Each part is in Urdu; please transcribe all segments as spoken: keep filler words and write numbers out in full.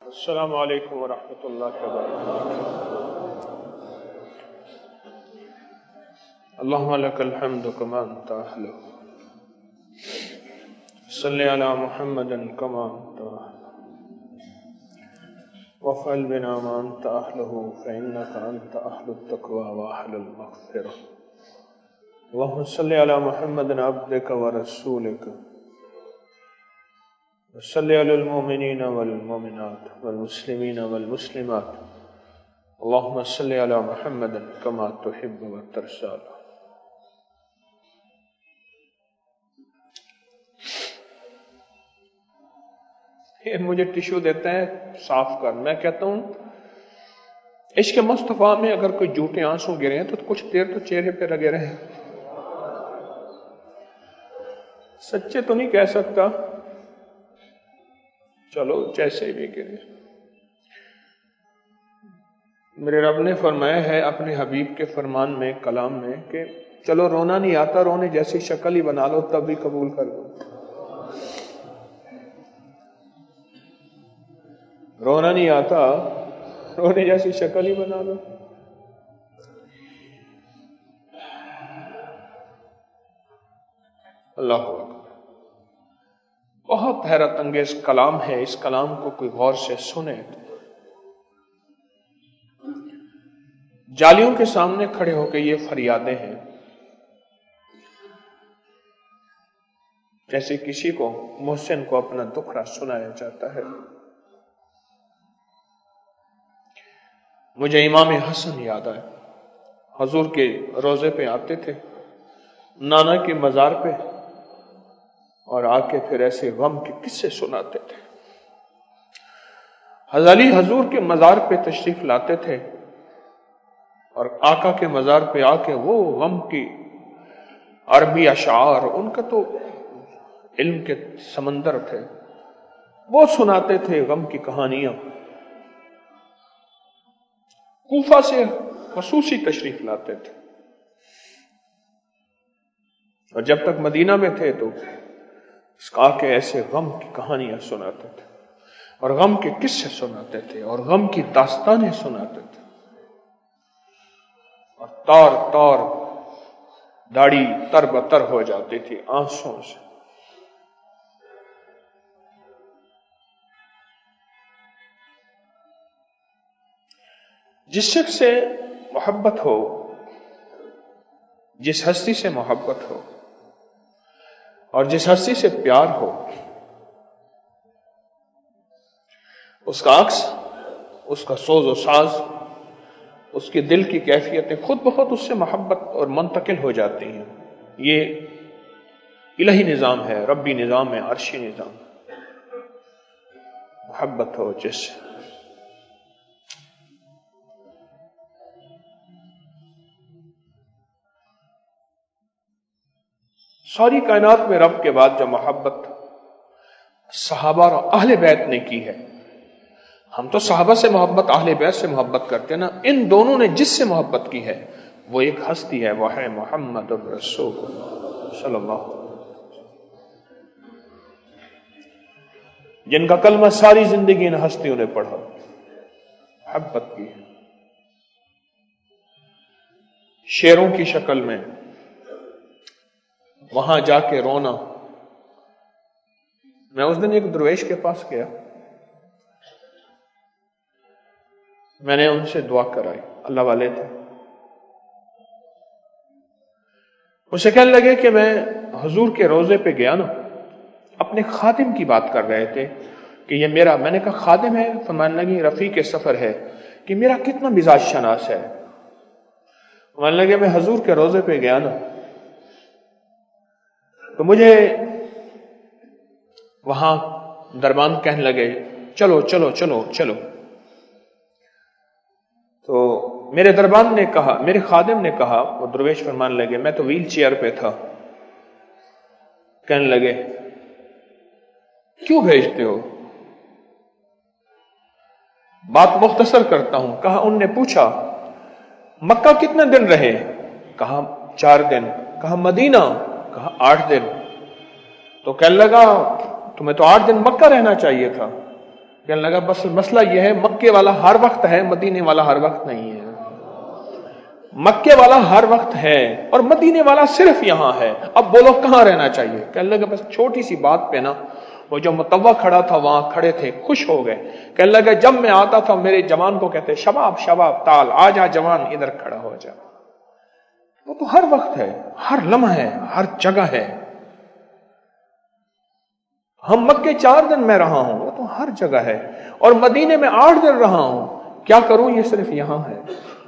السلام علیکم ورحمۃ اللہ وبرکاتہ۔ اللہم لک الحمد کما انت اہلہ، صلی علی محمد کما انت اہلہ، وافعل بنا ما انت اہلہ فانک انت اہل التقوی واہل المغفرہ۔ اللہم صلی علی محمد عبدک ورسولک، وصلی علی المؤمنین والمؤمنات والمسلمین والمسلمات، اللہم صلی علی محمد کما تحب وترضی۔ یہ مجھے ٹشو دیتے ہیں صاف کر، میں کہتا ہوں عشق مصطفیٰ میں اگر کوئی جھوٹے آنسو گرے ہیں تو کچھ دیر تو چہرے پہ لگے رہے، سچے تو نہیں کہہ سکتا، چلو جیسے بھی گرے۔ میرے رب نے فرمایا ہے اپنے حبیب کے فرمان میں، کلام میں، کہ چلو رونا نہیں آتا، رونے جیسی شکل ہی بنا لو تب بھی قبول کر لو۔ رونا نہیں آتا، رونے جیسی شکل ہی بنا لو۔ اللہ اکبر، بہت حیرت انگیز کلام ہے، اس کلام کو کوئی غور سے سنے تو جالیوں کے سامنے کھڑے ہو کے یہ فریادیں ہیں جیسے کسی کو، محسن کو اپنا دکھڑا سنایا جاتا ہے۔ مجھے امام حسن یاد آئے، حضور کے روزے پہ آتے تھے، نانا کے مزار پہ، اور آ کے پھر ایسے غم کے قصے سناتے تھے۔ حضرت حضور کے مزار پہ تشریف لاتے تھے اور آقا کے مزار پہ آ کے وہ غم کی عربی اشعار، ان کا تو علم کے سمندر تھے، وہ سناتے تھے غم کی کہانیاں۔ کوفہ سے خصوصی تشریف لاتے تھے، اور جب تک مدینہ میں تھے تو اس کا کے ایسے غم کی کہانیاں سناتے تھے اور غم کے قصے سناتے تھے اور غم کی داستانیں سناتے تھے، اور تار تار داڑھی تر بتر ہو جاتی تھی آنسوں سے۔ جس شخص سے محبت ہو، جس ہستی سے محبت ہو اور جس ہستی سے پیار ہو، اس کا عکس، اس کا سوز و ساز، اس کے دل کی کیفیتیں خود بخود اس سے محبت اور منتقل ہو جاتی ہیں۔ یہ الہی نظام ہے، ربی نظام ہے، عرشی نظام ہے۔ محبت ہو جس سے، ساری کائنات میں رب کے بعد جو محبت صحابہ اور اہل بیت نے کی ہے، ہم تو صحابہ سے محبت، اہل بیت سے محبت کرتے ہیں نا، ان دونوں نے جس سے محبت کی ہے وہ ایک ہستی ہے، وہ ہے محمد الرسول صلی اللہ علیہ وسلم، جن کا کلمہ ساری زندگی ان ہستیوں نے پڑھا، محبت کی ہے، شیروں کی شکل میں وہاں جا کے رونا۔ میں اس دن ایک درویش کے پاس گیا، میں نے ان سے دعا کرائی، اللہ والے تھے، مجھے کہنے لگے کہ میں حضور کے روزے پہ گیا نا، اپنے خادم کی بات کر رہے تھے کہ یہ میرا، میں نے کہا خادم ہے؟ فرمانے لگی رفیق سفر ہے، کہ میرا کتنا مزاج شناس ہے۔ فرمانے لگے میں حضور کے روزے پہ گیا نا تو مجھے وہاں دربان کہنے لگے چلو چلو چلو چلو، تو میرے دربان نے کہا، میرے خادم نے کہا، وہ درویش فرمانے لگے میں تو ویل چیئر پہ تھا، کہنے لگے کیوں بھیجتے ہو؟ بات مختصر کرتا ہوں، کہا ان نے پوچھا مکہ کتنے دن رہے؟ کہا چار دن۔ کہا مدینہ؟ کہا آٹھ دن۔ تو کہنے لگا تمہیں تو آٹھ دن مکہ رہنا چاہیے تھا، کہنے لگا بس مسئلہ یہ ہے مکے والا ہر وقت ہے، مدینے والا ہر وقت نہیں ہے۔ مکے والا ہر وقت ہے اور مدینے والا صرف یہاں ہے، اب بولو کہاں رہنا چاہیے؟ کہنے لگا بس چھوٹی سی بات پہ نا وہ جو متوع کھڑا تھا وہاں کھڑے تھے، خوش ہو گئے۔ کہنے لگا جب میں آتا تھا میرے جوان کو کہتے شباب شباب تال، آ جا جوان ادھر کھڑا ہو جا۔ وہ تو ہر وقت ہے، ہر لمحہ ہے، ہر جگہ ہے۔ ہم مکے چار دن میں رہا ہوں، وہ تو ہر جگہ ہے، اور مدینے میں آٹھ دن رہا ہوں، کیا کروں یہ صرف یہاں ہے۔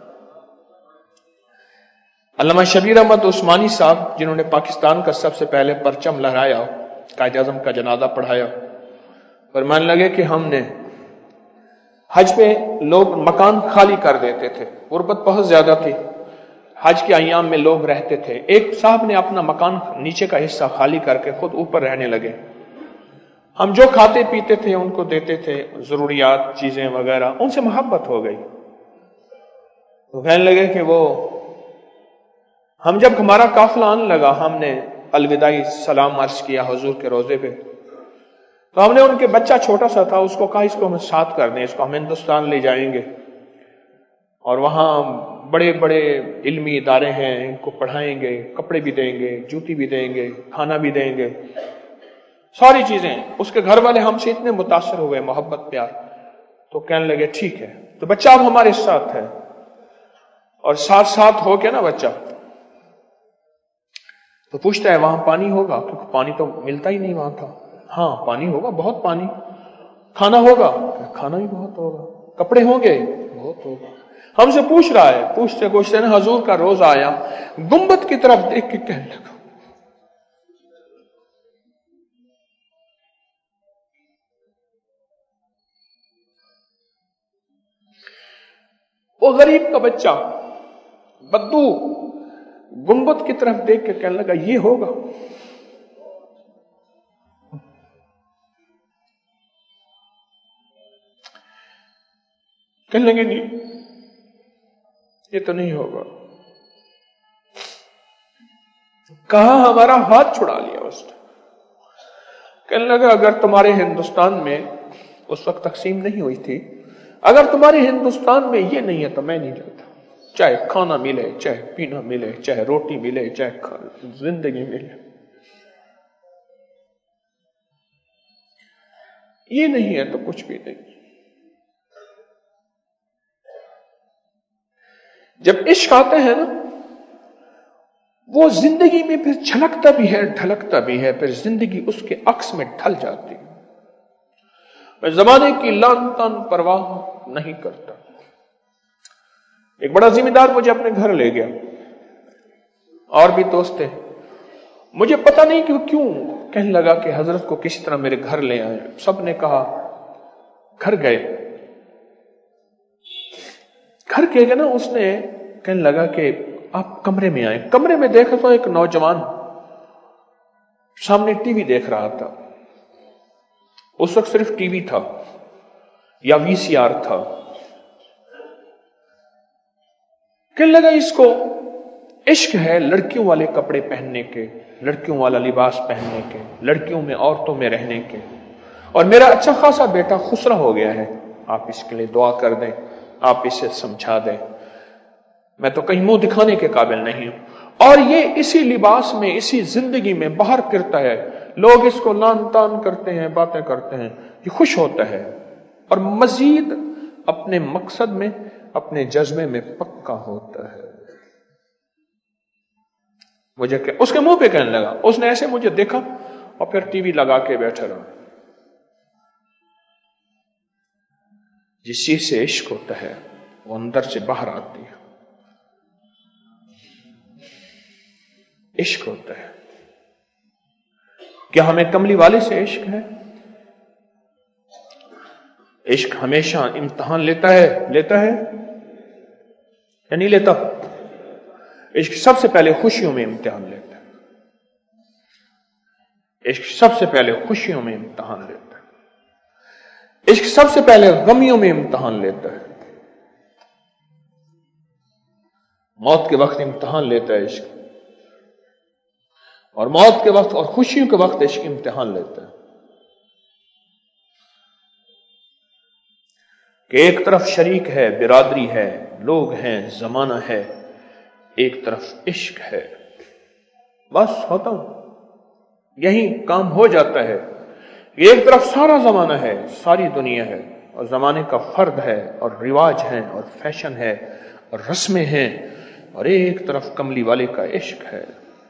علامہ شبیر احمد عثمانی صاحب جنہوں نے پاکستان کا سب سے پہلے پرچم لہرایا، قائد اعظم کا جنازہ پڑھایا، فرمانے لگے کہ ہم نے حج پہ لوگ مکان خالی کر دیتے تھے، غربت بہت زیادہ تھی، حج کے ایام میں لوگ رہتے تھے، ایک صاحب نے اپنا مکان نیچے کا حصہ خالی کر کے خود اوپر رہنے لگے، ہم جو کھاتے پیتے تھے ان کو دیتے تھے، ضروریات چیزیں وغیرہ، ان سے محبت ہو گئی۔ تو کہنے لگے کہ وہ ہم جب ہمارا قافلہ آنے لگا، ہم نے الوداعی سلام عرض کیا حضور کے روضے پہ، تو ہم نے ان کے بچہ چھوٹا سا تھا، اس کو کہا اس کو ہم ساتھ کر دیں، اس کو ہم ہندوستان لے جائیں گے اور وہاں بڑے بڑے علمی ادارے ہیں، ان کو پڑھائیں گے، کپڑے بھی دیں گے، جوتی بھی دیں گے، کھانا بھی دیں گے، ساری چیزیں۔ اس کے گھر والے ہم سے اتنے متاثر ہوئے، محبت پیار، تو کہنے لگے ٹھیک ہے، تو بچہ اب ہمارے ساتھ ہے، اور ساتھ ساتھ ہو کے نا بچہ تو پوچھتا ہے وہاں پانی ہوگا، کیونکہ پانی تو ملتا ہی نہیں وہاں تھا۔ ہاں پانی ہوگا، بہت پانی۔ کھانا ہوگا، کھانا بھی بہت ہوگا۔ کپڑے ہوں گے، بہت ہوگا۔ ہم سے پوچھ رہا ہے، پوچھتے پوچھتے نا حضور کا روز آیا، گنبد کی طرف دیکھ کے کہنے لگا وہ غریب کا بچہ بدو گنبد کی طرف دیکھ کے کہنے لگا یہ ہوگا۔ کہنے لگے نہیں یہ تو نہیں ہوگا۔ کہا ہمارا ہاتھ چھڑا لیا اس نے۔ کہنے لگا اگر تمہارے ہندوستان میں اس وقت تقسیم نہیں ہوئی تھی، اگر تمہارے ہندوستان میں یہ نہیں ہے تو میں نہیں جاتا، چاہے کھانا ملے، چاہے پینا ملے، چاہے روٹی ملے، چاہے زندگی ملے، یہ نہیں ہے تو کچھ بھی نہیں۔ جب عشق آتے ہیں نا وہ زندگی میں پھر چھلکتا بھی ہے، ڈھلکتا بھی ہے، پھر زندگی اس کے عکس میں ڈھل جاتی ہے۔ میں زمانے کی لان تان پرواہ نہیں کرتا۔ ایک بڑا ذمہ دار مجھے اپنے گھر لے گیا، اور بھی دوست تھے، مجھے پتہ نہیں کہ وہ کیوں کہنے لگا کہ حضرت کو کسی طرح میرے گھر لے آئے۔ سب نے کہا، گھر گئے، گھر کے گئے نا، اس نے کہنے لگا کہ آپ کمرے میں آئے۔ کمرے میں دیکھا تو ایک نوجوان سامنے ٹی وی دیکھ رہا تھا، اس وقت صرف ٹی وی تھا یا وی سی آر تھا۔ کہنے لگا اس کو عشق ہے لڑکیوں والے کپڑے پہننے کے، لڑکیوں والا لباس پہننے کے، لڑکیوں میں عورتوں میں رہنے کے، اور میرا اچھا خاصا بیٹا خسرا ہو گیا ہے، آپ اس کے لیے دعا کر دیں، آپ اسے سمجھا دیں، میں تو کہیں منہ دکھانے کے قابل نہیں ہوں۔ اور یہ اسی لباس میں، اسی زندگی میں باہر پھرتا ہے، لوگ اس کو لان تان کرتے ہیں، باتیں کرتے ہیں، یہ خوش ہوتا ہے اور مزید اپنے مقصد میں، اپنے جذبے میں پکا ہوتا ہے۔ مجھے کہ اس کے منہ پہ کہنے لگا، اس نے ایسے مجھے دیکھا اور پھر ٹی وی لگا کے بیٹھا رہا۔ جس چیز سے عشق ہوتا ہے وہ اندر سے باہر آتی ہے، عشق ہوتا ہے۔ کیا ہمیں کملی والے سے عشق ہے؟ عشق ہمیشہ امتحان لیتا ہے، لیتا ہے یا نہیں لیتا؟ عشق سب سے پہلے خوشیوں میں امتحان لیتا ہے، عشق سب سے پہلے خوشیوں میں امتحان لیتا ہے، عشق سب سے پہلے غمیوں میں امتحان لیتا ہے، موت کے وقت امتحان لیتا ہے عشق، اور موت کے وقت اور خوشیوں کے وقت عشق امتحان لیتا ہے۔ کہ ایک طرف شریک ہے، برادری ہے، لوگ ہیں، زمانہ ہے، ایک طرف عشق ہے. بس ہوتا ہوں، یہی کام ہو جاتا ہے. ایک طرف سارا زمانہ ہے، ساری دنیا ہے، اور زمانے کا فرد ہے، اور رواج ہے، اور فیشن ہے، اور رسمیں ہیں، اور ایک طرف کملی والے کا عشق ہے.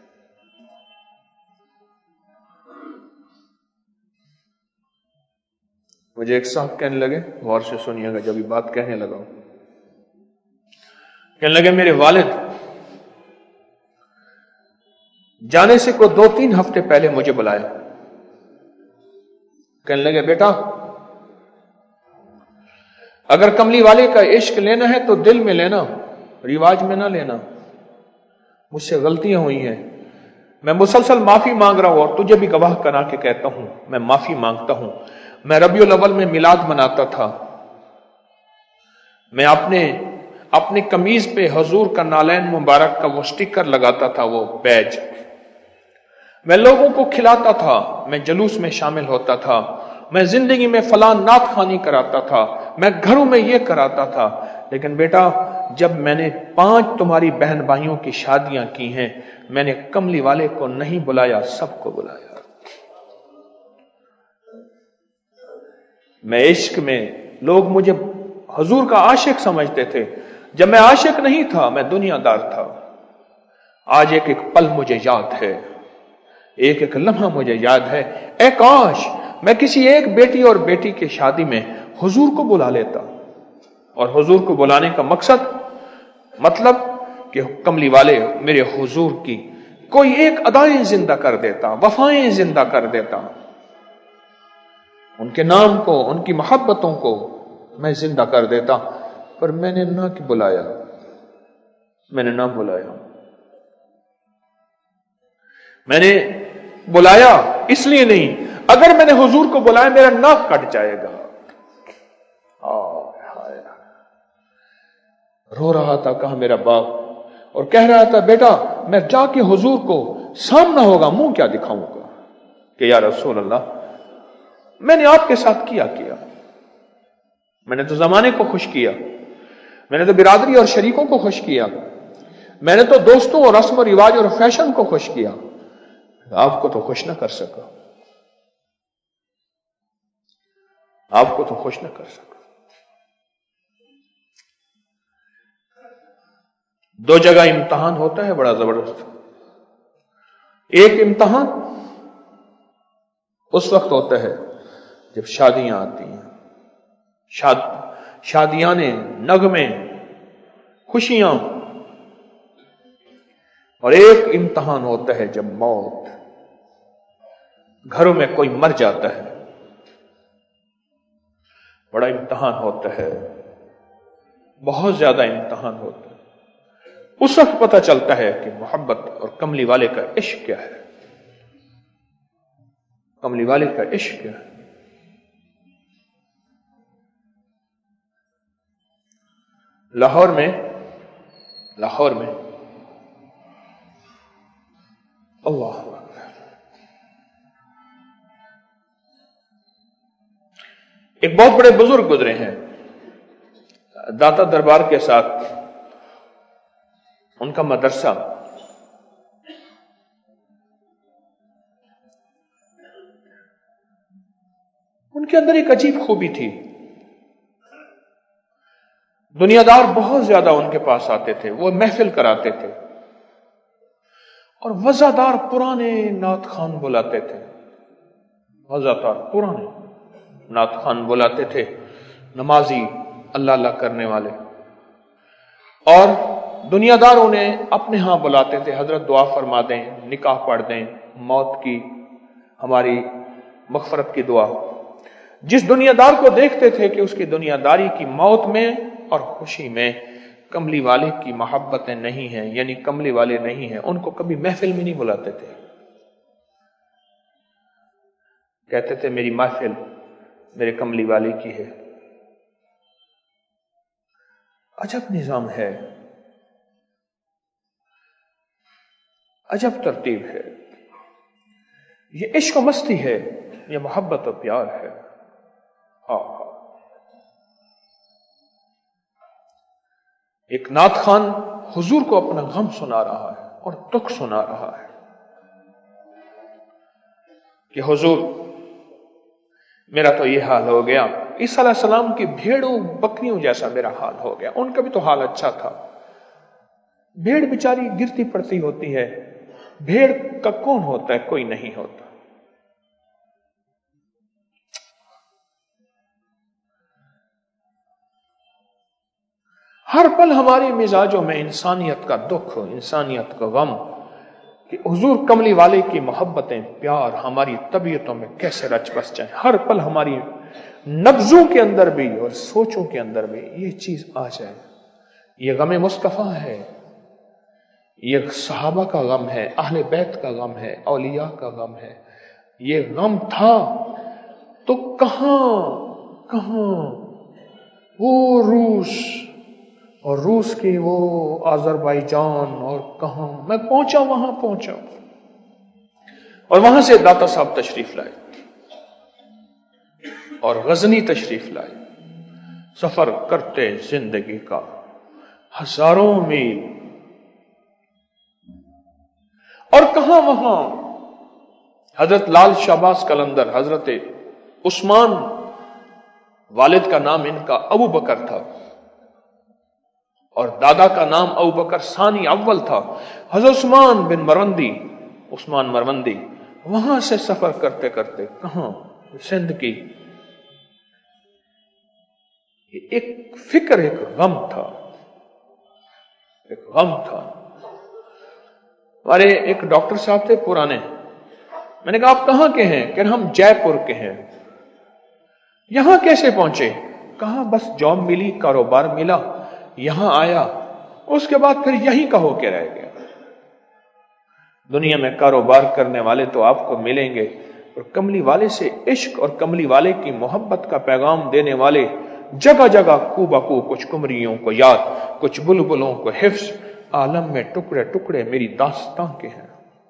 مجھے ایک صاحب کہنے لگے، غور سے سنیے گا جب یہ بات کہنے لگا ہوں، کہنے لگے میرے والد جانے سے کو دو تین ہفتے پہلے مجھے بلایا. کہنے لگے بیٹا اگر کملی والے کا عشق لینا ہے تو دل میں لینا، رواج میں نہ لینا. مجھ سے غلطیاں ہوئی ہیں، میں مسلسل معافی مانگ رہا ہوں، اور تجھے بھی گواہ کرا کے کہتا ہوں میں معافی مانگتا ہوں. میں ربیع الاول میں میلاد مناتا تھا، میں اپنے اپنے قمیض پہ حضور کا نالین مبارک کا وہ سٹیکر لگاتا تھا، وہ بیج. میں لوگوں کو کھلاتا تھا، میں جلوس میں شامل ہوتا تھا، میں زندگی میں فلاں نعت خوانی کراتا تھا، میں گھروں میں یہ کراتا تھا. لیکن بیٹا جب میں نے پانچ تمہاری بہن بھائیوں کی شادیاں کی ہیں، میں نے کملی والے کو نہیں بلایا، سب کو بلایا. میں عشق میں لوگ مجھے حضور کا عاشق سمجھتے تھے، جب میں عاشق نہیں تھا، میں دنیا دار تھا. آج ایک ایک پل مجھے یاد ہے، ایک ایک لمحہ مجھے یاد ہے. اے کاش میں کسی ایک بیٹی اور بیٹی کی شادی میں حضور کو بلا لیتا. اور حضور کو بلانے کا مقصد مطلب کہ کملی والے میرے حضور کی کوئی ایک ادائیں زندہ کر دیتا، وفائیں زندہ کر دیتا، ان کے نام کو، ان کی محبتوں کو میں زندہ کر دیتا. پر میں نے نہ کہ بلایا، میں نے نہ بلایا. میں نے بلایا اس لیے نہیں، اگر میں نے حضور کو بلایا میرا ناک کٹ جائے گا. رو رہا تھا کہا میرا باپ، اور کہہ رہا تھا بیٹا میں جا کے حضور کو سامنا ہوگا منہ کیا دکھاؤں گا کہ یا رسول اللہ میں نے آپ کے ساتھ کیا کیا. میں نے تو زمانے کو خوش کیا، میں نے تو برادری اور شریکوں کو خوش کیا، میں نے تو دوستوں اور رسم و رواج اور فیشن کو خوش کیا، آپ کو تو خوش نہ کر سکا، آپ کو تو خوش نہ کر سکا. دو جگہ امتحان ہوتا ہے بڑا زبردست. ایک امتحان اس وقت ہوتا ہے جب شادیاں آتی ہیں، شاد شادیاں نے نغمے، خوشیاں. اور ایک امتحان ہوتا ہے جب موت، گھروں میں کوئی مر جاتا ہے، بڑا امتحان ہوتا ہے، بہت زیادہ امتحان ہوتا ہے. اس وقت پتہ چلتا ہے کہ محبت اور کملی والے کا عشق کیا ہے، کملی والے کا عشق کیا ہے. لاہور میں لاہور میں اللہ ایک بہت بڑے بزرگ گزرے ہیں داتا دربار کے ساتھ، ان کا مدرسہ. ان کے اندر ایک عجیب خوبی تھی، دنیا دار بہت زیادہ ان کے پاس آتے تھے، وہ محفل کراتے تھے، اور وزادار پرانے نعت خوان بلاتے تھے، وزادار پرانے نعت خوان بلاتے تھے، نمازی اللہ اللہ کرنے والے. اور دنیا دار انہیں اپنے ہاں بلاتے تھے، حضرت دعا فرما دیں، نکاح پڑھ دیں، موت کی ہماری مغفرت کی دعا. جس دنیا دار کو دیکھتے تھے کہ اس کی دنیا داری کی موت میں اور خوشی میں کملی والے کی محبتیں نہیں ہیں، یعنی کملی والے نہیں ہیں، ان کو کبھی محفل میں نہیں بلاتے تھے. کہتے تھے میری محفل میرے کملی والے کی ہے. عجب نظام ہے، عجب ترتیب ہے. یہ عشق و مستی ہے، یہ محبت و پیار ہے. ہاں ایک نعت خان حضور کو اپنا غم سنا رہا ہے اور دکھ سنا رہا ہے کہ حضور میرا تو یہ حال ہو گیا، عیسیٰ علیہ السلام کی بھیڑوں بکریوں جیسا میرا حال ہو گیا۔ ان کا بھی تو حال اچھا تھا، بھیڑ بیچاری گرتی پڑتی ہوتی ہے، بھیڑ کا کون ہوتا ہے؟ کوئی نہیں ہوتا۔ ہر پل ہمارے مزاجوں میں انسانیت کا دکھ، انسانیت کا غم، کہ حضور کملی والے کی محبتیں، پیار ہماری طبیعتوں میں کیسے رچ بس جائیں، ہر پل ہماری نبضوں کے اندر بھی اور سوچوں کے اندر بھی یہ چیز آ جائے۔ یہ غم مصطفیٰ ہے، یہ صحابہ کا غم ہے، اہل بیت کا غم ہے، اولیاء کا غم ہے۔ یہ غم تھا تو کہاں کہاں وہ روس اور روس کی وہ آذربائیجان، اور کہاں میں پہنچا، وہاں پہنچا، اور وہاں سے داتا صاحب تشریف لائے اور غزنی تشریف لائے، سفر کرتے زندگی کا ہزاروں میل، اور کہاں وہاں حضرت لال شہباز قلندر، حضرت عثمان، والد کا نام ان کا ابو بکر تھا اور دادا کا نام ابو بکر ثانی اول تھا، حضرت عثمان بن مروندی، عثمان مروندی، وہاں سے سفر کرتے کرتے کہاں سندھ کی ایک فکر، ایک غم تھا، ایک غم تھا۔ ہمارے ایک ڈاکٹر صاحب تھے پرانے، میں نے کہا آپ کہاں کے ہیں؟ کہ ہم جے پور کے ہیں۔ یہاں کیسے پہنچے؟ کہاں بس جاب ملی، کاروبار ملا، یہاں آیا، اس کے بعد پھر یہیں کا ہو کے رہ گیا۔ دنیا میں کاروبار کرنے والے تو آپ کو ملیں گے، اور کملی والے سے عشق اور کملی والے کی محبت کا پیغام دینے والے جگہ جگہ کو بکو، کچھ کمریوں کو یاد، کچھ بلبلوں کو حفظ، عالم میں ٹکڑے ٹکڑے میری داستاں کے ہیں۔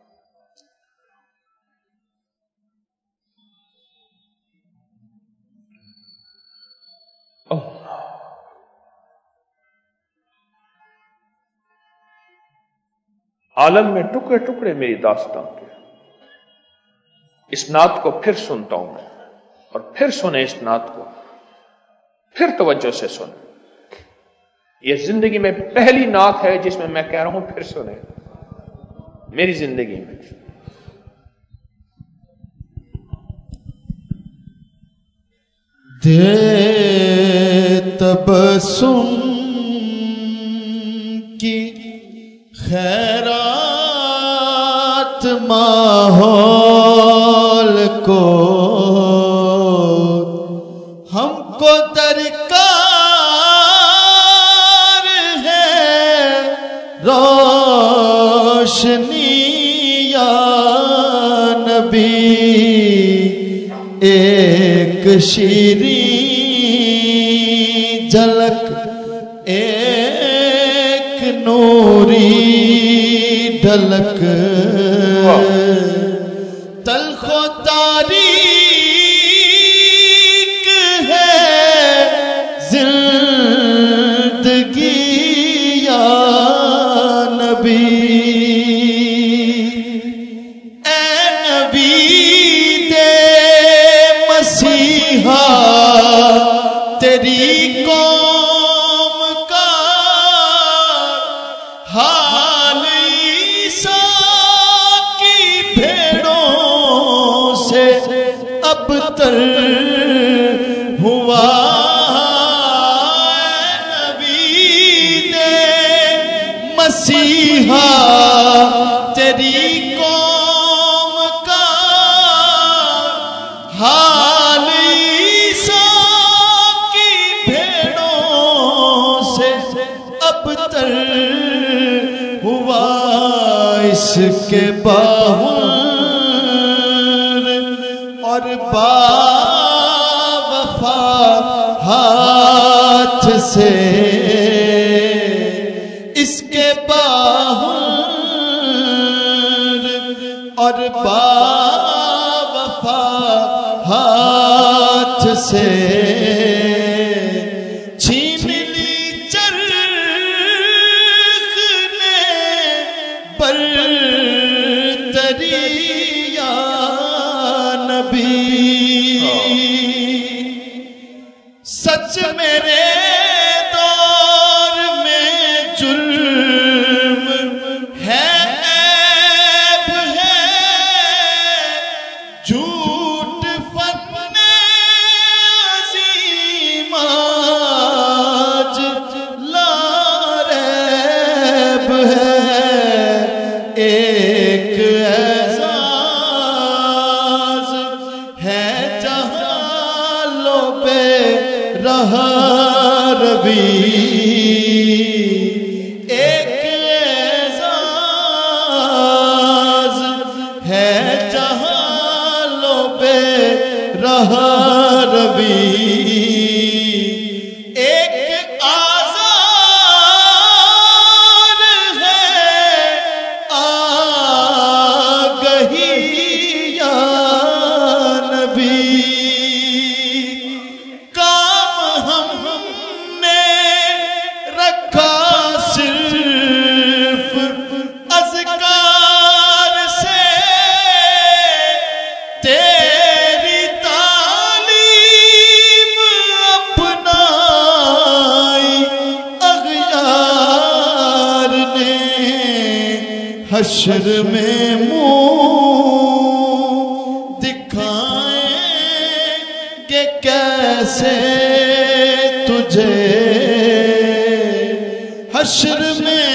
عالم میں ٹکڑے ٹکڑے میری داستان کے۔ اس نعت کو پھر سنتا ہوں میں، اور پھر سنیں اس نعت کو، پھر توجہ سے سنیں۔ یہ زندگی میں پہلی نعت ہے جس میں میں کہہ رہا ہوں پھر سنیں میری زندگی میں۔ دے تبسم کی خیرات ماحول کو، ہم کو درکار ہے روشنی یا نبی، ایک شیریں جھلک، ایک نوری ڈھلک، تلخ و تاریک ہے زندگی یا نبی، اے نبی دے مسیحا تیری قوم کا حال عیسیٰ کی بھیڑوں سے ابتر ہوا، نبی دے مسیحا تیری قوم کا حال عیسیٰ کی بھیڑوں سے ابتر ہوا، اس کے باہر اور با وفا ہاتھ سے، اس کے باہر اور با وفا ہاتھ سے، چھین لی چرخ میرے دور میں جرم ہے، عیب ہے، جھوٹ فن عظیم آج لا ریب ہے، ایک اعزاز ہے جہاں لو پہ رہا روی، ایک اعزاز ہے جہاں لو پہ رہا روی، ایک آزار ہے آگہی یا نبی، کام ہم نے رکھا صرف اذکار سے، تیری تعلیم اپنائی اغیار نے، حشر میں منہ دکھائیں کہ کیسے تجھے، حشر میں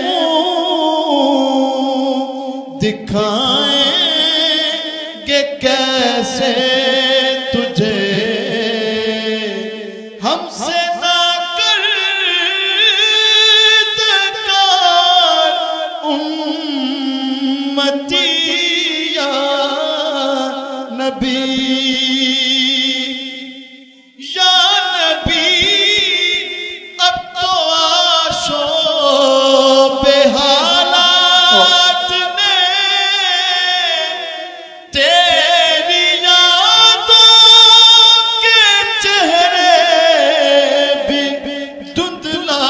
منہ دکھائیں کہ کیسے تجھے، ہم سے نہ کر دکار امتی یا نبی، یا نبی اب تو آشوب حالات نے تیری یادوں کے چہرے بھی دھندلا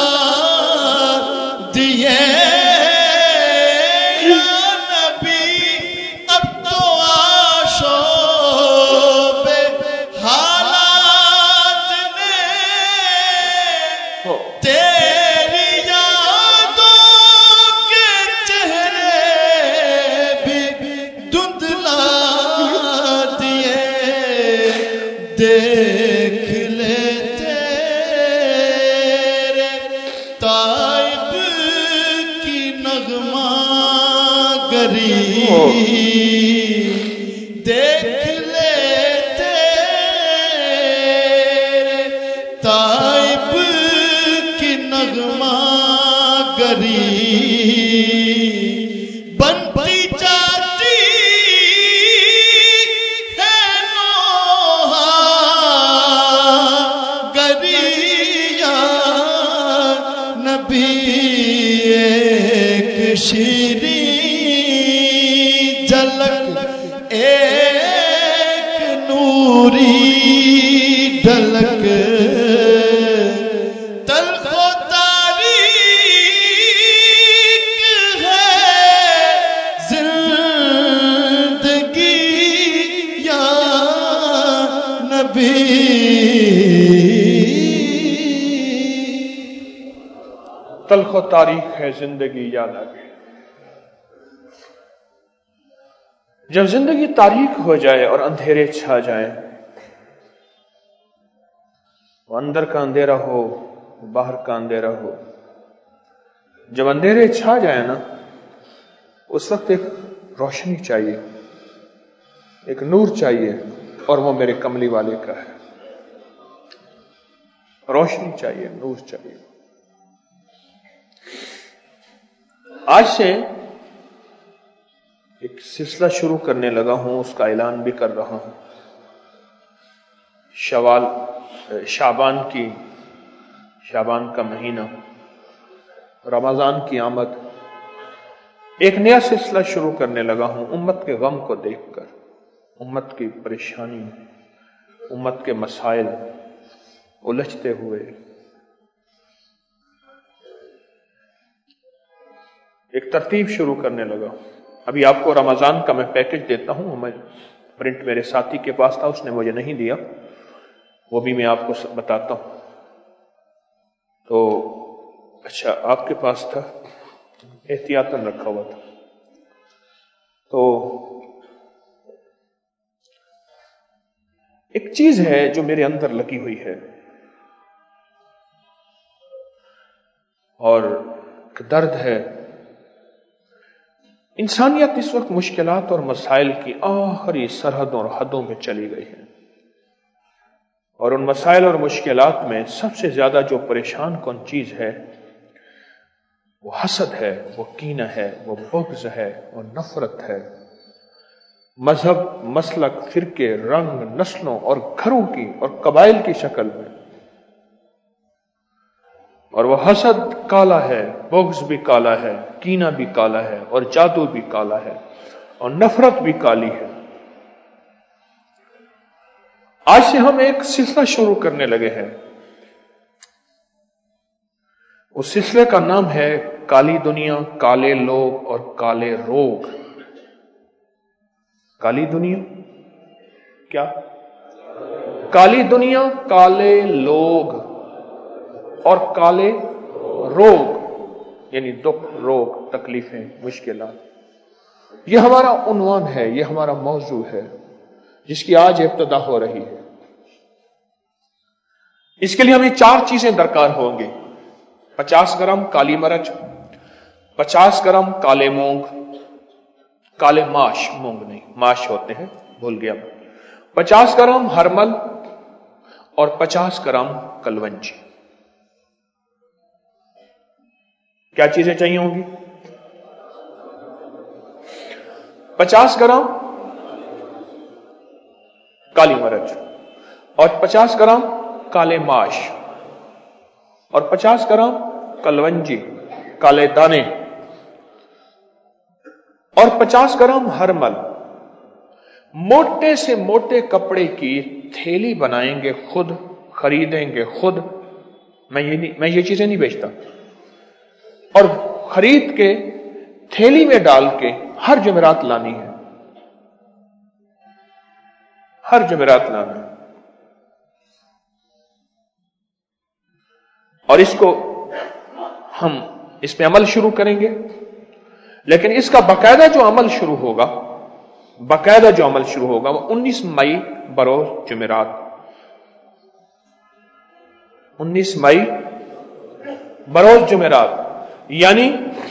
دیے، یا نبی اب تو آشوب حالات نے تیری یادوں کے چہرے بھی دھندلا دیے، دیکھ لے تیرے طائب کی نغمہ گری، دیکھ لے تیرے طائب کی نغمہ گری، بنتی جاتی ہے نوحہ گری، یا نبی ایک شیریں جھلک، ایک نوری ڈھلک، تلخ و تاریک ہے زندگی یا نبی، تلخ و تاریخ ہے زندگی یا نبی۔ جب زندگی تاریک ہو جائے اور اندھیرے چھا جائیں، وہ اندر کا اندھیرا ہو باہر کا اندھیرا ہو، جب اندھیرے چھا جائے نا، اس وقت ایک روشنی چاہیے، ایک نور چاہیے، اور وہ میرے کملی والے کا ہے۔ روشنی چاہیے، نور چاہیے۔ آج سے ایک سلسلہ شروع کرنے لگا ہوں، اس کا اعلان بھی کر رہا ہوں۔ شوال شعبان کی شعبان کا مہینہ، رمضان کی آمد، ایک نیا سلسلہ شروع کرنے لگا ہوں امت کے غم کو دیکھ کر، امت کی پریشانی، امت کے مسائل الجھتے ہوئے ایک ترتیب شروع کرنے لگا ہوں۔ ابھی آپ کو رمضان کا میں پیکج دیتا ہوں، میں پرنٹ میرے ساتھی کے پاس تھا، اس نے مجھے نہیں دیا، وہ بھی میں آپ کو بتاتا ہوں۔ تو اچھا آپ کے پاس تھا، احتیاطاً رکھا ہوا تھا. تو ایک چیز ہے جو میرے اندر لگی ہوئی ہے اور درد ہے. انسانیت اس وقت مشکلات اور مسائل کی آخری سرحدوں اور حدوں پہ چلی گئی ہے، اور ان مسائل اور مشکلات میں سب سے زیادہ جو پریشان کن چیز ہے وہ حسد ہے، وہ کینہ ہے، وہ بغض ہے، وہ نفرت ہے. مذہب، مسلک، فرقے، رنگ، نسلوں اور گھروں کی اور قبائل کی شکل میں. اور وہ حسد کالا ہے، بغض بھی کالا ہے، کینہ بھی کالا ہے، اور جادو بھی کالا ہے، اور نفرت بھی کالی ہے. آج سے ہم ایک سلسلہ شروع کرنے لگے ہیں. اس سلسلے کا نام ہے کالی دنیا، کالے لوگ اور کالے روگ. کالی دنیا کیا؟ کالی دنیا، کالے لوگ اور کالے روگ، یعنی دکھ، روگ، تکلیفیں، مشکلات. یہ ہمارا عنوان ہے، یہ ہمارا موضوع ہے جس کی آج ابتدا ہو رہی ہے. اس کے لیے ہمیں چار چیزیں درکار ہوں گی: پچاس گرام کالی مرچ، پچاس گرام کالے مونگ، کالے ماش، مونگ نہیں ماش ہوتے ہیں، بھول گیا، پچاس گرام ہرمل اور پچاس گرام کلونجی. کیا چیزیں چاہیے ہوں گی؟ پچاس گرام کالی مرچ اور پچاس گرام کالے ماش اور پچاس گرام کلونجی، کالے دانے، اور پچاس گرام ہرمل. موٹے سے موٹے کپڑے کی تھیلی بنائیں گے خود، خریدیں گے خود. میں یہ نہیں میں یہ چیزیں نہیں بیچتا. اور خرید کے تھیلی میں ڈال کے ہر جمعرات لانی ہے، ہر جمعرات لانا ہے. اور اس کو ہم اس پہ عمل شروع کریں گے. لیکن اس کا باقاعدہ جو عمل شروع ہوگا باقاعدہ جو عمل شروع ہوگا وہ انیس مئی بروز جمعرات. انیس مئی بروز جمعرات، یعنی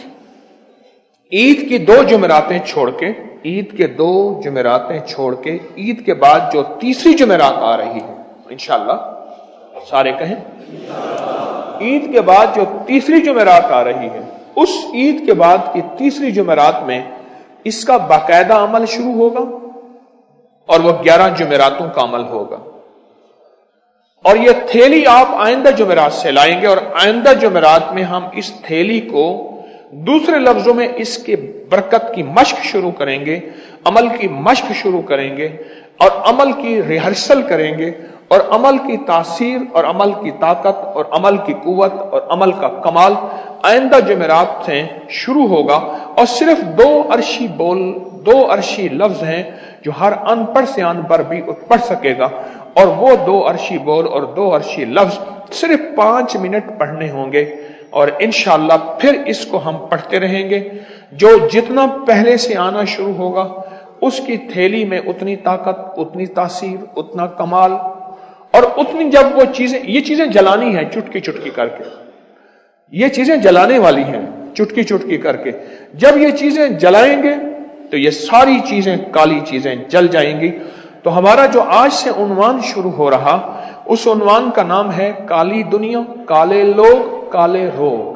عید کی دو جمعراتیں چھوڑ کے عید کے دو جمعراتیں چھوڑ کے عید کے بعد جو تیسری جمعرات آ رہی ہے انشاءاللہ، سارے کہیں عید کے بعد جو تیسری جمعرات آ رہی ہے، اس عید کے بعد کی تیسری جمعرات میں اس کا باقاعدہ عمل شروع ہوگا اور وہ گیارہ جمعراتوں کا عمل ہوگا. اور یہ تھیلی آپ آئندہ جمعرات سے لائیں گے، اور آئندہ جمعرات میں ہم اس تھیلی کو دوسرے لفظوں میں اس کے برکت کی مشق شروع کریں گے، عمل کی مشق شروع کریں گے، اور عمل کی ریہرسل کریں گے، اور عمل کی تاثیر اور عمل کی طاقت اور عمل کی قوت اور عمل کا کمال آئندہ جمعرات سے شروع ہوگا. اور صرف دو عرشی بول دو عرشی لفظ ہیں جو ہر ان پڑھ سے ان پڑھ بھی پڑھ سکے گا، اور وہ دو عرشی بول اور دو عرشی لفظ صرف پانچ منٹ پڑھنے ہوں گے. اور انشاءاللہ پھر اس کو ہم پڑھتے رہیں گے. جو جتنا پہلے سے آنا شروع ہوگا اس کی تھیلی میں اتنی طاقت، اتنی تاثیر، اتنا کمال، اور اتنی جب وہ چیزیں یہ چیزیں جلانی ہیں چٹکی چٹکی کر کے، یہ چیزیں جلانے والی ہیں چٹکی چٹکی کر کے. جب یہ چیزیں جلائیں گے تو یہ ساری چیزیں کالی چیزیں جل جائیں گی. تو ہمارا جو آج سے عنوان شروع ہو رہا اس عنوان کا نام ہے کالی دنیا، کالے لوگ، کالے روگ.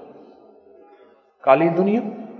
کالی دنیا،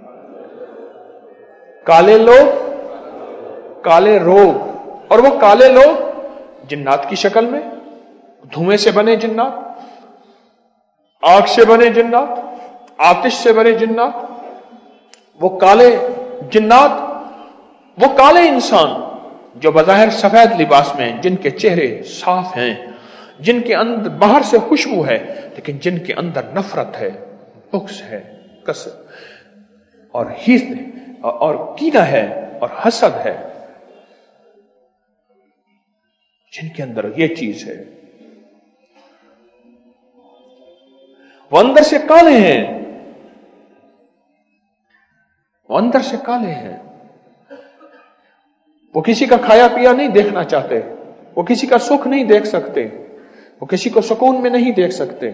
کالے لوگ، کالے روگ. اور وہ کالے لوگ جنات کی شکل میں، دھوئیں سے بنے جنات، آگ سے بنے جنات، آتش سے بنے جنات. وہ کالے جنات، وہ کالے انسان جو بظاہر سفید لباس میں ہیں، جن کے چہرے صاف ہیں، جن کے اندر باہر سے خوشبو ہے لیکن جن کے اندر نفرت ہے، بغض ہے، کثرت اور حسد اور کینہ ہے اور حسد ہے، جن کے اندر یہ چیز ہے. وہ اندر سے کالے ہیں، وہ اندر سے کالے ہیں، وہ کسی کا کھایا پیا نہیں دیکھنا چاہتے، وہ کسی کا سکھ نہیں دیکھ سکتے، وہ کسی کو سکون میں نہیں دیکھ سکتے.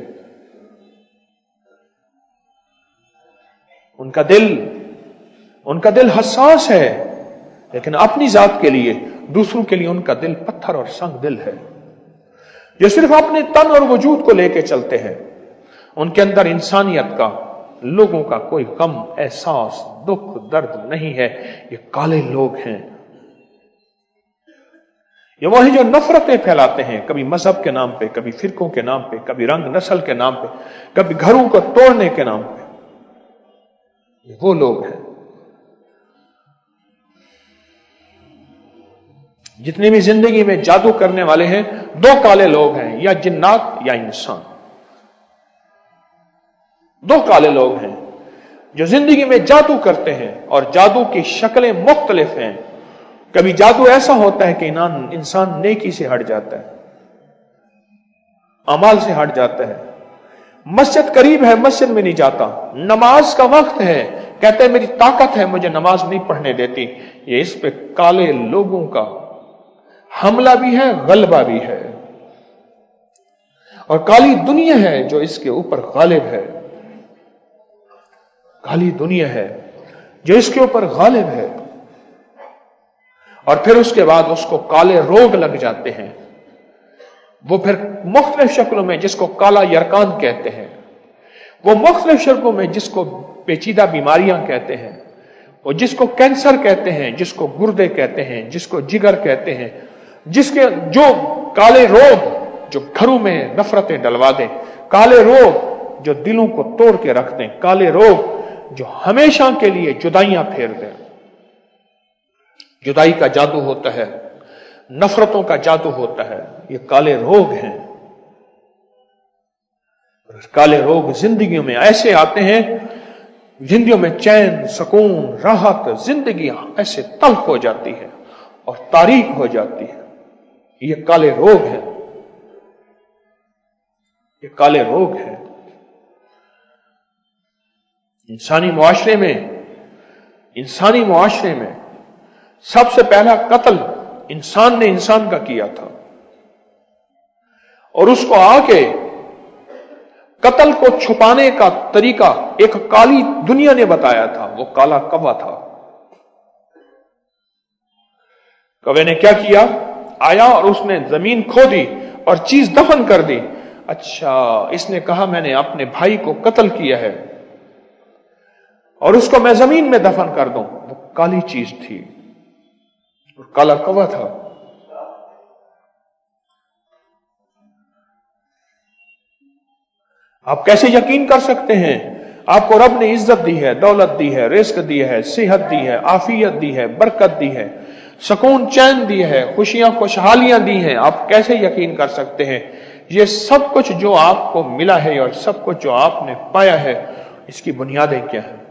ان کا دل ان کا دل حساس ہے، لیکن اپنی ذات کے لیے، دوسروں کے لیے ان کا دل پتھر اور سنگ دل ہے. جو صرف اپنے تن اور وجود کو لے کے چلتے ہیں، ان کے اندر انسانیت کا، لوگوں کا کوئی غم، احساس، دکھ، درد نہیں ہے. یہ کالے لوگ ہیں. یہ وہی جو نفرتیں پھیلاتے ہیں، کبھی مذہب کے نام پہ، کبھی فرقوں کے نام پہ، کبھی رنگ نسل کے نام پہ، کبھی گھروں کو توڑنے کے نام پہ. یہ وہ لوگ ہیں. جتنے بھی زندگی میں جادو کرنے والے ہیں، دو کالے لوگ ہیں، یا جنات یا انسان. دو کالے لوگ ہیں جو زندگی میں جادو کرتے ہیں، اور جادو کی شکلیں مختلف ہیں. کبھی جادو ایسا ہوتا ہے کہ انسان نیکی سے ہٹ جاتا ہے، اعمال سے ہٹ جاتا ہے. مسجد قریب ہے، مسجد میں نہیں جاتا. نماز کا وقت ہے، کہتا ہے میری طاقت ہے، مجھے نماز نہیں پڑھنے دیتی. یہ اس پہ کالے لوگوں کا حملہ بھی ہے، غلبہ بھی ہے. اور کالی دنیا ہے جو اس کے اوپر غالب ہے. کالی دنیا ہے جو اس کے اوپر غالب ہے. اور پھر اس کے بعد اس کو کالے روگ لگ جاتے ہیں. وہ پھر مختلف شکلوں میں، جس کو کالا یرکان کہتے ہیں، وہ مختلف شکلوں میں جس کو پیچیدہ بیماریاں کہتے ہیں، وہ جس کو کینسر کہتے ہیں، جس کو گردے کہتے ہیں، جس کو جگر کہتے ہیں، جس کے جو کالے روگ جو گھروں میں نفرتیں ڈلوا دیں، کالے روگ جو دلوں کو توڑ کے رکھ دیں، کالے روگ جو ہمیشہ کے لیے جدائیاں پھیر دیں. جدائی کا جادو ہوتا ہے، نفرتوں کا جادو ہوتا ہے. یہ کالے روگ ہیں. کالے روگ زندگیوں میں ایسے آتے ہیں، زندگیوں میں چین، سکون، راحت، زندگیاں ایسے تلخ ہو جاتی ہے اور تاریک ہو جاتی ہے. یہ کالے روگ ہیں. یہ کالے روگ ہیں. انسانی معاشرے میں انسانی معاشرے میں سب سے پہلا قتل انسان نے انسان کا کیا تھا، اور اس کو آ کے قتل کو چھپانے کا طریقہ ایک کالی دنیا نے بتایا تھا. وہ کالا کوا تھا. کوے نے کیا کیا؟ آیا اور اس نے زمین کھودی اور چیز دفن کر دی. اچھا، اس نے کہا میں نے اپنے بھائی کو قتل کیا ہے اور اس کو میں زمین میں دفن کر دوں. وہ کالی چیز تھی اور کالا کوا تھا. آپ کیسے یقین کر سکتے ہیں؟ آپ کو رب نے عزت دی ہے، دولت دی ہے، رزق دی ہے، صحت دی ہے، عافیت دی ہے، برکت دی ہے، سکون چین دی ہے، خوشیاں خوشحالیاں دی ہیں. آپ کیسے یقین کر سکتے ہیں؟ یہ سب کچھ جو آپ کو ملا ہے اور سب کچھ جو آپ نے پایا ہے، اس کی بنیادیں کیا ہیں؟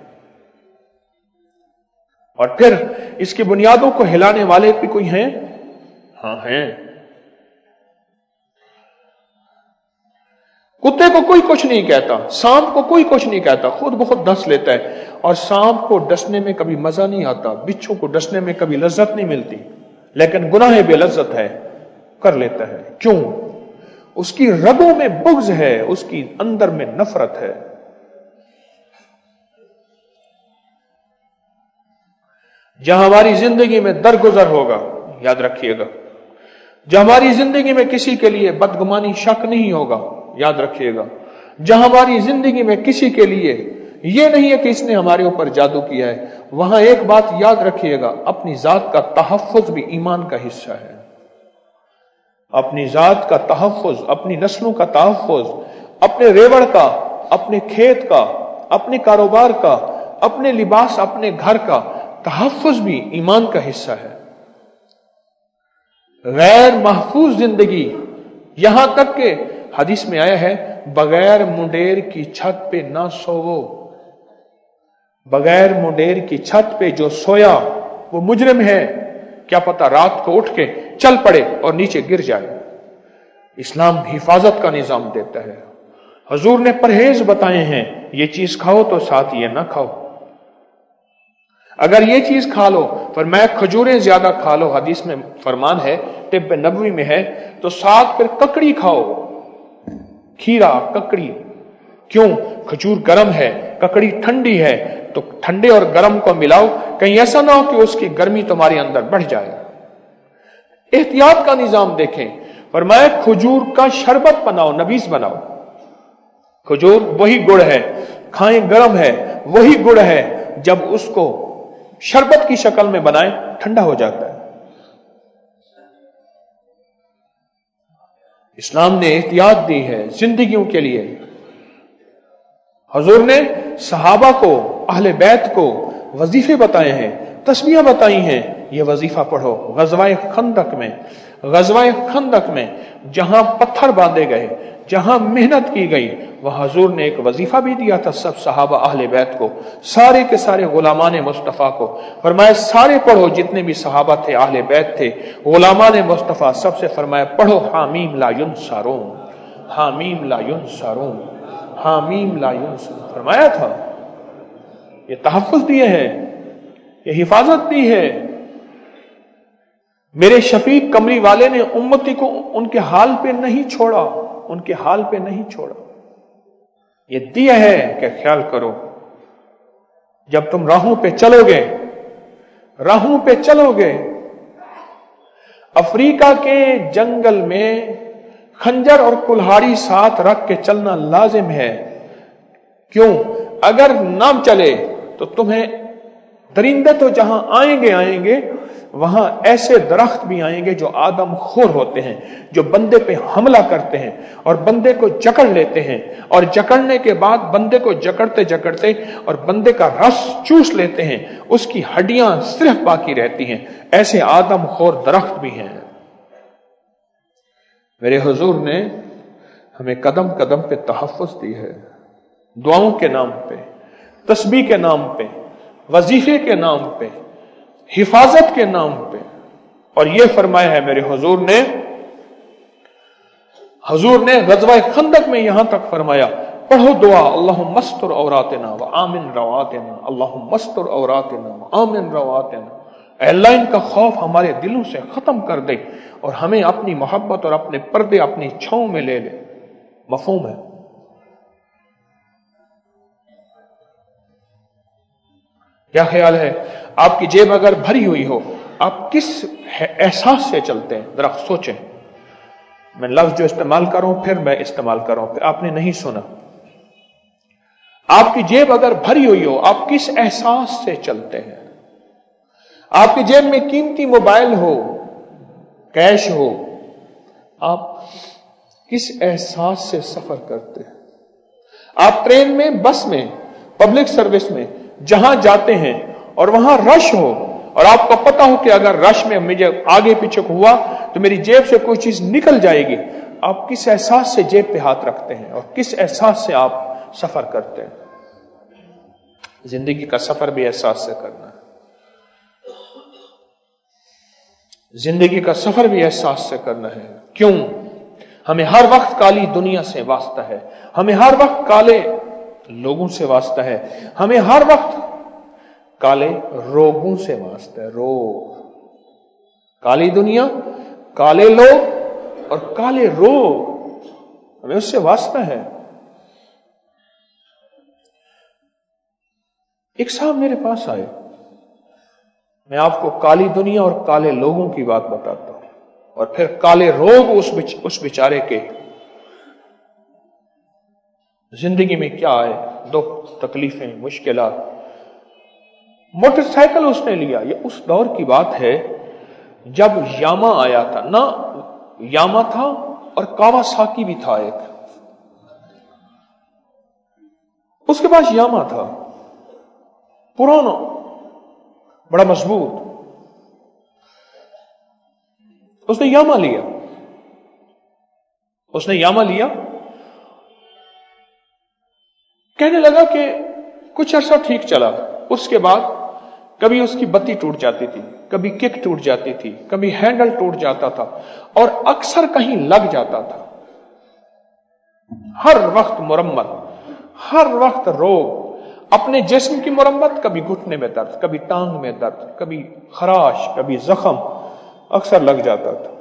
اور پھر اس کی بنیادوں کو ہلانے والے بھی کوئی ہیں؟ ہاں ہیں. کتے کو کوئی کچھ نہیں کہتا، سانپ کو کوئی کچھ نہیں کہتا، خود بخود ڈس لیتا ہے. اور سانپ کو ڈسنے میں کبھی مزہ نہیں آتا، بچھو کو ڈسنے میں کبھی لذت نہیں ملتی، لیکن گناہ بے لذت ہے، کر لیتا ہے. کیوں؟ اس کی رگوں میں بغض ہے، اس کی اندر میں نفرت ہے. جہاں ہماری زندگی میں درگزر ہوگا، یاد رکھیے گا، جہاں ہماری زندگی میں کسی کے لیے بدگمانی شک نہیں ہوگا، یاد رکھیے گا، جہاں ہماری زندگی میں کسی کے لیے یہ نہیں ہے کہ اس نے ہمارے اوپر جادو کیا ہے، وہاں ایک بات یاد رکھیے گا، اپنی ذات کا تحفظ بھی ایمان کا حصہ ہے. اپنی ذات کا تحفظ، اپنی نسلوں کا تحفظ، اپنے ریوڑ کا، اپنے کھیت کا، اپنے کاروبار کا، اپنے لباس، اپنے گھر کا تحفظ بھی ایمان کا حصہ ہے. غیر محفوظ زندگی، یہاں تک کہ حدیث میں آیا ہے بغیر منڈیر کی چھت پہ نہ سوو. بغیر منڈیر کی چھت پہ جو سویا وہ مجرم ہے. کیا پتا رات کو اٹھ کے چل پڑے اور نیچے گر جائے. اسلام حفاظت کا نظام دیتا ہے. حضور نے پرہیز بتائے ہیں، یہ چیز کھاؤ تو ساتھ یہ نہ کھاؤ، اگر یہ چیز کھا لو، فرمایا کھجوریں زیادہ کھا لو، حدیث میں فرمان ہے، طب نبوی میں ہے، تو ساتھ پھر ککڑی کھاؤ، کھیرا ککڑی، کیوں؟ کھجور گرم ہے، ککڑی ٹھنڈی ہے، تو ٹھنڈے اور گرم کو ملاؤ، کہیں ایسا نہ ہو کہ اس کی گرمی تمہارے اندر بڑھ جائے۔ احتیاط کا نظام دیکھیں، فرمایا کھجور کا شربت بناؤ، نبیذ بناؤ، کھجور وہی گڑ ہے، کھائیں گرم ہے، وہی گڑ ہے، جب اس کو شربت کی شکل میں بنائیں ٹھنڈا ہو جاتا ہے۔ اسلام نے احتیاط دی ہے زندگیوں کے لیے۔ حضور نے صحابہ کو، اہل بیت کو وظیفے بتائے ہیں، تسبیحیں بتائی ہیں، یہ وظیفہ پڑھو۔ غزوہ خندق میں غزوہ خندق میں جہاں پتھر باندھے گئے، جہاں محنت کی گئی، وہاں حضور نے ایک وظیفہ بھی دیا تھا سب صحابہ اہل بیت کو، سارے کے سارے غلامان مصطفیٰ کو، فرمایا سارے پڑھو، جتنے بھی صحابہ تھے، اہل بیت تھے، غلامان مصطفیٰ، سب سے فرمایا پڑھو حامیم لا ینصرون، حامیم لا ینصرون، حامیم لا ینصرون، فرمایا تھا۔ یہ تحفظ دیے ہیں، یہ حفاظت دی ہے۔ میرے شفیق کمری والے نے امتی کو ان کے حال پہ نہیں چھوڑا، ان کے حال پہ نہیں چھوڑا، یہ دیا ہے کہ خیال کرو، جب تم راہوں پہ چلو گے، راہوں پہ چلو گے، افریقہ کے جنگل میں خنجر اور کلہاڑی ساتھ رکھ کے چلنا لازم ہے، کیوں؟ اگر نہ چلے تو تمہیں درندے تو جہاں آئیں گے آئیں گے وہاں ایسے درخت بھی آئیں گے جو آدم خور ہوتے ہیں، جو بندے پہ حملہ کرتے ہیں اور بندے کو جکڑ لیتے ہیں، اور جکڑنے کے بعد بندے کو جکڑتے جکڑتے اور بندے کا رس چوس لیتے ہیں، اس کی ہڈیاں صرف باقی رہتی ہیں، ایسے آدم خور درخت بھی ہیں۔ میرے حضور نے ہمیں قدم قدم پہ تحفظ دی ہے، دعاؤں کے نام پہ، تسبیح کے نام پہ، وظیفے کے نام پہ، حفاظت کے نام پہ، اور یہ فرمایا ہے میرے حضور نے، حضور نے غزوہ خندق میں یہاں تک فرمایا پڑھو دعا، اللہم استر عوراتنا وآمن رواتنا، اللہم استر عوراتنا وآمن رواتنا، اے اللہ ان کا خوف ہمارے دلوں سے ختم کر دے اور ہمیں اپنی محبت اور اپنے پردے اپنی چھاؤں میں لے لے۔ مفہوم ہے؟ کیا خیال ہے؟ آپ کی جیب اگر بھری ہوئی ہو، آپ کس احساس سے چلتے ہیں؟ ذرا سوچیں۔ میں لفظ جو استعمال کروں پھر میں استعمال کروں، پھر آپ نے نہیں سنا۔ آپ کی جیب اگر بھری ہوئی ہو، آپ کس احساس سے چلتے ہیں؟ آپ کی جیب میں قیمتی موبائل ہو، کیش ہو، آپ کس احساس سے سفر کرتے ہیں؟ آپ ٹرین میں، بس میں، پبلک سروس میں جہاں جاتے ہیں اور وہاں رش ہو اور آپ کو پتا ہو کہ اگر رش میں مجھے آگے پیچھے ہوا تو میری جیب سے کوئی چیز نکل جائے گی، آپ کس احساس سے جیب پہ ہاتھ رکھتے ہیں اور کس احساس سے آپ سفر کرتے ہیں؟ زندگی کا سفر بھی احساس سے کرنا ہے، زندگی کا سفر بھی احساس سے کرنا ہے۔ کیوں؟ ہمیں ہر وقت کالی دنیا سے واسطہ ہے، ہمیں ہر وقت کالے لوگوں سے واسطہ ہے، ہمیں ہر وقت کالے روگوں سے واسطہ ہے۔ روگ، کالی دنیا، کالے لوگ اور کالے روگ، ہمیں اس سے واسطہ ہے۔ ایک صاحب میرے پاس آئے، میں آپ کو کالی دنیا اور کالے لوگوں کی بات بتاتا ہوں اور پھر کالے روگ اس بچ اس بیچارے کے زندگی میں کیا آئے، دکھ، تکلیفیں، مشکلات۔ موٹر سائیکل اس نے لیا، یہ اس دور کی بات ہے جب یاما آیا تھا، نہ یاما تھا اور کاواساکی بھی تھا ایک، اس کے پاس یاما تھا، پرانا، بڑا مضبوط، اس نے یاما لیا، اس نے یاما لیا کہنے لگا کہ کچھ عرصہ ٹھیک چلا، اس کے بعد کبھی اس کی بتی ٹوٹ جاتی تھی، کبھی کک ٹوٹ جاتی تھی، کبھی ہینڈل ٹوٹ جاتا تھا اور اکثر کہیں لگ جاتا تھا۔ ہر وقت مرمت، ہر وقت روگ، اپنے جسم کی مرمت، کبھی گھٹنے میں درد، کبھی ٹانگ میں درد، کبھی خراش، کبھی زخم اکثر لگ جاتا تھا.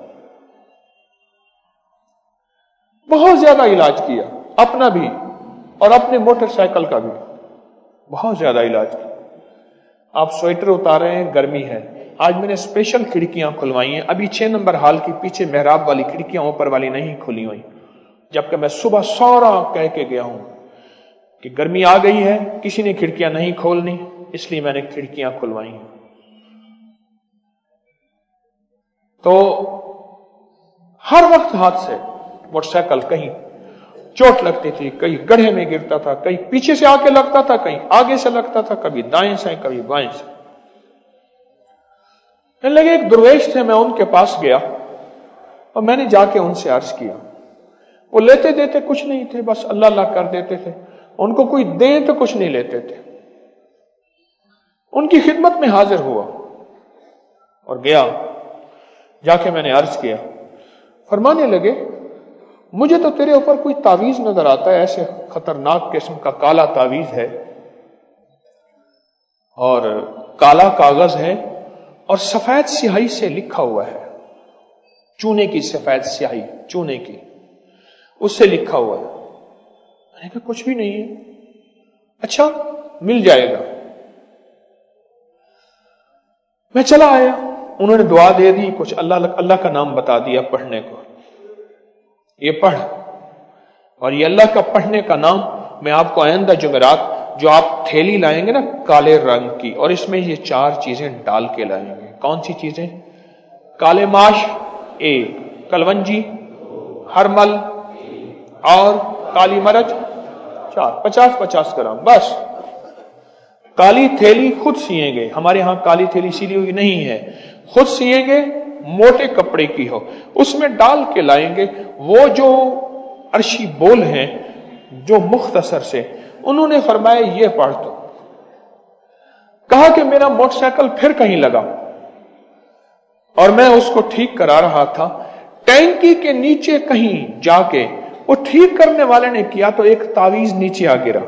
بہت زیادہ علاج کیا، اپنا بھی اور اپنے موٹر سائیکل کا بھی بہت زیادہ علاج کیا. آپ سویٹر اتارے ہیں، گرمی ہے. آج میں نے اسپیشل کھڑکیاں کھلوائی ہیں. ابھی چھ نمبر ہال کی پیچھے محراب والی کھڑکیاں اوپر والی نہیں کھلی ہوئی، جبکہ میں صبح سورا کہہ کے گیا ہوں کہ گرمی آ گئی ہے، کسی نے کھڑکیاں نہیں کھولنی، اس لیے میں نے کھڑکیاں کھلوائی ہیں. تو ہر وقت ہاتھ سے موٹر سائیکل، کہیں چوٹ لگتی تھی، کہیں گڑھے میں گرتا تھا، کہیں پیچھے سے آ کے لگتا تھا، کہیں آگے سے لگتا تھا، کبھی دائیں سے کبھی بائیں سے. کہنے لگے ایک درویش تھے، میں ان کے پاس گیا اور میں نے جا کے ان سے عرض کیا. وہ لیتے دیتے کچھ نہیں تھے، بس اللہ اللہ کر دیتے تھے. ان کو کوئی دیں تو کچھ نہیں لیتے تھے. ان کی خدمت میں حاضر ہوا اور گیا، جا کے میں نے عرض کیا. فرمانے لگے مجھے تو تیرے اوپر کوئی تعویذ نظر آتا ہے، ایسے خطرناک قسم کا کالا تعویذ ہے اور کالا کاغذ ہے اور سفید سیاہی سے لکھا ہوا ہے، چونے کی سفید سیاہی، چونے کی، اس سے لکھا ہوا ہے. میں نے کہا کچھ بھی نہیں ہے. اچھا مل جائے گا. میں چلا آیا، انہوں نے دعا دے دی، کچھ اللہ اللہ کا نام بتا دیا پڑھنے کو، یہ پڑھ. اور یہ اللہ کا پڑھنے کا نام میں آپ کو آئندہ جمعرات جو آپ تھیلی لائیں گے نا کالے رنگ کی، اور اس میں یہ چار چیزیں ڈال کے لائیں گے. کون سی چیزیں؟ کالے ماش ایک، کلونجی، ہرمل اور کالی مرچ چار، پچاس پچاس گرام. بس کالی تھیلی خود سیئیں گے، ہمارے ہاں کالی تھیلی سیلی ہوئی نہیں ہے، خود سیئیں گے، موٹے کپڑے کی ہو، اس میں ڈال کے لائیں گے. وہ جو عرشی بول ہیں جو مختصر سے، انہوں نے فرمایا یہ پڑھ دو. کہا کہ میرا موٹر سائیکل پھر کہیں لگا اور میں اس کو ٹھیک کرا رہا تھا، ٹینکی کے نیچے کہیں جا کے وہ ٹھیک کرنے والے نے کیا تو ایک تعویذ نیچے آ گرا،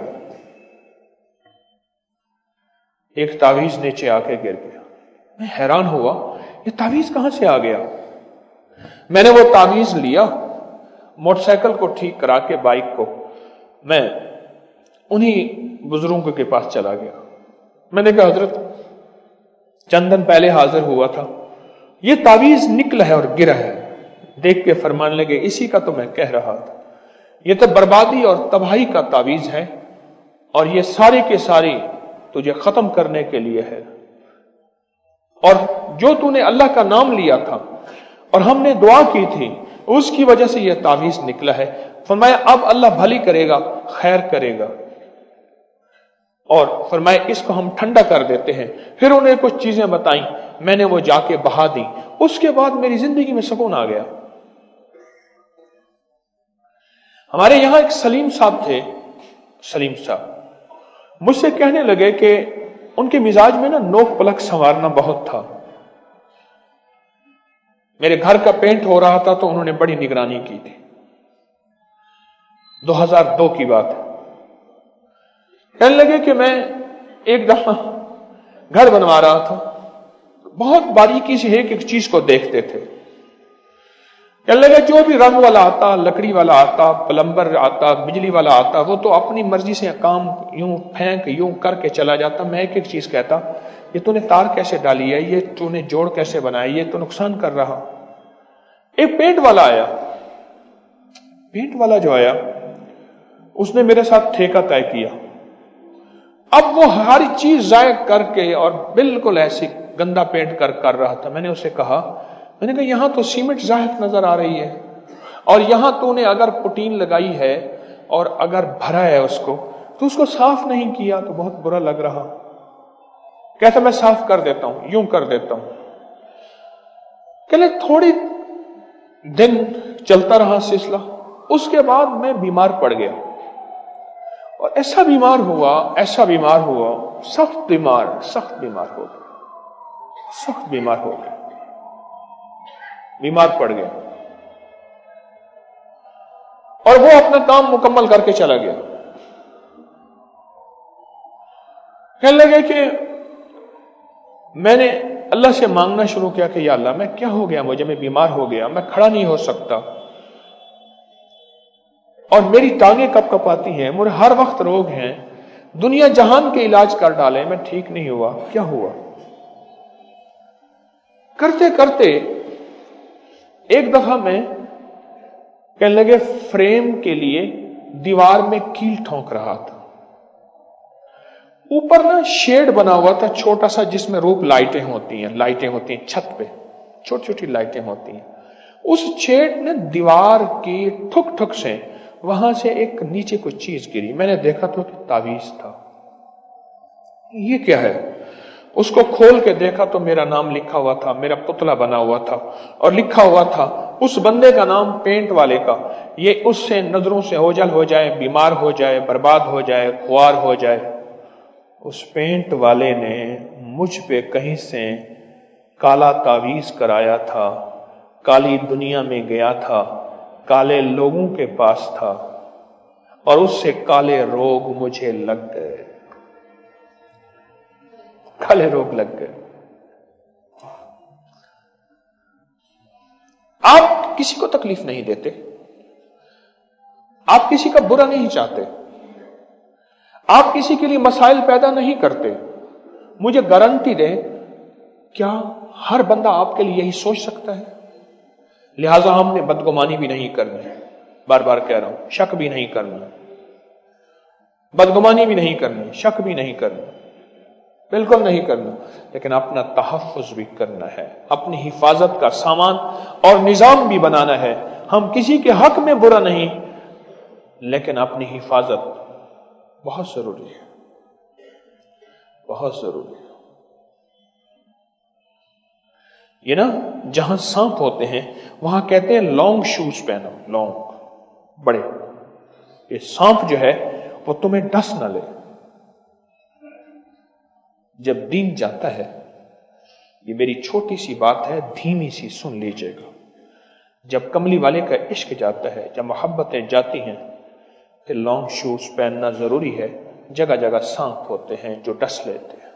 ایک تعویذ نیچے آ کے گر گیا. میں حیران ہوا یہ تعویذ کہاں سے آ گیا. میں نے وہ تعویذ لیا، موٹر سائیکل کو ٹھیک کرا کے بائک کو میں انہی بزرگوں کے پاس چلا گیا. میں نے کہا حضرت چند دن پہلے حاضر ہوا تھا، یہ تعویذ نکلا ہے اور گرا ہے. دیکھ کے فرمان لگے اسی کا تو میں کہہ رہا تھا، یہ تو بربادی اور تباہی کا تعویذ ہے اور یہ سارے کے ساری تجھے ختم کرنے کے لیے ہے. اور جو تو نے اللہ کا نام لیا تھا اور ہم نے دعا کی تھی اس کی وجہ سے یہ تعویذ نکلا ہے. فرمایا اب اللہ بھلی کرے گا، خیر کرے گا. اور فرمایا اس کو ہم ٹھنڈا کر دیتے ہیں. پھر انہیں کچھ چیزیں بتائیں، میں نے وہ جا کے بہا دی. اس کے بعد میری زندگی میں سکون آ گیا. ہمارے یہاں ایک سلیم صاحب تھے، سلیم صاحب مجھ سے کہنے لگے کہ ان کے مزاج میں نا نوک پلک سنوارنا بہت تھا. میرے گھر کا پینٹ ہو رہا تھا تو انہوں نے بڑی نگرانی کی تھی. دو ہزار دو کی بات ہے. کہنے لگے کہ میں ایک دفعہ گھر بنوا رہا تھا، بہت باریکی سے ایک ایک چیز کو دیکھتے تھے. کہنے لگے جو بھی رنگ والا آتا، لکڑی والا آتا، پلمبر آتا، بجلی والا آتا، وہ تو اپنی مرضی سے کام یوں پھینک یوں کر کے چلا جاتا. میں ایک ایک چیز کہتا یہ تو نے تار کیسے ڈالی ہے، یہ تو نے جوڑ کیسے بنایا، یہ تو نقصان کر رہا. ایک پینٹ والا آیا، پینٹ والا جو آیا اس نے میرے ساتھ ٹھیکہ طے کیا. اب وہ ہر چیز ضائع کر کے اور بالکل ایسی گندا پینٹ کر کر رہا تھا. میں نے اسے کہا میں نے کہا یہاں تو سیمنٹ ظاہر نظر آ رہی ہے اور یہاں تو نے اگر پٹین لگائی ہے اور اگر بھرا ہے اس کو تو اس کو صاف نہیں کیا تو بہت برا لگ رہا. کہتا میں صاف کر دیتا ہوں، یوں کر دیتا ہوں. کہ تھوڑی دن چلتا رہا سلسلہ. اس کے بعد میں بیمار پڑ گیا اور ایسا بیمار ہوا ایسا بیمار ہوا سخت بیمار سخت بیمار ہو گیا سخت بیمار ہو گیا بیمار پڑ گیا. اور وہ اپنا کام مکمل کر کے چلا گیا. کہنے لگے کہ میں نے اللہ سے مانگنا شروع کیا کہ یا اللہ میں کیا ہو گیا مجھے، میں بیمار ہو گیا، میں کھڑا نہیں ہو سکتا اور میری ٹانگیں کپ کپ آتی ہیں، مجھے ہر وقت روگ ہیں، دنیا جہان کے علاج کر ڈالے میں ٹھیک نہیں ہوا، کیا ہوا؟ کرتے کرتے ایک دفعہ میں کہنے لگے فریم کے لیے دیوار میں کیل ٹھونک رہا تھا. اوپر نا شیڈ بنا ہوا تھا چھوٹا سا، جس میں روپ لائٹیں ہوتی ہیں لائٹیں ہوتی ہیں چھت پہ چھوٹی چھوٹی لائٹیں ہوتی ہیں. اس شیڈ نے دیوار کی ٹھک ٹھک سے وہاں سے ایک نیچے کوئی چیز گری. میں نے دیکھا تو کہ تعویذ تھا. یہ کیا ہے؟ اس کو کھول کے دیکھا تو میرا نام لکھا ہوا تھا، میرا پتلا بنا ہوا تھا اور لکھا ہوا تھا اس بندے کا نام پینٹ والے کا، یہ اس سے نظروں سے اوجھل ہو جائے، بیمار ہو جائے، برباد ہو جائے، خوار ہو جائے. اس پینٹ والے نے مجھ پہ کہیں سے کالا تعویذ کرایا تھا، کالی دنیا میں گیا تھا، کالے لوگوں کے پاس تھا اور اس سے کالے روگ مجھے لگ گئے، کالے روگ لگ گئے. آپ کسی کو تکلیف نہیں دیتے، آپ کسی کا برا نہیں چاہتے، آپ کسی کے لیے مسائل پیدا نہیں کرتے. مجھے گارنٹی دیں کیا ہر بندہ آپ کے لیے یہی سوچ سکتا ہے؟ لہذا ہم نے بدگمانی بھی نہیں کرنی، بار بار کہہ رہا ہوں، شک بھی نہیں کرنا، بدگمانی بھی نہیں کرنی، شک بھی نہیں کرنا، بالکل نہیں کرنا. لیکن اپنا تحفظ بھی کرنا ہے، اپنی حفاظت کا سامان اور نظام بھی بنانا ہے. ہم کسی کے حق میں برا نہیں، لیکن اپنی حفاظت بہت ضروری ہے، بہت ضروری ہے. یہ نا جہاں سانپ ہوتے ہیں وہاں کہتے ہیں لانگ شوز پہنو، لانگ بڑے. یہ سانپ جو ہے وہ تمہیں ڈس نہ لے. جب دین جاتا ہے، یہ میری چھوٹی سی بات ہے، دھیمی سی سن لیجئے گا، جب کملی والے کا عشق جاتا ہے، جب محبتیں جاتی ہیں، پھر لانگ شوز پہننا ضروری ہے. جگہ جگہ سانپ ہوتے ہیں جو ڈس لیتے ہیں،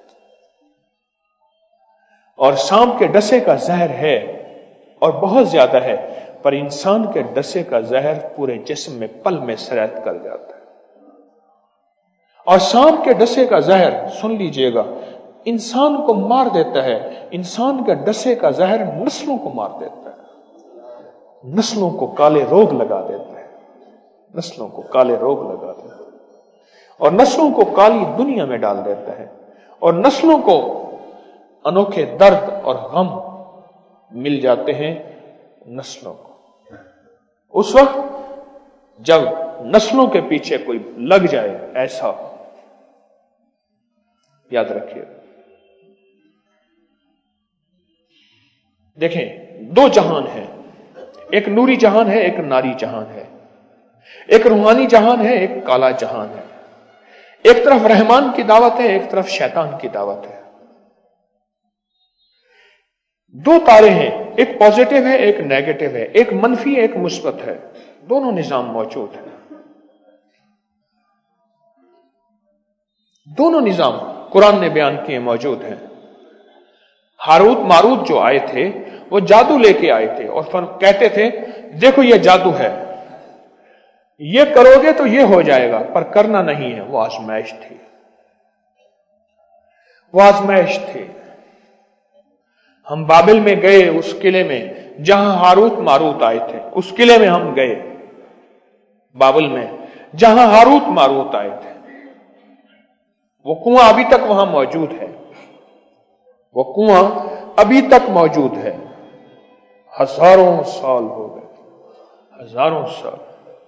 اور سانپ کے ڈسے کا زہر ہے اور بہت زیادہ ہے، پر انسان کے ڈسے کا زہر پورے جسم میں پل میں سرایت کر جاتا ہے. اور سانپ کے ڈسے کا زہر سن لیجئے گا انسان کو مار دیتا ہے. انسان کے ڈسے کا زہر نسلوں کو مار دیتا ہے، نسلوں کو کالے روگ لگا دیتا ہے، نسلوں کو کالے روگ لگا دیتا ہے اور نسلوں کو کالی دنیا میں ڈال دیتا ہے اور نسلوں کو انوکھے درد اور غم مل جاتے ہیں نسلوں کو. اس وقت جب نسلوں کے پیچھے کوئی لگ جائے ایسا، یاد رکھیے. دیکھیں دو جہان ہیں، ایک نوری جہان ہے، ایک ناری جہان ہے، ایک روحانی جہان ہے، ایک کالا جہان ہے. ایک طرف رحمان کی دعوت ہے، ایک طرف شیطان کی دعوت ہے. دو تارے ہیں، ایک پازیٹو ہے، ایک نیگیٹو ہے، ایک منفی ایک مثبت ہے. دونوں نظام موجود ہیں، دونوں نظام قرآن نے بیان کیے موجود ہیں. ہاروت ماروت جو آئے تھے وہ جادو لے کے آئے تھے اور کہتے تھے دیکھو یہ جادو ہے، یہ کرو گے تو یہ ہو جائے گا، پر کرنا نہیں ہے. وہ آزمائش تھی، وہ آزمائش تھی. ہم بابل میں گئے، اس قلعے میں جہاں ہاروت ماروت آئے تھے، اس قلعے میں ہم گئے بابل میں جہاں ہاروت ماروت آئے تھے. وہ کنواں ابھی تک وہاں موجود ہے، وہ کنواں ابھی تک موجود ہے. ہزاروں سال ہو گئے، ہزاروں سال.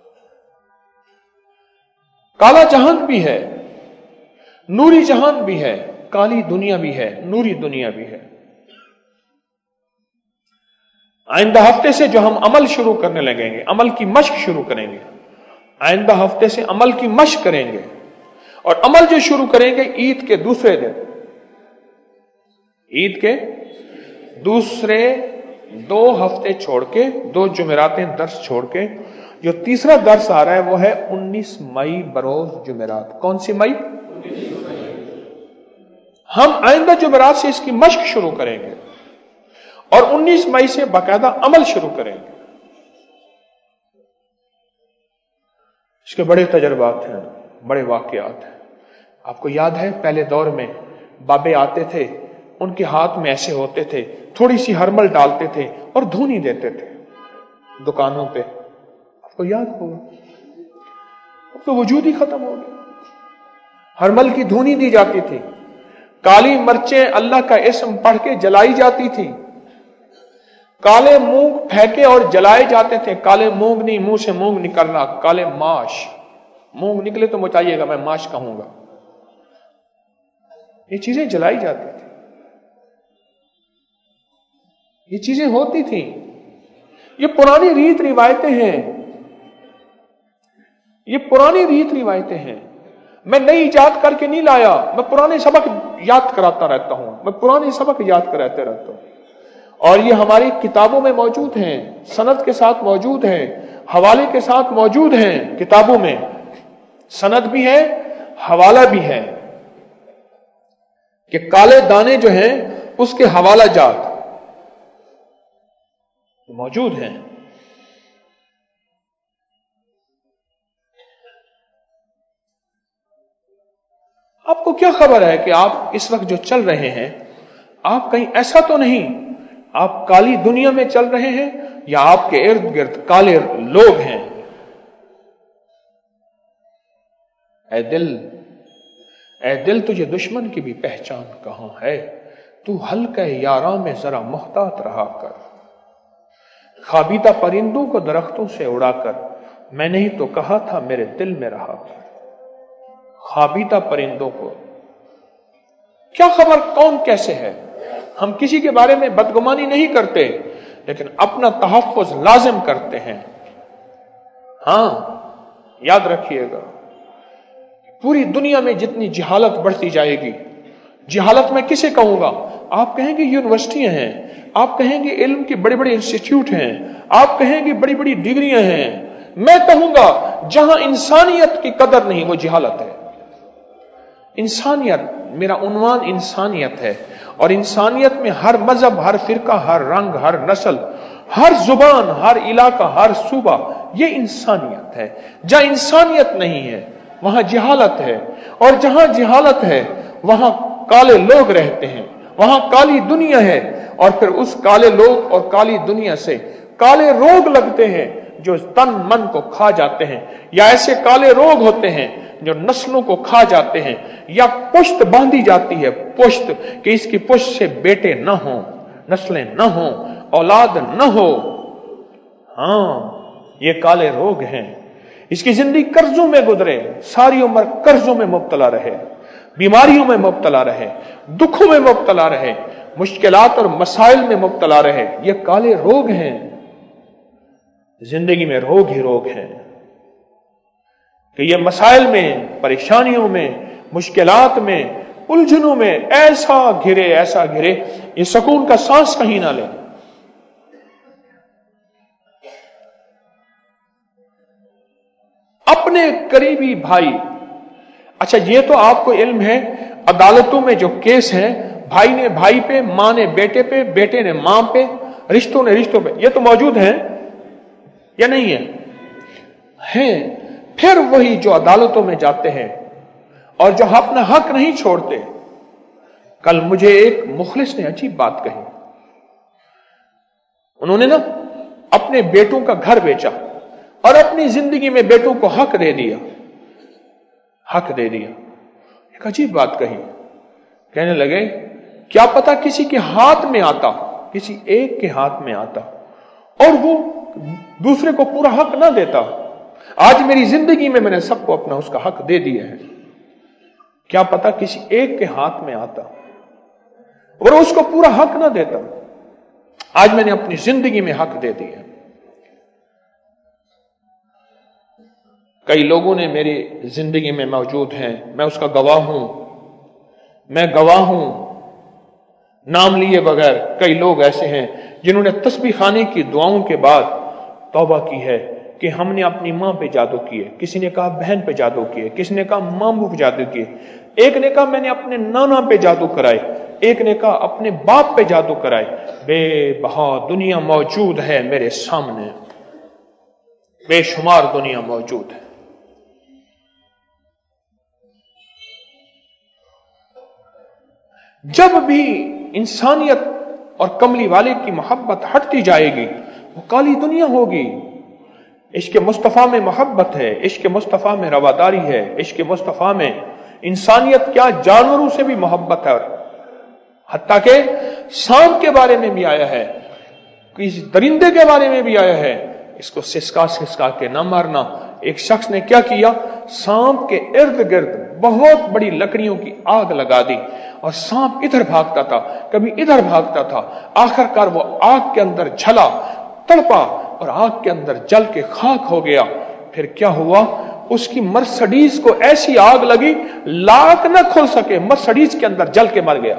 کالا جہان بھی ہے، نوری جہان بھی ہے، کالی دنیا بھی ہے، نوری دنیا بھی ہے. آئندہ ہفتے سے جو ہم عمل شروع کرنے لگیں گے، عمل کی مشق شروع کریں گے، آئندہ ہفتے سے عمل کی مشق کریں گے. اور عمل جو شروع کریں گے عید کے دوسرے دن، عید کے دوسرے دو ہفتے چھوڑ کے، دو جمعراتیں درس چھوڑ کے جو تیسرا درس آ رہا ہے وہ ہے انیس مئی بروز جمعرات. کون سی مئی؟ ہم آئندہ جمعرات سے اس کی مشق شروع کریں گے اور انیس مئی سے باقاعدہ عمل شروع کریں گے. اس کے بڑے تجربات ہیں، بڑے واقعات ہیں. آپ کو یاد ہے پہلے دور میں بابے آتے تھے، ان کے ہاتھ میں ایسے ہوتے تھے، تھوڑی سی ہرمل ڈالتے تھے اور دھونی دیتے تھے دکانوں پہ. آپ کو یاد ہوگا، اب تو وجود ہی ختم ہو گیا. ہرمل کی دھونی دی جاتی تھی، کالی مرچیں اللہ کا اسم پڑھ کے جلائی جاتی تھی، کالے مونگ پھینکے اور جلائے جاتے تھے. کالے مونگ نہیں، منہ سے مونگ نکلنا، کالے ماش. مونگ نکلے تو بتائیے گا، میں ماش کہوں گا. یہ چیزیں جلائی جاتی تھی، یہ چیزیں ہوتی تھیں. یہ پرانی ریت روایتیں ہیں، یہ پرانی ریت روایتیں ہیں. میں نئی ایجاد کر کے نہیں لایا، میں پرانے سبق یاد کراتا رہتا ہوں، میں پرانے سبق یاد کراتے رہتا ہوں. اور یہ ہماری کتابوں میں موجود ہیں، سند کے ساتھ موجود ہیں، حوالے کے ساتھ موجود ہیں. کتابوں میں سند بھی ہے، حوالہ بھی ہے کہ کالے دانے جو ہیں اس کے حوالہ جات موجود ہیں. آپ کو کیا خبر ہے کہ آپ اس وقت جو چل رہے ہیں، آپ کہیں ایسا تو نہیں آپ کالی دنیا میں چل رہے ہیں یا آپ کے ارد گرد کالے لوگ ہیں؟ اے دل، اے دل تجھے دشمن کی بھی پہچان کہاں ہے؟ تو حلقہ یاراں میں ذرا محتاط رہا کر. خوابیدہ پرندوں کو درختوں سے اڑا کر، میں نے ہی تو کہا تھا میرے دل میں رہا کر. خوابیدہ پرندوں کو کیا خبر کون کیسے ہے؟ ہم کسی کے بارے میں بدگمانی نہیں کرتے، لیکن اپنا تحفظ لازم کرتے ہیں. ہاں یاد رکھیے گا، پوری دنیا میں جتنی جہالت بڑھتی جائے گی، جہالت میں کسے کہوں گا؟ آپ کہیں گے یونیورسٹیاں ہیں، آپ کہیں گے علم کے بڑے بڑے انسٹیٹیوٹ ہیں، آپ کہیں گے بڑی بڑی ڈگریاں ہیں. میں کہوں گا جہاں انسانیت کی قدر نہیں وہ جہالت ہے. انسانیت، میرا عنوان انسانیت ہے، اور انسانیت میں ہر مذہب، ہر فرقہ، ہر رنگ، ہر نسل، ہر زبان، ہر علاقہ، ہر صوبہ، یہ انسانیت ہے. جہاں انسانیت نہیں ہے وہاں جہالت ہے، اور جہاں جہالت ہے وہاں کالے لوگ رہتے ہیں، وہاں کالی دنیا ہے. اور پھر اس کالے لوگ اور کالی دنیا سے کالے روگ لگتے ہیں جو تن من کو کھا جاتے ہیں، یا ایسے کالے روگ ہوتے ہیں جو نسلوں کو کھا جاتے ہیں، یا پشت باندھی جاتی ہے، پشت کہ اس کی پشت سے بیٹے نہ ہوں، نسلیں نہ ہوں، اولاد نہ ہو. ہاں یہ کالے روگ ہیں. اس کی زندگی قرضوں میں گزرے، ساری عمر قرضوں میں مبتلا رہے، بیماریوں میں مبتلا رہے، دکھوں میں مبتلا رہے، مشکلات اور مسائل میں مبتلا رہے. یہ کالے روگ ہیں. زندگی میں روگ ہی روگ ہیں کہ یہ مسائل میں، پریشانیوں میں، مشکلات میں، الجھنوں میں ایسا گھرے ایسا گھرے یہ سکون کا سانس کہیں نہ لے. اپنے قریبی بھائی، اچھا یہ تو آپ کو علم ہے عدالتوں میں جو کیس ہیں، بھائی نے بھائی پہ، ماں نے بیٹے پہ، بیٹے نے ماں پہ، رشتوں نے رشتوں پہ، یہ تو موجود ہیں یا نہیں ہے؟ ہیں. پھر وہی جو عدالتوں میں جاتے ہیں اور جو اپنا حق نہیں چھوڑتے. کل مجھے ایک مخلص نے عجیب بات کہی. انہوں نے نا اپنے بیٹوں کا گھر بیچا اور اپنی زندگی میں بیٹوں کو حق دے دیا، حق دے دیا. ایک عجیب بات کہی. کہنے لگے کیا پتا کسی کے ہاتھ میں آتا، کسی ایک کے ہاتھ میں آتا اور وہ دوسرے کو پورا حق نہ دیتا. آج میری زندگی میں میں نے سب کو اپنا اس کا حق دے دیا ہے، کیا پتا کسی ایک کے ہاتھ میں آتا اور اس کو پورا حق نہ دیتا. آج میں نے اپنی زندگی میں حق دے دیا. کئی لوگوں نے میری زندگی میں موجود ہیں، میں اس کا گواہ ہوں، میں گواہ ہوں نام لیے بغیر. کئی لوگ ایسے ہیں جنہوں نے تسبیح خانے کی دعاؤں کے بعد توبہ کی ہے، کہ ہم نے اپنی ماں پہ جادو کیے، کسی نے کہا بہن پہ جادو کیے، کسی نے کہا ماموں پہ جادو کیے، ایک نے کہا میں نے اپنے نانا پہ جادو کرائے، ایک نے کہا اپنے باپ پہ جادو کرائے۔ بے بہا دنیا موجود ہے میرے سامنے، بے شمار دنیا موجود ہے۔ جب بھی انسانیت اور کملی والے کی محبت ہٹتی جائے گی وہ کالی دنیا ہوگی۔ عشق مصطفیٰ میں محبت ہے، عشق مصطفیٰ میں رواداری ہے، عشق مصطفیٰ میں انسانیت کیا جانوروں سے بھی محبت ہے، حتیٰ کہ سانپ کے بارے میں بھی آیا ہے، کسی درندے کے بارے میں بھی آیا ہے، اس کو سسکا سسکا کے نہ مارنا۔ ایک شخص نے کیا کیا، سانپ کے ارد گرد بہت بڑی لکڑیوں کی آگ لگا دی اور سانپ ادھر بھاگتا تھا کبھی ادھر بھاگتا تھا، آخر کار وہ آگ کے اندر جھلا، تڑپا اور آگ کے اندر جل کے خاک ہو گیا۔ پھر کیا ہوا، اس کی مرسڈیز کو ایسی آگ لگی لاک نہ کھل سکے، مرسڈیز کے اندر جل کے مر گیا۔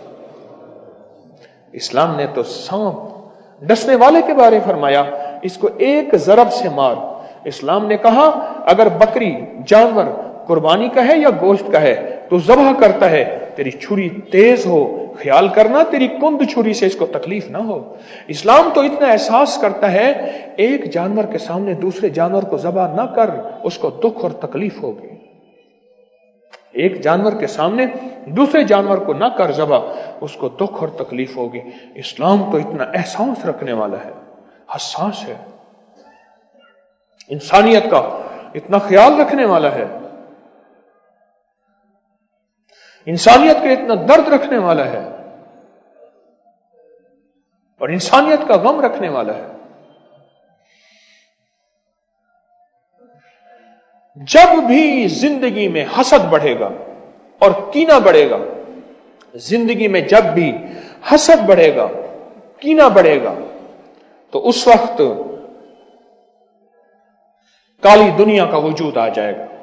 اسلام نے تو سانپ ڈسنے والے کے بارے فرمایا اس کو ایک ضرب سے مار۔ اسلام نے کہا اگر بکری جانور قربانی کا ہے یا گوشت کا ہے تو ذبح کرتا ہے، تیری چھری تیز ہو، خیال کرنا تیری کند چھری سے اس کو تکلیف نہ ہو۔ اسلام تو اتنا احساس کرتا ہے ایک جانور کے سامنے دوسرے جانور کو ذبح نہ کر، اس کو دکھ اور تکلیف ہوگی۔ ایک جانور کے سامنے دوسرے جانور کو نہ کر ذبح، اس کو دکھ اور تکلیف ہوگی۔ اسلام تو اتنا احساس رکھنے والا ہے، حساس ہے، انسانیت کا اتنا خیال رکھنے والا ہے، انسانیت کا اتنا درد رکھنے والا ہے اور انسانیت کا غم رکھنے والا ہے۔ جب بھی زندگی میں حسد بڑھے گا اور کینہ بڑھے گا، زندگی میں جب بھی حسد بڑھے گا، کینہ بڑھے گا، تو اس وقت کالی دنیا کا وجود آ جائے گا۔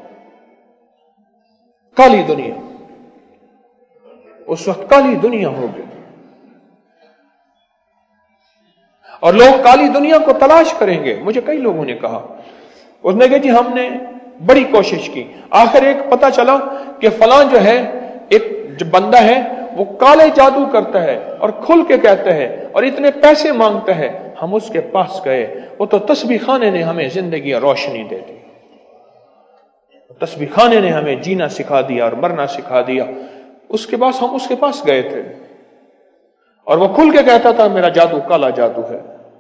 کالی دنیا، اس وقت کالی دنیا ہوگی اور لوگ کالی دنیا کو تلاش کریں گے۔ مجھے کئی لوگوں نے کہا، اس نے کہا جی ہم نے بڑی کوشش کی، آخر ایک پتہ چلا کہ فلاں جو ہے ایک جو بندہ ہے وہ کالے جادو کرتا ہے اور کھل کے کہتا ہے اور اتنے پیسے مانگتا ہے۔ ہم اس کے پاس گئے، وہ تو تسبیح خانے نے ہمیں زندگی اور روشنی دے دی، تسبیح خانے نے ہمیں جینا سکھا دیا اور مرنا سکھا دیا۔ اس کے پاس ہم اس کے پاس گئے تھے اور وہ کھل کے کہتا تھا میرا جادو کالا جادو ہے۔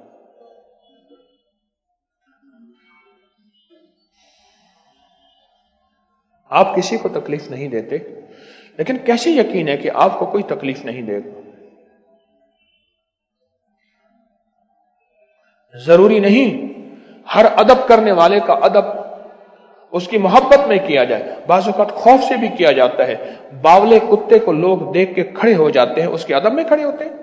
آپ کسی کو تکلیف نہیں دیتے، لیکن کیسے یقین ہے کہ آپ کو کوئی تکلیف نہیں دے گا؟ ضروری نہیں ہر ادب کرنے والے کا ادب اس کی محبت میں کیا جائے، بعض اوقات خوف سے بھی کیا جاتا ہے۔ باولے کتے کو لوگ دیکھ کے کھڑے ہو جاتے ہیں، اس کے ادب میں کھڑے ہوتے ہیں۔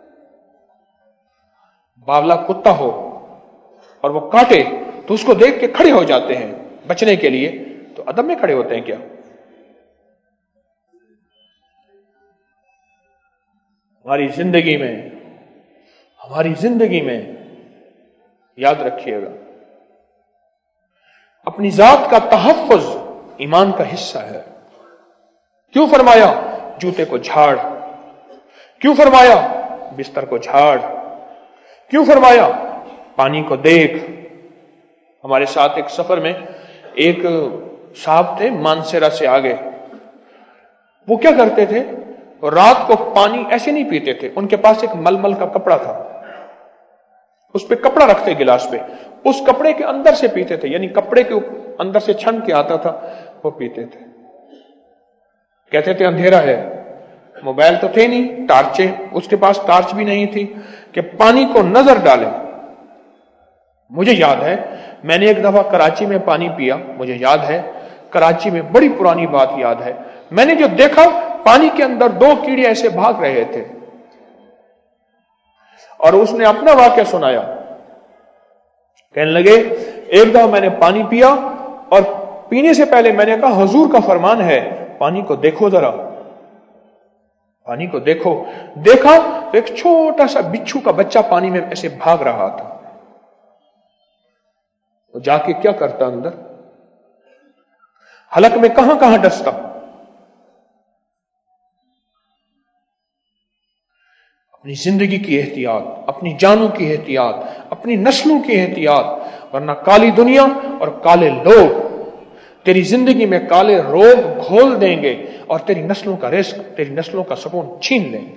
باولا کتا ہو اور وہ کاٹے تو اس کو دیکھ کے کھڑے ہو جاتے ہیں بچنے کے لیے، تو ادب میں کھڑے ہوتے ہیں کیا؟ ہماری زندگی میں ہماری زندگی میں یاد رکھیے گا، اپنی ذات کا تحفظ ایمان کا حصہ ہے۔ کیوں فرمایا جوتے کو جھاڑ؟ کیوں فرمایا بستر کو جھاڑ؟ کیوں فرمایا پانی کو دیکھ؟ ہمارے ساتھ ایک سفر میں ایک صاحب تھے مانسیرا سے آگے، وہ کیا کرتے تھے، رات کو پانی ایسے نہیں پیتے تھے، ان کے پاس ایک ململ کا کپڑا تھا، اس پہ کپڑا رکھتے گلاس پہ، اس کپڑے کے اندر سے پیتے تھے، یعنی کپڑے کے اندر سے چھن کے آتا تھا وہ پیتے تھے۔ کہتے تھے اندھیرا ہے، موبائل تو تھے نہیں، ٹارچیں، اس کے پاس ٹارچ بھی نہیں تھی کہ پانی کو نظر ڈالیں۔ مجھے یاد ہے میں نے ایک دفعہ کراچی میں پانی پیا، مجھے یاد ہے کراچی میں بڑی پرانی بات یاد ہے، میں نے جو دیکھا پانی کے اندر دو کیڑے ایسے بھاگ رہے تھے اور اس نے اپنا واقعہ سنایا، کہنے لگے ایک دفعہ میں نے پانی پیا اور پینے سے پہلے میں نے کہا حضور کا فرمان ہے پانی کو دیکھو ذرا، پانی کو دیکھو۔ دیکھا تو ایک چھوٹا سا بچھو کا بچہ پانی میں ایسے بھاگ رہا تھا، وہ جا کے کیا کرتا اندر؟ حلق میں کہاں کہاں ڈستا؟ اپنی زندگی کی احتیاط، اپنی جانوں کی احتیاط، اپنی نسلوں کی احتیاط، ورنہ کالی دنیا اور کالے لوگ تیری زندگی میں کالے روگ گھول دیں گے اور تیری نسلوں کا رزق، تیری نسلوں کا سکون چھین لیں گے۔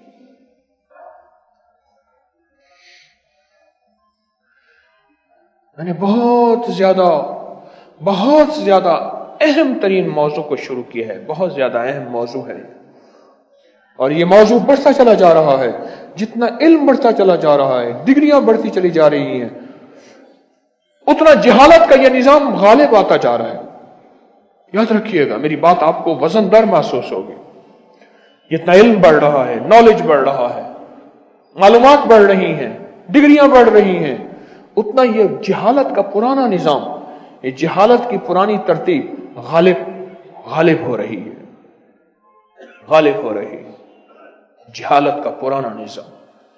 میں نے بہت زیادہ بہت زیادہ اہم ترین موضوع کو شروع کیا ہے، بہت زیادہ اہم موضوع ہے، اور یہ موضوع بڑھتا چلا جا رہا ہے۔ جتنا علم بڑھتا چلا جا رہا ہے، ڈگریاں بڑھتی چلی جا رہی ہیں، اتنا جہالت کا یہ نظام غالب آتا جا رہا ہے۔ یاد رکھیے گا، میری بات آپ کو وزن دار محسوس ہوگی۔ جتنا علم بڑھ رہا ہے، نالج بڑھ رہا ہے، معلومات بڑھ رہی ہیں، ڈگریاں بڑھ رہی ہیں، اتنا یہ جہالت کا پرانا نظام، یہ جہالت کی پرانی ترتیب غالب غالب ہو رہی ہے، غالب ہو رہی ہے، جہالت کا پرانا نظام،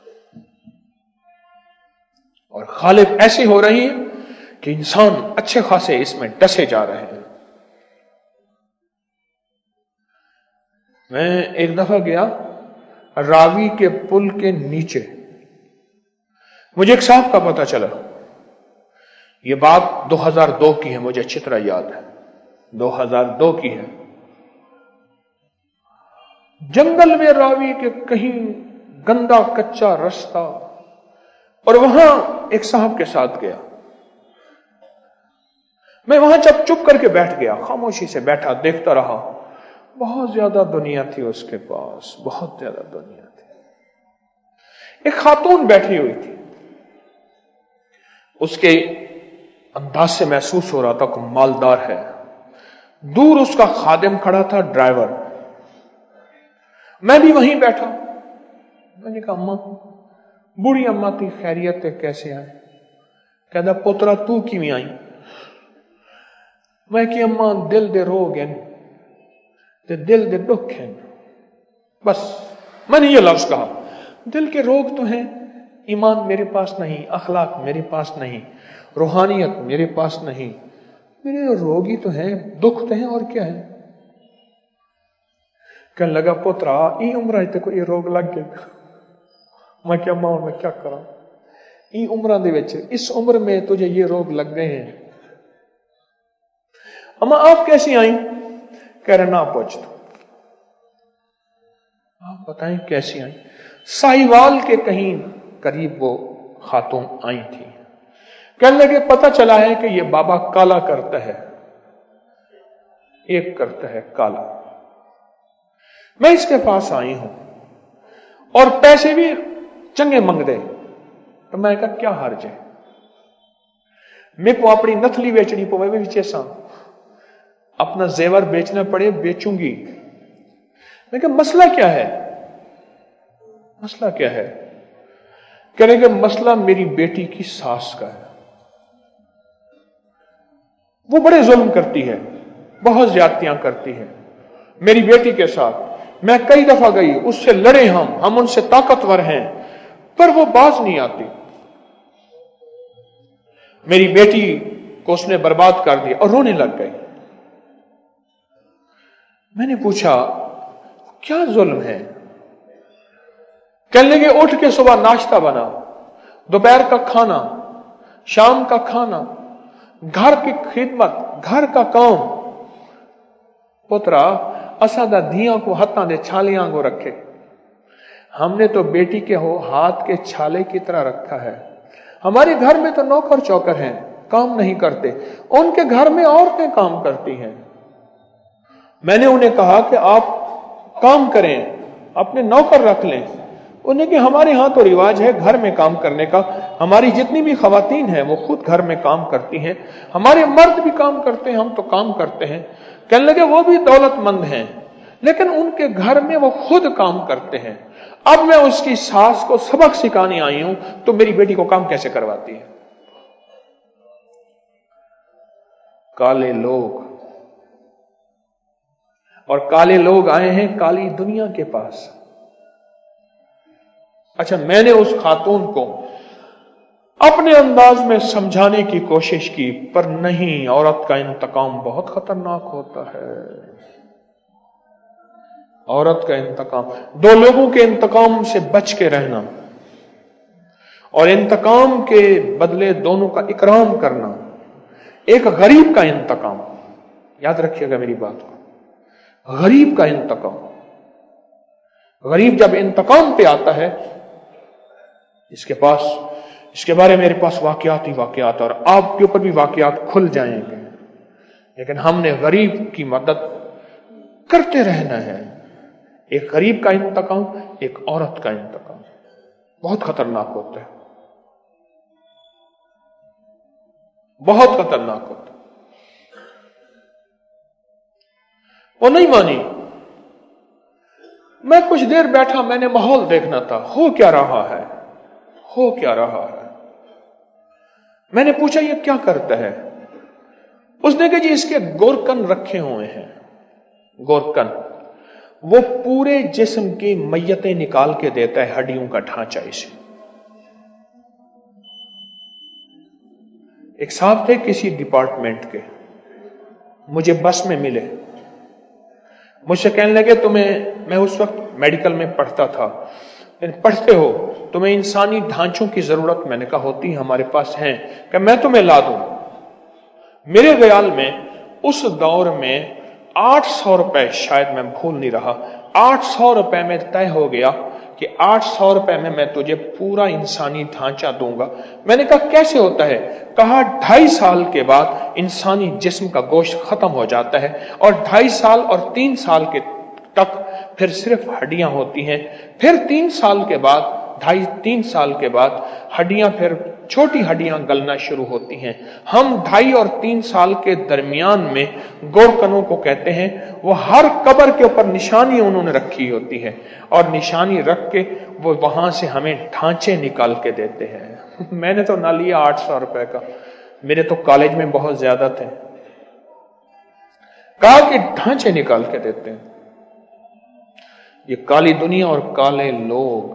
اور غالب ایسے ہو رہی ہے کہ انسان اچھے خاصے اس میں ڈسے جا رہے ہیں۔ میں ایک دفعہ گیا راوی کے پل کے نیچے، مجھے ایک صاحب کا پتہ چلا، یہ بات دو ہزار دو کی ہے، مجھے اچھی طرح یاد ہے، دو ہزار دو کی ہے۔ جنگل میں راوی کے کہیں گندا کچا رستہ، اور وہاں ایک صاحب کے ساتھ گیا۔ میں وہاں جب چپ کر کے بیٹھ گیا، خاموشی سے بیٹھا، دیکھتا رہا۔ بہت زیادہ دنیا تھی اس کے پاس، بہت زیادہ دنیا تھی۔ ایک خاتون بیٹھی ہوئی تھی، اس کے انداز سے محسوس ہو رہا تھا کہ مالدار ہے۔ دور اس کا خادم کھڑا تھا، ڈرائیور۔ میں بھی وہیں بیٹھا۔ میں نے کہا اماں، بوڑھی اماں تھی، خیریت ہے، کیسے آئے؟ کہتا پوترا تو کیویں آئی؟ میں کہ اماں دل دے روگ ہیں تے دل دے دکھ ہیں، بس میں نے یہ لفظ کہا۔ دل کے روگ تو ہیں، ایمان میرے پاس نہیں، اخلاق میرے پاس نہیں، روحانیت میرے پاس نہیں، میرے روگ ہی تو ہیں، دکھ تو ہیں، اور کیا ہے؟ کہنے لگا پوترا ای عمرہ تے کوئی روگ لگ گئے۔ میں کیا ماں میں کیا کرا، ای عمرہ دے وچ اس عمر میں تجھے یہ روگ لگ گئے ہیں۔ اما آپ کیسی آئیں؟ کہہ رہے نہ پوچھ تو، آپ بتائیں کیسی آئیں؟ ساہیوال کے کہیں قریب وہ خاتون آئی تھی۔ کہنے لگے پتہ چلا ہے کہ یہ بابا کالا کرتا ہے، ایک کرتا ہے کالا، میں اس کے پاس آئی ہوں اور پیسے بھی چنگے منگ دے۔ تو میں کہا کیا حرج ہے، میں کو اپنی نتلی بیچنی پوے میں بھی سا، اپنا زیور بیچنا پڑے بیچوں گی۔ میں کہا مسئلہ کیا ہے، مسئلہ کیا ہے؟ کہنے کہ مسئلہ میری بیٹی کی ساس کا ہے، وہ بڑے ظلم کرتی ہے، بہت زیادتیاں کرتی ہے میری بیٹی کے ساتھ۔ میں کئی دفعہ گئی، اس سے لڑے، ہم ہم ان سے طاقتور ہیں، پر وہ باز نہیں آتی۔ میری بیٹی کو اس نے برباد کر دیا، اور رونے لگ گئی۔ میں نے پوچھا کیا ظلم ہے؟ کہنے لگے اٹھ کے صبح ناشتہ بنا، دوپہر کا کھانا، شام کا کھانا، گھر کی خدمت، گھر کا کام۔ پترا اسا دا دھیاں کو ہاتھاں دے چھالیاں کو رکھے، ہم نے تو بیٹی کے ہو ہاتھ کے چھالے کی طرح رکھا ہے۔ ہمارے گھر میں تو نوکر چوکر ہیں، کام نہیں کرتے، ان کے گھر میں عورتیں کام کرتی ہیں۔ میں نے انہیں کہا کہ آپ کام کریں، اپنے نوکر رکھ لیں۔ انہیں کہ ہمارے ہاں تو رواج ہے گھر میں کام کرنے کا، ہماری جتنی بھی خواتین ہیں وہ خود گھر میں کام کرتی ہیں، ہمارے مرد بھی کام کرتے ہیں، ہم تو کام کرتے ہیں۔ کہنے لگے وہ بھی دولت مند ہیں، لیکن ان کے گھر میں وہ خود کام کرتے ہیں۔ اب میں اس کی ساس کو سبق سکھانے آئی ہوں تو میری بیٹی کو کام کیسے کرواتی ہے؟ کالے لوگ، اور کالے لوگ آئے ہیں کالی دنیا کے پاس۔ اچھا، میں نے اس خاتون کو अपने अंदाज में समझाने की कोशिश की, पर नहीं, औरत का इंतकाम बहुत खतरनाक होता है। औरत का इंतकाम, दो लोगों के इंतकाम से बच के रहना और इंतकाम के बदले दोनों का इकराम करना। एक गरीब का इंतकाम, याद रखिएगा मेरी बात को, गरीब का इंतकाम। गरीब जब इंतकाम पे आता है, इसके पास, इसके बारे में मेरे पास वाकयात ही वाकयात, और आपके ऊपर भी वाकयात खुल जाएंगे, लेकिन हमने गरीब की मदद करते रहना है। एक गरीब का इंतकाम, एक औरत का इंतकाम बहुत खतरनाक होता है, बहुत खतरनाक होता है। वो नहीं मानी। मैं कुछ देर बैठा, मैंने माहौल देखना था, हो क्या रहा है, हो क्या रहा है। मैंने पूछा ये क्या करता है। उसने कहा जी इसके गोरकन रखे हुए हैं। गोरकन, वो पूरे जिस्म की मैयतें निकाल के देता है, हड्डियों का ढांचा। इसे एक साहब थे किसी डिपार्टमेंट के, मुझे बस में मिले, मुझसे कहने लगे तुम्हें, मैं उस वक्त मेडिकल में पढ़ता था, पढ़ते हो, तुम्हें इंसानी ढांचों की जरूरत, मैंने कहा होती हमारे पास हैं, कि मैं तुम्हें ला दूं। मेरे ख्याल में उस दौर में आठ सौ रुपए, शायद मैं भूल नहीं रहा, आठ सौ रुपए में तय हो गया कि आठ सौ रुपए में मैं तुझे पूरा इंसानी ढांचा दूंगा। मैंने कहा कैसे होता है। कहा ढाई साल के बाद इंसानी जिस्म का गोश्त खत्म हो जाता है और ढाई साल और तीन साल के तक फिर सिर्फ हड्डियां होती हैं। फिर तीन साल के बाद, ढाई तीन साल के बाद हड्डियां, फिर छोटी हड्डियां गलना शुरू होती हैं। हम ढाई और तीन साल के दरमियान में गोरकनों को कहते हैं, वो हर कब्र के ऊपर निशानी उन्होंने रखी होती है और निशानी रख के वो वहां से हमें ढांचे निकाल के देते हैं। मैंने तो ना लिया आठ सौ रुपए का, मेरे तो कॉलेज में बहुत ज्यादा थे। कहा कि ढांचे निकाल के देते हैं। ये काली दुनिया और काले लोग,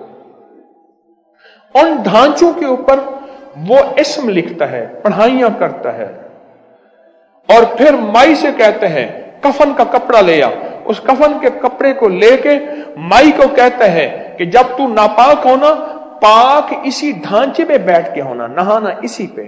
उन ढांचों के ऊपर वो इस्म लिखता है, पढ़ाइयां करता है और फिर माई से कहते हैं कफन का कपड़ा ले आ। उस कफन के कपड़े को लेके माई को कहता है कि जब तू नापाक होना, पाक इसी ढांचे पे बैठ के होना, नहाना इसी पे,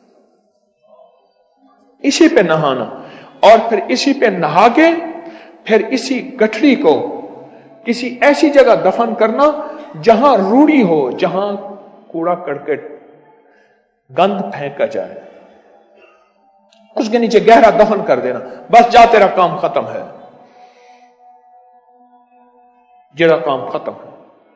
इसी पे नहाना, और फिर इसी पे नहा के फिर इसी गठरी को किसी ऐसी जगह दफन करना जहां रूढ़ी हो, जहां कूड़ा करकट गंद फेंका जाए, उसके नीचे गहरा दफन कर देना। बस जा, तेरा काम खत्म है, तेरा काम खत्म है।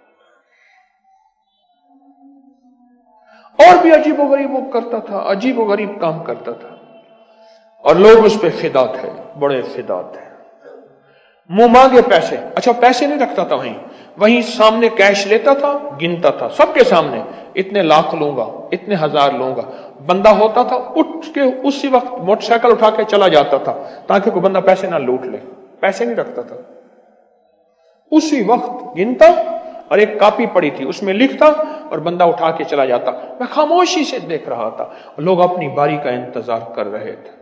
और भी अजीबो गरीब वो करता था, अजीबो गरीब काम करता था और लोग उस पर फिदा थे, बड़े फिदा थे। मुंह मांगे पैसे, अच्छा पैसे नहीं रखता था, वहीं वहीं सामने कैश लेता था, गिनता था सबके सामने, इतने लाख लूंगा, इतने हजार लूंगा। बंदा होता था उठ के उसी वक्त मोटरसाइकिल उठा के चला जाता था ताकि कोई बंदा पैसे ना लूट ले। पैसे नहीं रखता था, उसी वक्त गिनता और एक कॉपी पड़ी थी उसमें लिखता और बंदा उठा के चला जाता। मैं खामोशी से देख रहा था, लोग अपनी बारी का इंतजार कर रहे थे।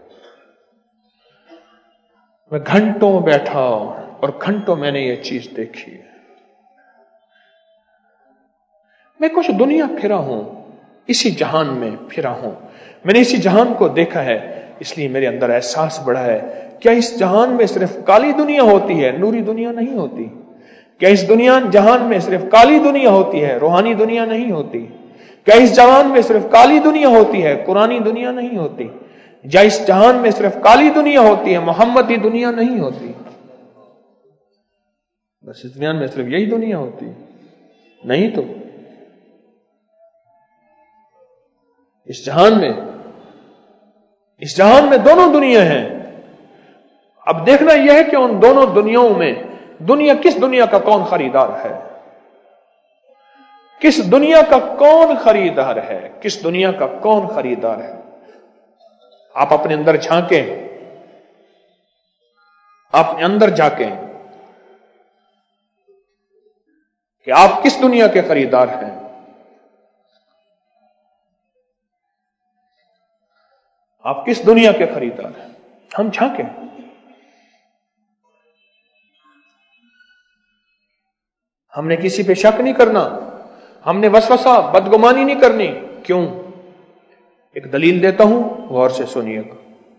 मैं घंटों बैठा और घंटों मैंने ये चीज देखी। मैं कुछ दुनिया फिरा हूं, इसी जहान में फिरा हूं, मैंने इसी जहान को देखा है, इसलिए मेरे अंदर एहसास बढ़ा है। क्या इस जहान में सिर्फ काली दुनिया होती है, नूरी दुनिया नहीं होती? क्या इस दुनिया जहान में सिर्फ काली दुनिया होती है, रूहानी दुनिया नहीं होती? क्या इस जहान में सिर्फ काली दुनिया होती है, कुरानी दुनिया नहीं होती? या इस जहान में सिर्फ काली दुनिया होती है, मोहम्मदी दुनिया नहीं होती? बस इस दुनिया में सिर्फ यही दुनिया होती है? नहीं तो इस जहान में, इस जहान में दोनों दुनिया हैं। अब देखना यह है कि उन दोनों दुनियाओं में दुनिया, किस दुनिया का कौन खरीदार है, किस दुनिया का कौन खरीदार है, किस दुनिया का कौन खरीदार है। आप अपने अंदर झांकें, अपने अंदर झांकें कि आप किस दुनिया के खरीदार हैं। آپ کس دنیا کے خریدار ہیں؟ ہم جھانکیں. ہم نے کسی پہ شک نہیں کرنا، ہم نے وسوسہ بدگمانی نہیں کرنی. کیوں؟ ایک دلیل دیتا ہوں، غور سے سنیے گا.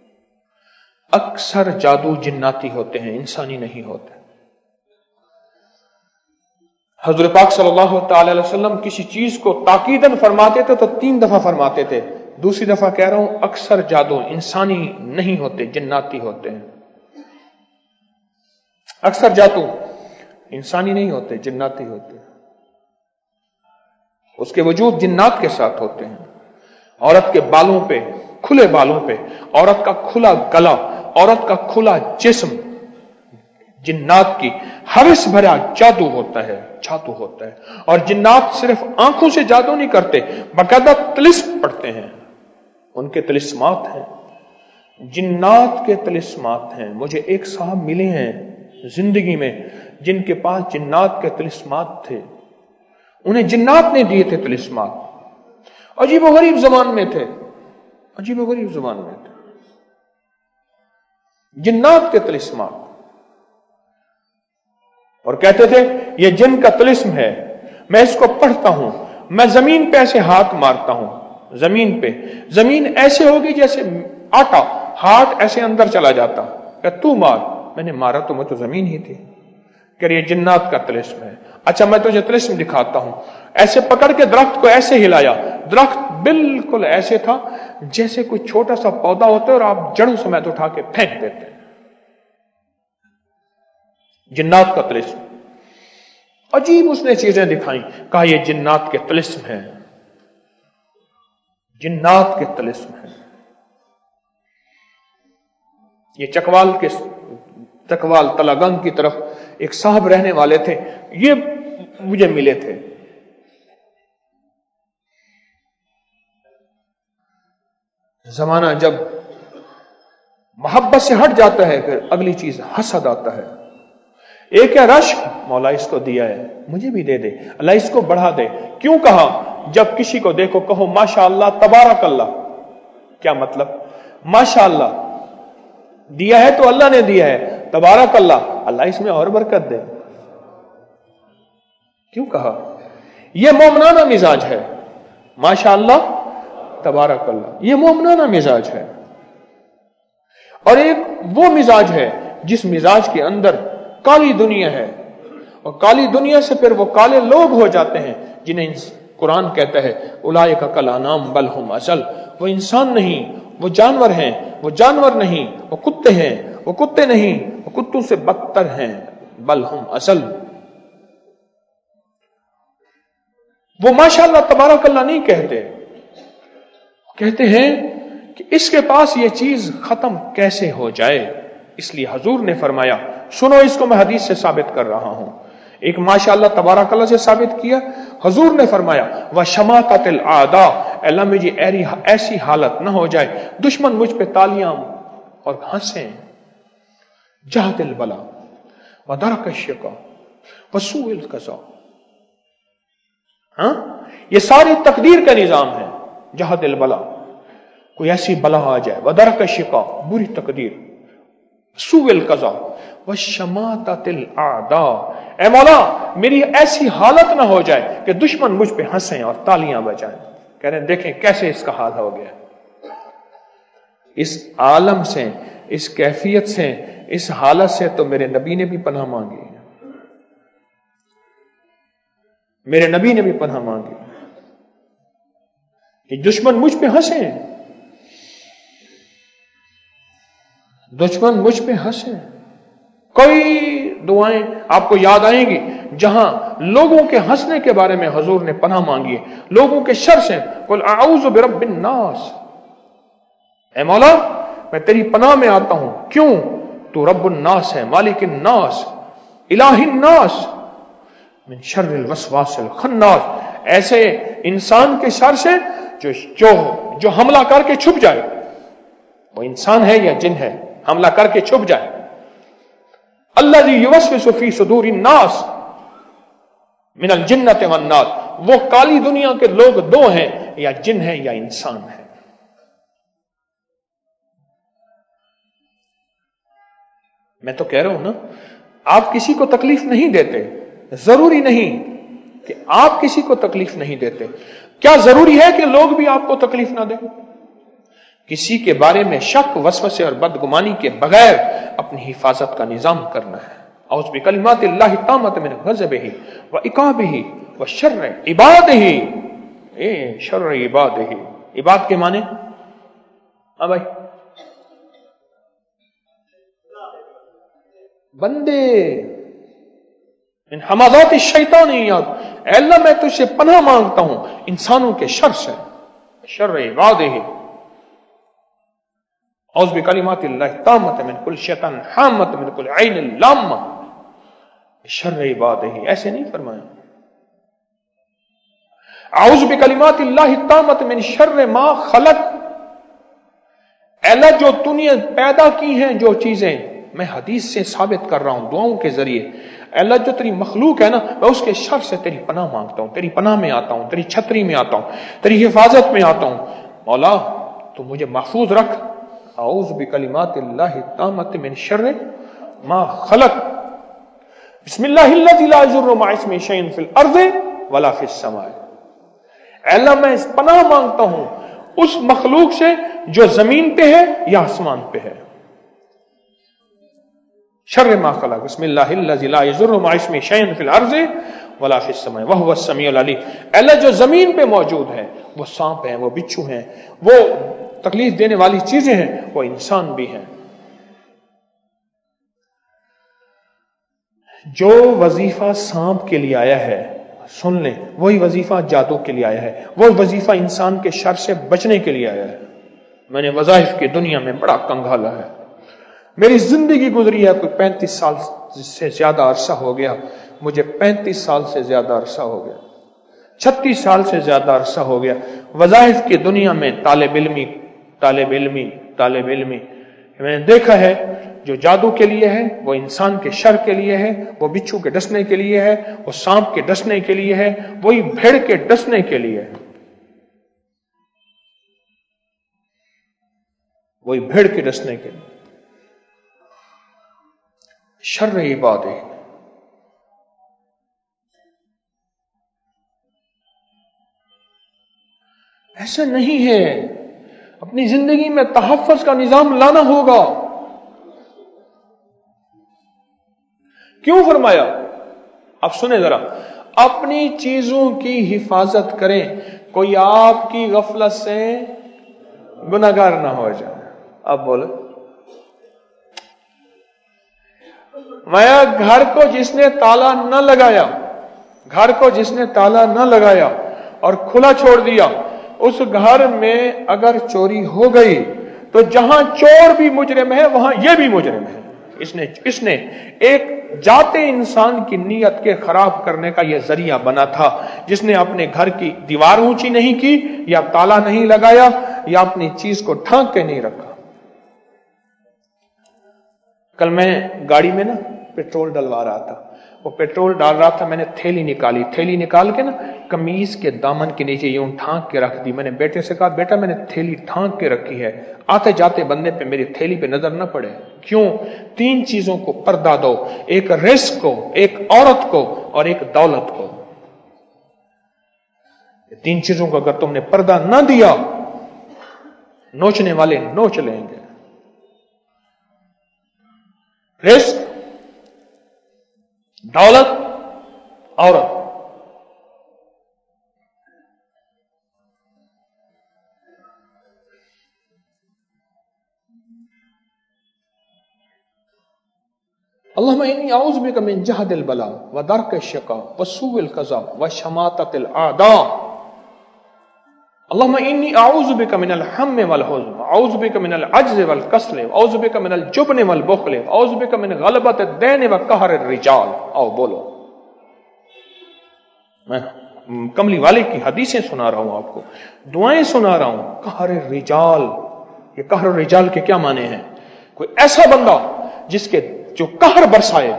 اکثر جادو جناتی ہوتے ہیں، انسانی نہیں ہوتے. حضور پاک صلی اللہ تعالی علیہ وسلم کسی چیز کو تاکیداً فرماتے تھے تو تین دفعہ فرماتے تھے. دوسری دفعہ کہہ رہا ہوں، اکثر جادو انسانی نہیں ہوتے، جناتی ہوتے ہیں. اکثر جادو انسانی نہیں ہوتے، جناتی ہوتے ہیں. اس کے وجود جنات کے ساتھ ہوتے ہیں. عورت کے بالوں پہ، کھلے بالوں پہ، عورت کا کھلا گلا، عورت کا کھلا جسم، جنات کی حوث بھرا جادو ہوتا ہے، جادو ہوتا ہے. اور جنات صرف آنکھوں سے جادو نہیں کرتے، باقاعدہ طلسم پڑھتے ہیں. ان کے طلسمات ہیں، جنات کے طلسمات ہیں. مجھے ایک صاحب ملے ہیں زندگی میں جن کے پاس جنات کے طلسمات تھے. انہیں جنات نے دیے تھے طلسمات. عجیب و غریب زبان میں تھے، عجیب و غریب زبان میں تھے، جنات کے طلسمات. اور کہتے تھے یہ جن کا طلسم ہے، میں اس کو پڑھتا ہوں، میں زمین پہ ایسے ہاتھ مارتا ہوں، زمین پہ، زمین ایسے ہوگی جیسے آٹا، ہاتھ ایسے اندر چلا جاتا. کہ تو مار. میں نے مارا تو میں تو زمین ہی تھی. کہ یہ جنات کا طلسم ہے. اچھا میں تجھے طلسم دکھاتا ہوں. ایسے پکڑ کے درخت کو ایسے ہلایا، درخت بالکل ایسے تھا جیسے کوئی چھوٹا سا پودا ہوتا ہے اور آپ جڑوں سمیت اٹھا کے پھینک دیتے ہیں. جنات کا طلسم. عجیب اس نے چیزیں دکھائیں. کہا یہ جنات کے طلسم ہیں، جنات کے طلسم ہیں. یہ چکوال کے چکوال تلاگنگ کی طرف ایک صاحب رہنے والے تھے، یہ مجھے ملے تھے. زمانہ جب محبت سے ہٹ جاتا ہے پھر اگلی چیز حسد آتا ہے. ایک ہے رشک، مولا اس کو دیا ہے مجھے بھی دے دے، اللہ اس کو بڑھا دے. کیوں کہا؟ جب کسی کو دیکھو کہو ماشاء اللہ تبارک اللہ. کیا مطلب؟ ماشاء اللہ دیا ہے تو اللہ نے دیا ہے، تبارک اللہ اللہ اس میں اور برکت دے. کیوں کہا؟ یہ مومنانہ مزاج ہے. ماشاء اللہ تبارک اللہ یہ مومنانہ مزاج ہے. اور ایک وہ مزاج ہے جس مزاج کے اندر کالی دنیا ہے، اور کالی دنیا سے پھر وہ کالے لوگ ہو جاتے ہیں جنہیں قرآن کہتا ہے اولئک کالانعام بل ھم اضل. وہ انسان نہیں، وہ جانور ہیں، وہ جانور نہیں، وہ کتے ہیں، وہ کتے نہیں، وہ کتوں سے بدتر ہیں. بل ھم اضل. وہ ماشاءاللہ تبارک اللہ نہیں کہتے، کہتے ہیں کہ اس کے پاس یہ چیز ختم کیسے ہو جائے. اس لیے حضور نے فرمایا، سنو اس کو میں حدیث سے ثابت کر رہا ہوں. ایک ماشاءاللہ تبارک اللہ سے ثابت کیا. حضور نے فرمایا وَشَمَاتَتِ الْأَعْدَاءِ، اللہ مجھے ایسی حالت نہ ہو جائے دشمن مجھ پہ تالیاں اور ہنسیں. جہد البلا وَدَرَكَ الشِّقَا وَسُوءِ الْقَضَاء. ہاں یہ ساری تقدیر کا نظام ہے. جہد البلا، کوئی ایسی بلا آ جائے، وَدَرَكَ الشِّقَا بری تقدیر، سوء القضاء وشماتت الاعداء. اے مولا میری ایسی حالت نہ ہو جائے کہ دشمن مجھ پہ ہنسیں اور تالیاں بجائیں. کہہ رہے ہیں دیکھیں کیسے اس کا حال ہو گیا. اس عالم سے، اس کیفیت سے، اس حالت سے تو میرے نبی نے بھی پناہ مانگی، میرے نبی نے بھی پناہ مانگی کہ دشمن مجھ پہ ہنسیں، دشمن مجھ پہ ہنسیں. کوئی دعائیں آپ کو یاد آئیں گی جہاں لوگوں کے ہنسنے کے بارے میں حضور نے پناہ مانگی ہے، لوگوں کے شر سے. قل اعوذ برب الناس، اے مولا میں تیری پناہ میں آتا ہوں. کیوں؟ تو رب الناس ہے، مالک الناس، الہ الناس، من شر الوسواس الخناس. ایسے انسان کے شر سے جو جو جو حملہ کر کے چھپ جائے، وہ انسان ہے یا جن ہے، حملہ کر کے چھپ جائے. الذی یوسوس فی صدور الناس من الجنۃ والناس. وہ کالی دنیا کے لوگ دو ہیں، یا جن ہے یا انسان ہے. میں تو کہہ رہا ہوں نا، آپ کسی کو تکلیف نہیں دیتے، ضروری نہیں کہ آپ کسی کو تکلیف نہیں دیتے، کیا ضروری ہے کہ لوگ بھی آپ کو تکلیف نہ دیں؟ کسی کے بارے میں شک، وسوسے اور بدگمانی کے بغیر اپنی حفاظت کا نظام کرنا ہے۔ اعوذ بکلمات اللہ التامۃ من غضبہ وعقابہ وشر عبادہ، اے شر عبادہ، عباد کے معنی ہاں بھائی بندے، ان حمازات الشیطان، یاد اے اللہ میں تجھ سے پناہ مانگتا ہوں انسانوں کے شر سے، شر عبادہ، اعوذ بکلمات اللہ التامۃ من کل شیطان حامۃ من کل عین لامہ شر عبادہ، ایسے نہیں فرمایا۔ اعوذ بکلمات اللہ التامۃ من شر ما خلق، اے اللہ جو تو نے پیدا کی ہیں جو چیزیں، میں حدیث سے ثابت کر رہا ہوں دعاؤں کے ذریعے، اے اللہ جو تیری مخلوق ہے نا، میں اس کے شر سے تیری پناہ مانگتا ہوں، تیری پناہ میں آتا ہوں، تیری چھتری میں آتا ہوں، تیری حفاظت میں آتا ہوں، مولا تو مجھے محفوظ رکھ۔ اعوذ بکلمات اللہ التامۃ من شر ما خلق، بسم اللہ الذی لا یضر مع اسمہ شیء فی الارض ولا فی السماء، اے اللہ میں اس پناہ مانگتا ہوں اس مخلوق سے جو زمین پہ ہے یا آسمان پہ ہے، شر ما خلق، بسم اللہ الذی لا یضر مع اسمہ شیء فی الارض ولا فی السماء وهو السمیع العلیم، اے اللہ جو زمین پہ موجود ہے، وہ سانپ ہیں، وہ بچھو ہیں، وہ تکلیف دینے والی چیزیں ہیں، وہ انسان بھی ہیں۔ جو وظیفہ سانپ کے لیے آیا ہے سن لیں، وہی وظیفہ جادو کے لیے آیا ہے، وہ وظیفہ انسان کے شر سے بچنے کے لیے آیا ہے۔ میں نے وظائف کی دنیا میں بڑا کنگھالا ہے، میری زندگی گزری ہے کوئی پینتیس سال سے زیادہ عرصہ ہو گیا، مجھے پینتیس سال سے زیادہ عرصہ ہو گیا، چھتیس سال سے زیادہ عرصہ ہو گیا وظائف کی دنیا میں، طالب علمی طالب علمی طالب علمی میں نے دیکھا ہے جو جادو کے لیے ہے وہ انسان کے شر کے لیے ہے، وہ بچھو کے ڈسنے کے لیے ہے، وہ سانپ کے ڈسنے کے لیے ہے، وہی بھیڑ کے ڈسنے کے لیے ہے، وہی بھیڑ کے ڈسنے کے لیے، شر عبادہ۔ ایسا نہیں ہے، اپنی زندگی میں تحفظ کا نظام لانا ہوگا۔ کیوں فرمایا؟ اب سنیں ذرا، اپنی چیزوں کی حفاظت کریں، کوئی آپ کی غفلت سے گناہگار نہ ہو جائے۔ اب بولے میں گھر کو جس نے تالا نہ لگایا، گھر کو جس نے تالا نہ لگایا اور کھلا چھوڑ دیا، اس گھر میں اگر چوری ہو گئی تو جہاں چور بھی مجرم ہے وہاں یہ بھی مجرم ہے۔ اس نے اس نے ایک جاتے انسان کی نیت کے خراب کرنے کا یہ ذریعہ بنا تھا، جس نے اپنے گھر کی دیوار اونچی نہیں کی، یا تالا نہیں لگایا، یا اپنی چیز کو ڈھانک کے نہیں رکھا۔ کل میں گاڑی میں نا پیٹرول ڈلوا رہا تھا، وہ پیٹرول ڈال رہا تھا، میں نے تھیلی نکالی، تھیلی نکال کے نا کمیز کے دامن کے نیچے یوں ڈھانک کے رکھ دی۔ میں نے بیٹے سے کہا بیٹا میں نے تھیلی ڈھانک کے رکھی ہے، آتے جاتے بندے پہ میری تھیلی پہ نظر نہ پڑے۔ کیوں؟ تین چیزوں کو پردہ دو، ایک رزق کو، ایک عورت کو، اور ایک دولت کو۔ تین چیزوں کو اگر تم نے پردہ نہ دیا، نوچنے والے نوچ لیں گے۔ رزق، دولت، عورت۔ اللہم انی اعوذ بک من جہد البلاء ودرک الشقاء وسوء القضاء وشماتۃ الاعداء۔ اللہم انی اعوذ بک من الہم والحزن، اعوذ بک من العجز والکسل، اعوذ بک من الجبن والبخل، اعوذ بک من غلبۃ الدین وقہر الرجال۔ آؤ بولو، میں کملی والے کی حدیثیں سنا رہا ہوں، آپ کو دعائیں سنا رہا ہوں۔ قہر الرجال، یہ قہر الرجال کے کیا معنی ہیں؟ کوئی ایسا بندہ جس کے جو قہر برسائے،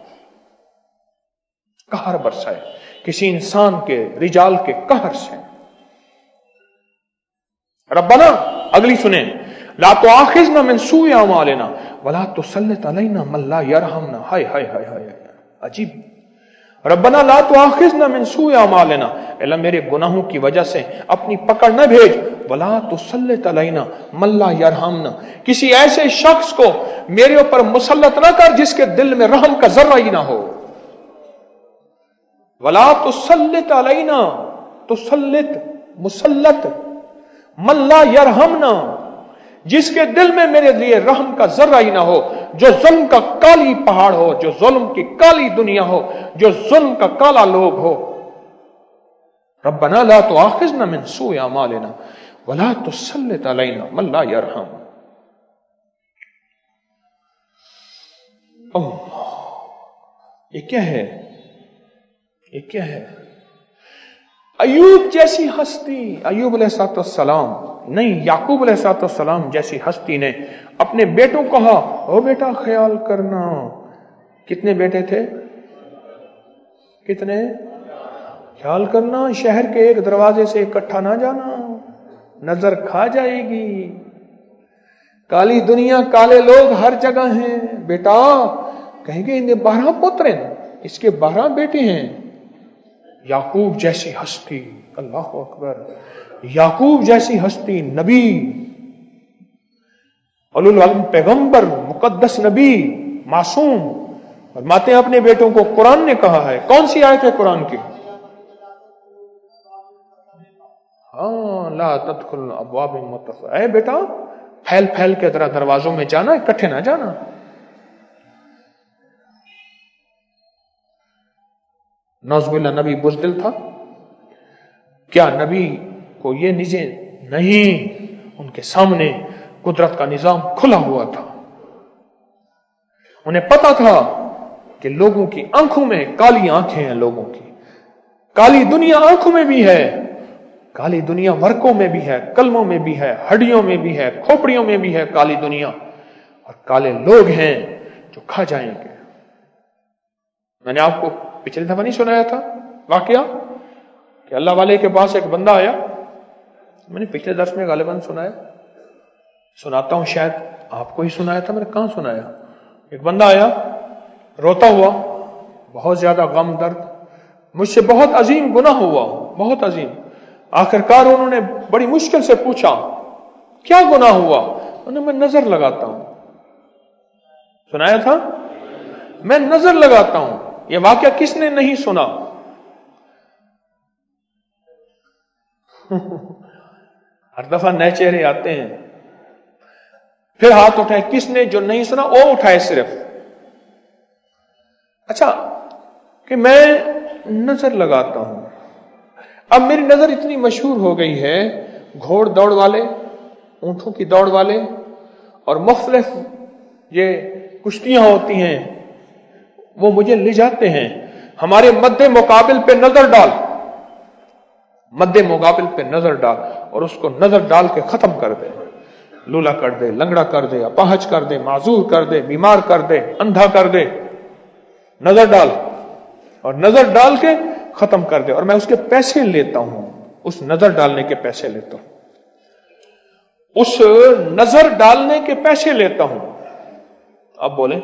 قہر برسائے کسی انسان کے، رجال کے قہر سے۔ ربنا، اگلی سنیں، لا تؤاخذنا من سوء اعمالنا ولا تسلط علینا من لا یرحمنا. ہائے ہائے ہائے ہائے، عجیب. ربنا لا تؤاخذنا من سوء اعمالنا، اللہ میرے گناہوں کی وجہ سے اپنی پکڑ نہ بھیج. ولا تسلط علینا من لا یرحمنا، کسی ایسے شخص کو میرے اوپر مسلط نہ کر جس کے دل میں رحم کا ذرہ ہی نہ ہو. ولا تسلط علینا، تسلط مسلط، من لا یرحمنا، جس کے دل میں میرے لیے رحم کا ذرہ ہی نہ ہو، جو ظلم کا کالی پہاڑ ہو، جو ظلم کی کالی دنیا ہو، جو ظلم کا کالا لوگ ہو. ربنا لا تؤاخذنا من سوء اعمالنا ولا تسلط علینا من لا یرحم. اللہ، یہ کیا ہے؟ یہ کیا ہے؟ ایوب جیسی ہستی، ایوب علیہ الصلوۃ والسلام نہیں، یعقوب علیہ الصلوۃ والسلام جیسی ہستی نے اپنے بیٹوں کو کہا، او بیٹا خیال کرنا. کتنے بیٹے تھے؟ کتنے؟ خیال کرنا، شہر کے ایک دروازے سے اکٹھا نہ جانا، نظر کھا جائے گی. کالی دنیا، کالے لوگ ہر جگہ ہیں. بیٹا کہیں گے انہیں بارہ پتر ہیں، اس کے بارہ بیٹے ہیں. یعقوب جیسی ہستی، اللہ اکبر، یعقوب جیسی ہستی، نبی، اولو العلم پیغمبر، مقدس نبی، معصوم، فرماتے ہیں اپنے بیٹوں کو قرآن نے کہا ہے. کون سی آیت ہے قرآن کی؟ ہاں، لا تدخل ابواب متفرقہ، اے بیٹا پھیل پھیل کے ذرا دروازوں میں جانا، اکٹھے نہ جانا. نعوذ باللہ نبی بزدل تھا کیا؟ نبی کو یہ نجے نہیں، ان کے سامنے قدرت کا نظام کھلا ہوا تھا. انہیں پتا تھا کہ لوگوں کی آنکھوں میں کالی آنکھیں ہیں، لوگوں کی کالی دنیا آنکھوں میں بھی ہے، کالی دنیا ورکوں میں بھی ہے، کلموں میں بھی ہے، ہڈیوں میں بھی ہے، کھوپڑیوں میں بھی ہے کالی دنیا، اور کالے لوگ ہیں جو کھا جائیں گے. میں نے آپ کو پچھلے دفعہ نہیں سنایا تھا واقعہ کہ اللہ والے کے پاس ایک بندہ آیا؟ میں نے پچھلے درس میں غالباً سنایا، سناتا ہوں، شاید آپ کو ہی سنایا تھا. میں نے کہاں سنایا؟ ایک بندہ آیا روتا ہوا، بہت زیادہ غم درد، مجھ سے بہت عظیم گناہ ہوا، بہت عظیم. آخرکار انہوں نے بڑی مشکل سے پوچھا کیا گناہ ہوا؟ انہوں نے میں نظر لگاتا ہوں. سنایا تھا؟ میں نظر لگاتا ہوں. یہ واقعہ کس نے نہیں سنا؟ ہر دفعہ نئے چہرے آتے ہیں. پھر ہاتھ اٹھائے، کس نے جو نہیں سنا وہ اٹھائے صرف. اچھا، کہ میں نظر لگاتا ہوں. اب میری نظر اتنی مشہور ہو گئی ہے، گھوڑ دوڑ والے، اونٹوں کی دوڑ والے، اور مختلف یہ کشتیاں ہوتی ہیں، وہ مجھے لے جاتے ہیں، ہمارے مد مقابل پہ نظر ڈال، مد مقابل پہ نظر ڈال، اور اس کو نظر ڈال کے ختم کر دے. لولا کر دے، لنگڑا کر دے، اپاہج کر دے، معذور کر دے، بیمار کر دے، اندھا کر دے. نظر ڈال، اور نظر ڈال کے ختم کر دے. اور میں اس کے پیسے لیتا ہوں، اس نظر ڈالنے کے پیسے لیتا ہوں، اس نظر ڈالنے کے پیسے لیتا ہوں. اب بولیں،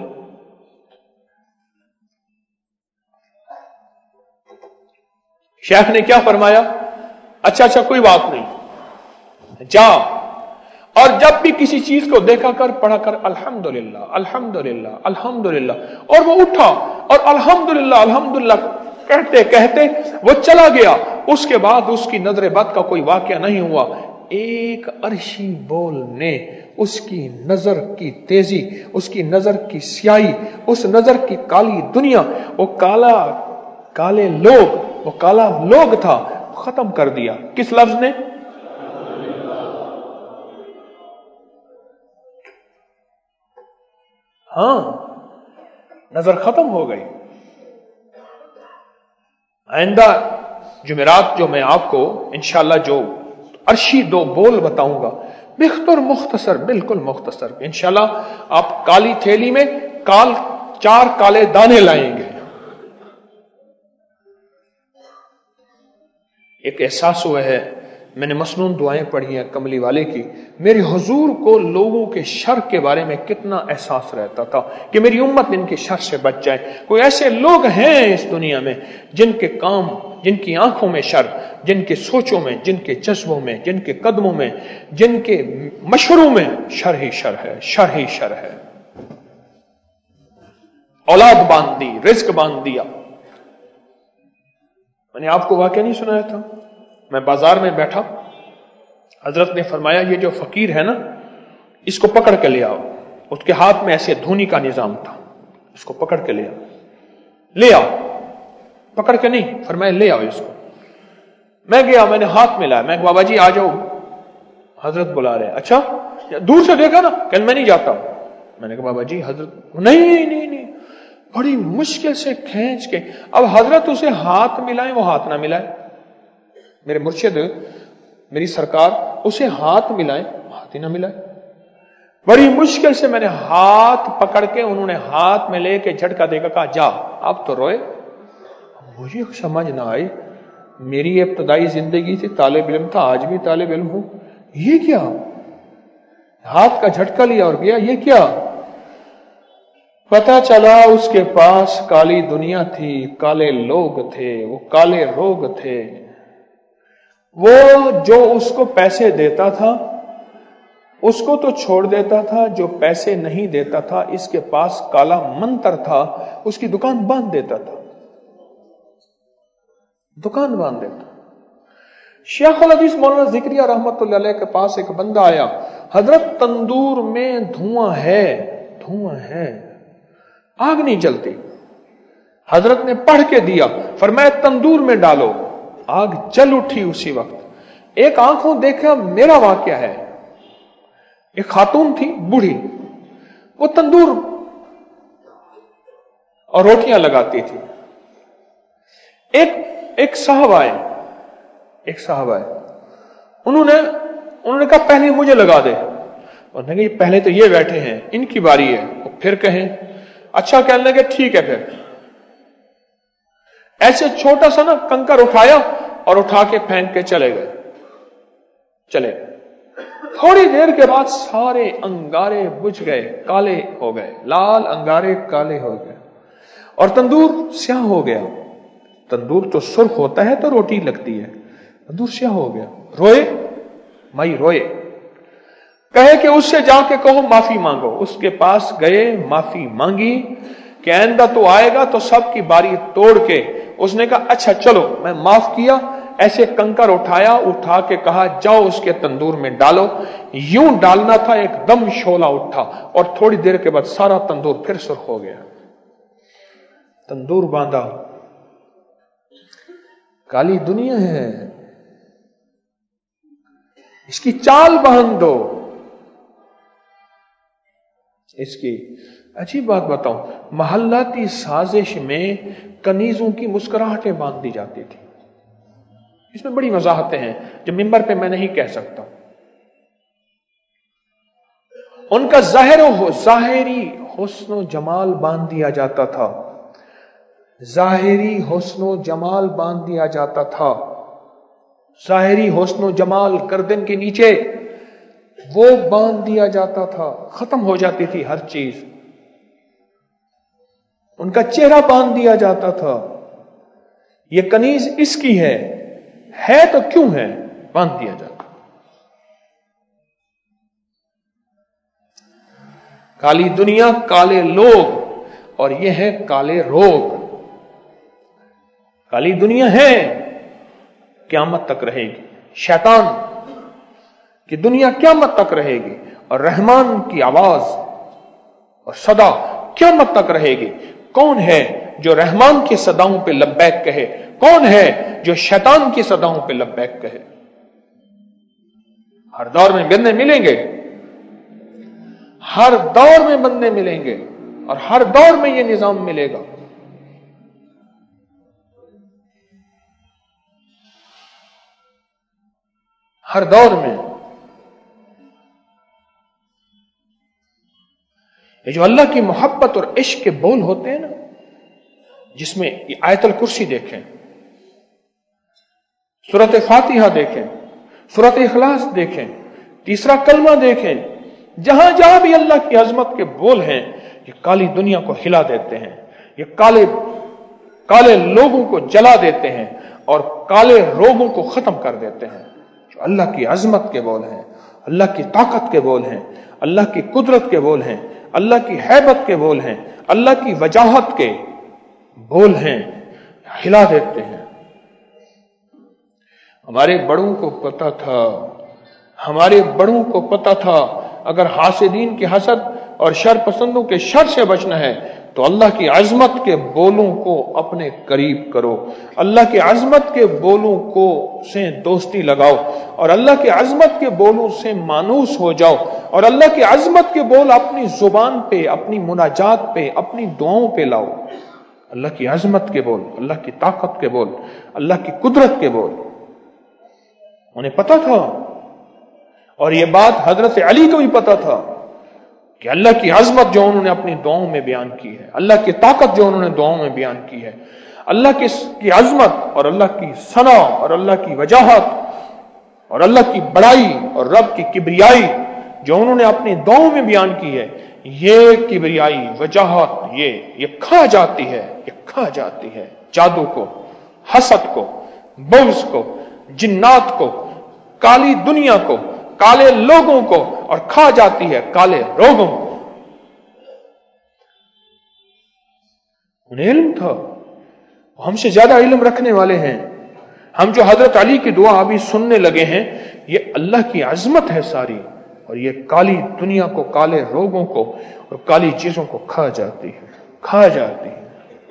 شیخ نے کیا فرمایا؟ اچھا اچھا کوئی بات نہیں، جا اور جب بھی کسی چیز کو دیکھا کر، پڑھا کر الحمدللہ الحمدللہ الحمدللہ. اور وہ اٹھا اور الحمدللہ الحمدللہ کہتے کہتے وہ چلا گیا. اس کے بعد اس کی نظر بد کا کوئی واقعہ نہیں ہوا. ایک عرشی بول نے اس کی نظر کی تیزی، اس کی نظر کی سیاہی، اس نظر کی کالی دنیا، وہ کالا کالے لوگ، وہ کالا لوگ تھا، ختم کر دیا. کس لفظ نے؟ ہاں، نظر ختم ہو گئی. آئندہ جمعرات جو میں آپ کو انشاءاللہ جو عرشی دو بول بتاؤں گا، بختصر مختصر، بالکل مختصر، انشاءاللہ آپ کالی تھیلی میں کال چار کالے دانے لائیں گے. ایک احساس ہوا ہے میں نے مسنون دعائیں پڑھی ہیں کملی والے کی، میرے حضور کو لوگوں کے شر کے بارے میں کتنا احساس رہتا تھا کہ میری امت ان کے شر سے بچ جائے۔ کوئی ایسے لوگ ہیں اس دنیا میں جن کے کام، جن کی آنکھوں میں شر، جن کے سوچوں میں، جن کے جذبوں میں، جن کے قدموں میں، جن کے مشوروں میں شر ہی شر ہے، شر ہی شر ہے۔ اولاد باندھ دی، رزق باندھ دیا۔ میں نے آپ کو واقعہ نہیں سنایا تھا، میں بازار میں بیٹھا، حضرت نے فرمایا یہ جو فقیر ہے نا اس کو پکڑ کے لے آؤ۔ اس کے ہاتھ میں ایسے دھونی کا نظام تھا، اس کو پکڑ کے لے آؤ، لے آؤ، پکڑ کے نہیں، فرمایا لے آؤ اس کو۔ میں گیا، میں نے ہاتھ میں لایا، میں کہ بابا جی آ جاؤ، حضرت بلا رہے ہیں۔ اچھا دور سے دیکھا نا، کہ میں نہیں جاتا ہوں۔ میں نے کہا بابا جی حضرت نہیں نہیں نہیں نہیں بڑی مشکل سے کھینچ کے، اب حضرت اسے ہاتھ ملائیں، وہ ہاتھ نہ ملائے، میرے مرشد میری سرکار اسے ہاتھ ملائیں، ہاتھ ہی نہ ملائے۔ بڑی مشکل سے میں نے ہاتھ پکڑ کے، انہوں نے ہاتھ میں لے کے جھٹکا دے کر کہا جا۔ اب تو روئے۔ مجھے سمجھ نہ آئی، میری ابتدائی زندگی سے طالب علم تھا، آج بھی طالب علم ہوں، یہ کیا؟ ہاتھ کا جھٹکا لیا اور گیا، یہ کیا؟ پتا چلا اس کے پاس کالی دنیا تھی، کالے لوگ تھے، وہ کالے روگ تھے۔ وہ جو اس کو پیسے دیتا تھا اس کو تو چھوڑ دیتا تھا، جو پیسے نہیں دیتا تھا اس کے پاس کالا منتر تھا، اس کی دکان باندھ دیتا تھا، دکان باندھ دیتا۔ شیخ الحدیث مولانا ذکریہ رحمت اللہ علیہ کے پاس ایک بندہ آیا، حضرت تندور میں دھواں ہے، دھواں ہے، آگ نہیں جلتی۔ حضرت نے پڑھ کے دیا، فرمایا تندور میں ڈالو، آگ جل اٹھی اسی وقت۔ ایک آنکھوں دیکھا میرا واقعہ ہے، ایک خاتون تھی بوڑھی، وہ تندور اور روٹیاں لگاتی تھی۔ ایک ایک صاحب آئے، ایک صاحب آئے، انہوں نے انہوں نے کہا پہلے مجھے لگا دے۔ انہوں نے کہا یہ پہلے تو یہ بیٹھے ہیں، ان کی باری ہے، وہ پھر کہیں۔ اچھا کہنے لگے ٹھیک ہے۔ پھر ایسے چھوٹا سا نا کنکر اٹھایا اور اٹھا کے پھینک کے چلے گئے، چلے گئے۔ تھوڑی دیر کے بعد سارے انگارے بجھ گئے، کالے ہو گئے، لال انگارے کالے ہو گئے، اور تندور سیاہ ہو گیا۔ تندور تو سرخ ہوتا ہے تو روٹی لگتی ہے، تندور سیاہ ہو گیا۔ روئے مائی، روئے، کہے کہ اس سے جا کے کہو معافی مانگو۔ اس کے پاس گئے، معافی مانگی کہ آئندہ تو آئے گا تو سب کی باری توڑ کے۔ اس نے کہا اچھا چلو میں معاف کیا۔ ایسے کنکر اٹھایا، اٹھا کے کہا جاؤ اس کے تندور میں ڈالو۔ یوں ڈالنا تھا، ایک دم شعلہ اٹھا اور تھوڑی دیر کے بعد سارا تندور پھر سرخ ہو گیا۔ تندور باندھا، کالی دنیا ہے، اس کی چال باندھ دو۔ اس کی عجیب بات بتاؤں، محلاتی سازش میں کنیزوں کی مسکراہٹیں باندھ دی جاتی تھی۔ اس میں بڑی وضاحتیں ہیں جو ممبر پہ میں نہیں کہہ سکتا۔ ان کا ظاہر و ظاہری حسن و جمال باندھ دیا جاتا تھا، ظاہری حسن و جمال باندھ دیا جاتا تھا، ظاہری حسن و جمال گردن کے نیچے وہ باندھ دیا جاتا تھا، ختم ہو جاتی تھی ہر چیز۔ ان کا چہرہ باندھ دیا جاتا تھا، یہ کنیز اس کی ہے، ہے تو کیوں ہے، باندھ دیا جاتا۔ کالی دنیا، کالے لوگ، اور یہ ہے کالے روگ۔ کالی دنیا ہے، قیامت تک رہے گی۔ شیطان کی دنیا قیامت تک رہے گی، اور رحمان کی آواز اور صدا قیامت تک رہے گی۔ کون ہے جو رحمان کی صداؤں پہ لبیک کہے؟ کون ہے جو شیطان کی صداؤں پہ لبیک کہے؟ ہر دور میں بندے ملیں گے، ہر دور میں بندے ملیں گے، اور ہر دور میں یہ نظام ملے گا۔ ہر دور میں یہ جو اللہ کی محبت اور عشق کے بول ہوتے ہیں نا، جس میں آیت الکرسی دیکھیں، سورۃ فاتحہ دیکھیں، سورۃ اخلاص دیکھیں، تیسرا کلمہ دیکھیں، جہاں جہاں بھی اللہ کی عظمت کے بول ہیں یہ کالی دنیا کو ہلا دیتے ہیں، یہ کالے کالے لوگوں کو جلا دیتے ہیں اور کالے روگوں کو ختم کر دیتے ہیں۔ جو اللہ کی عظمت کے بول ہیں، اللہ کی طاقت کے بول ہیں، اللہ کی قدرت کے بول ہیں، اللہ کی ہیبت کے بول ہیں، اللہ کی وجاہت کے بول ہیں، ہلا دیتے ہیں۔ ہمارے بڑوں کو پتا تھا، ہمارے بڑوں کو پتا تھا اگر حاسدین کے حسد اور شر پسندوں کے شر سے بچنا ہے تو اللہ کی عظمت کے بولوں کو اپنے قریب کرو، اللہ کی عظمت کے بولوں کو سے دوستی لگاؤ اور اللہ کی عظمت کے بولوں سے مانوس ہو جاؤ اور اللہ کی عظمت کے بول اپنی زبان پہ، اپنی مناجات پہ، اپنی دعاؤں پہ لاؤ۔ اللہ کی عظمت کے بول، اللہ کی طاقت کے بول، اللہ کی قدرت کے بول انہیں پتا تھا، اور یہ بات حضرت علی کو بھی پتا تھا کہ اللہ کی عظمت جو انہوں نے اپنی دعاؤں میں بیان کی ہے، اللہ کی طاقت جو انہوں نے دعاؤں میں بیان کی ہے، اللہ کی کی عظمت اور اللہ کی ثنا اور اللہ کی وجاہت اور اللہ کی بڑائی اور رب کی کبریائی جو انہوں نے اپنی دعاؤں میں بیان کی ہے، یہ کبریائی وجاہت یہ یہ کھا جاتی ہے، یہ کھا جاتی ہے جادو کو، حسد کو، بغض کو، جنات کو، کالی دنیا کو، کالے لوگوں کو، اور کھا جاتی ہے کالے روگوں کو۔ انہیں علم تھا، ہم سے زیادہ علم رکھنے والے ہیں، ہم جو حضرت علی کی دعا ابھی سننے لگے ہیں یہ اللہ کی عظمت ہے ساری، اور یہ کالی دنیا کو، کالے روگوں کو اور کالی چیزوں کو کھا جاتی ہے، کھا جاتی ہے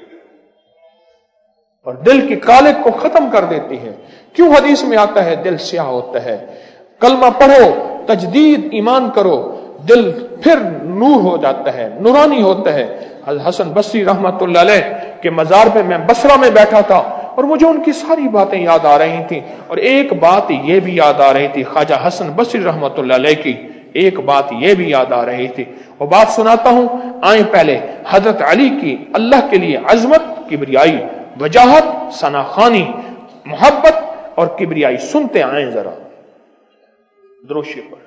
اور دل کی کالک کو ختم کر دیتی ہے۔ کیوں حدیث میں آتا ہے دل سیاہ ہوتا ہے؟ کلمہ پڑھو، تجدید ایمان کرو، دل پھر نور ہو جاتا ہے، نورانی ہوتا ہے۔ حسن بصری رحمت اللہ علیہ کے مزار پہ میں بصرہ میں بیٹھا تھا اور مجھے ان کی ساری باتیں یاد آ رہی تھیں، اور ایک بات یہ بھی یاد آ رہی تھی خواجہ حسن بصری رحمت اللہ علیہ کی، ایک بات یہ بھی یاد آ رہی تھی، وہ بات سناتا ہوں۔ آئیں پہلے حضرت علی کی اللہ کے لیے عظمت، کبریائی، وجاہت، ثناخوانی، محبت اور کبریائی سنتے آئیں ذرا۔ دروشی پر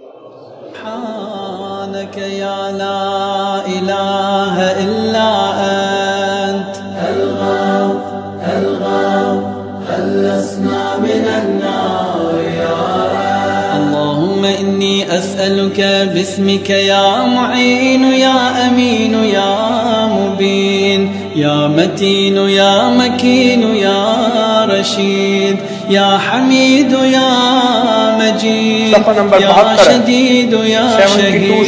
سبحانك يا لا إله إلا أنت الغوث الغوث خلصنا من النار يا رب اللهم إني أسألك باسمك يا معين يا أمين يا مبين يا متين يا مكين يا رشيد يا حميد يا مجيد يا شديد يا شهيد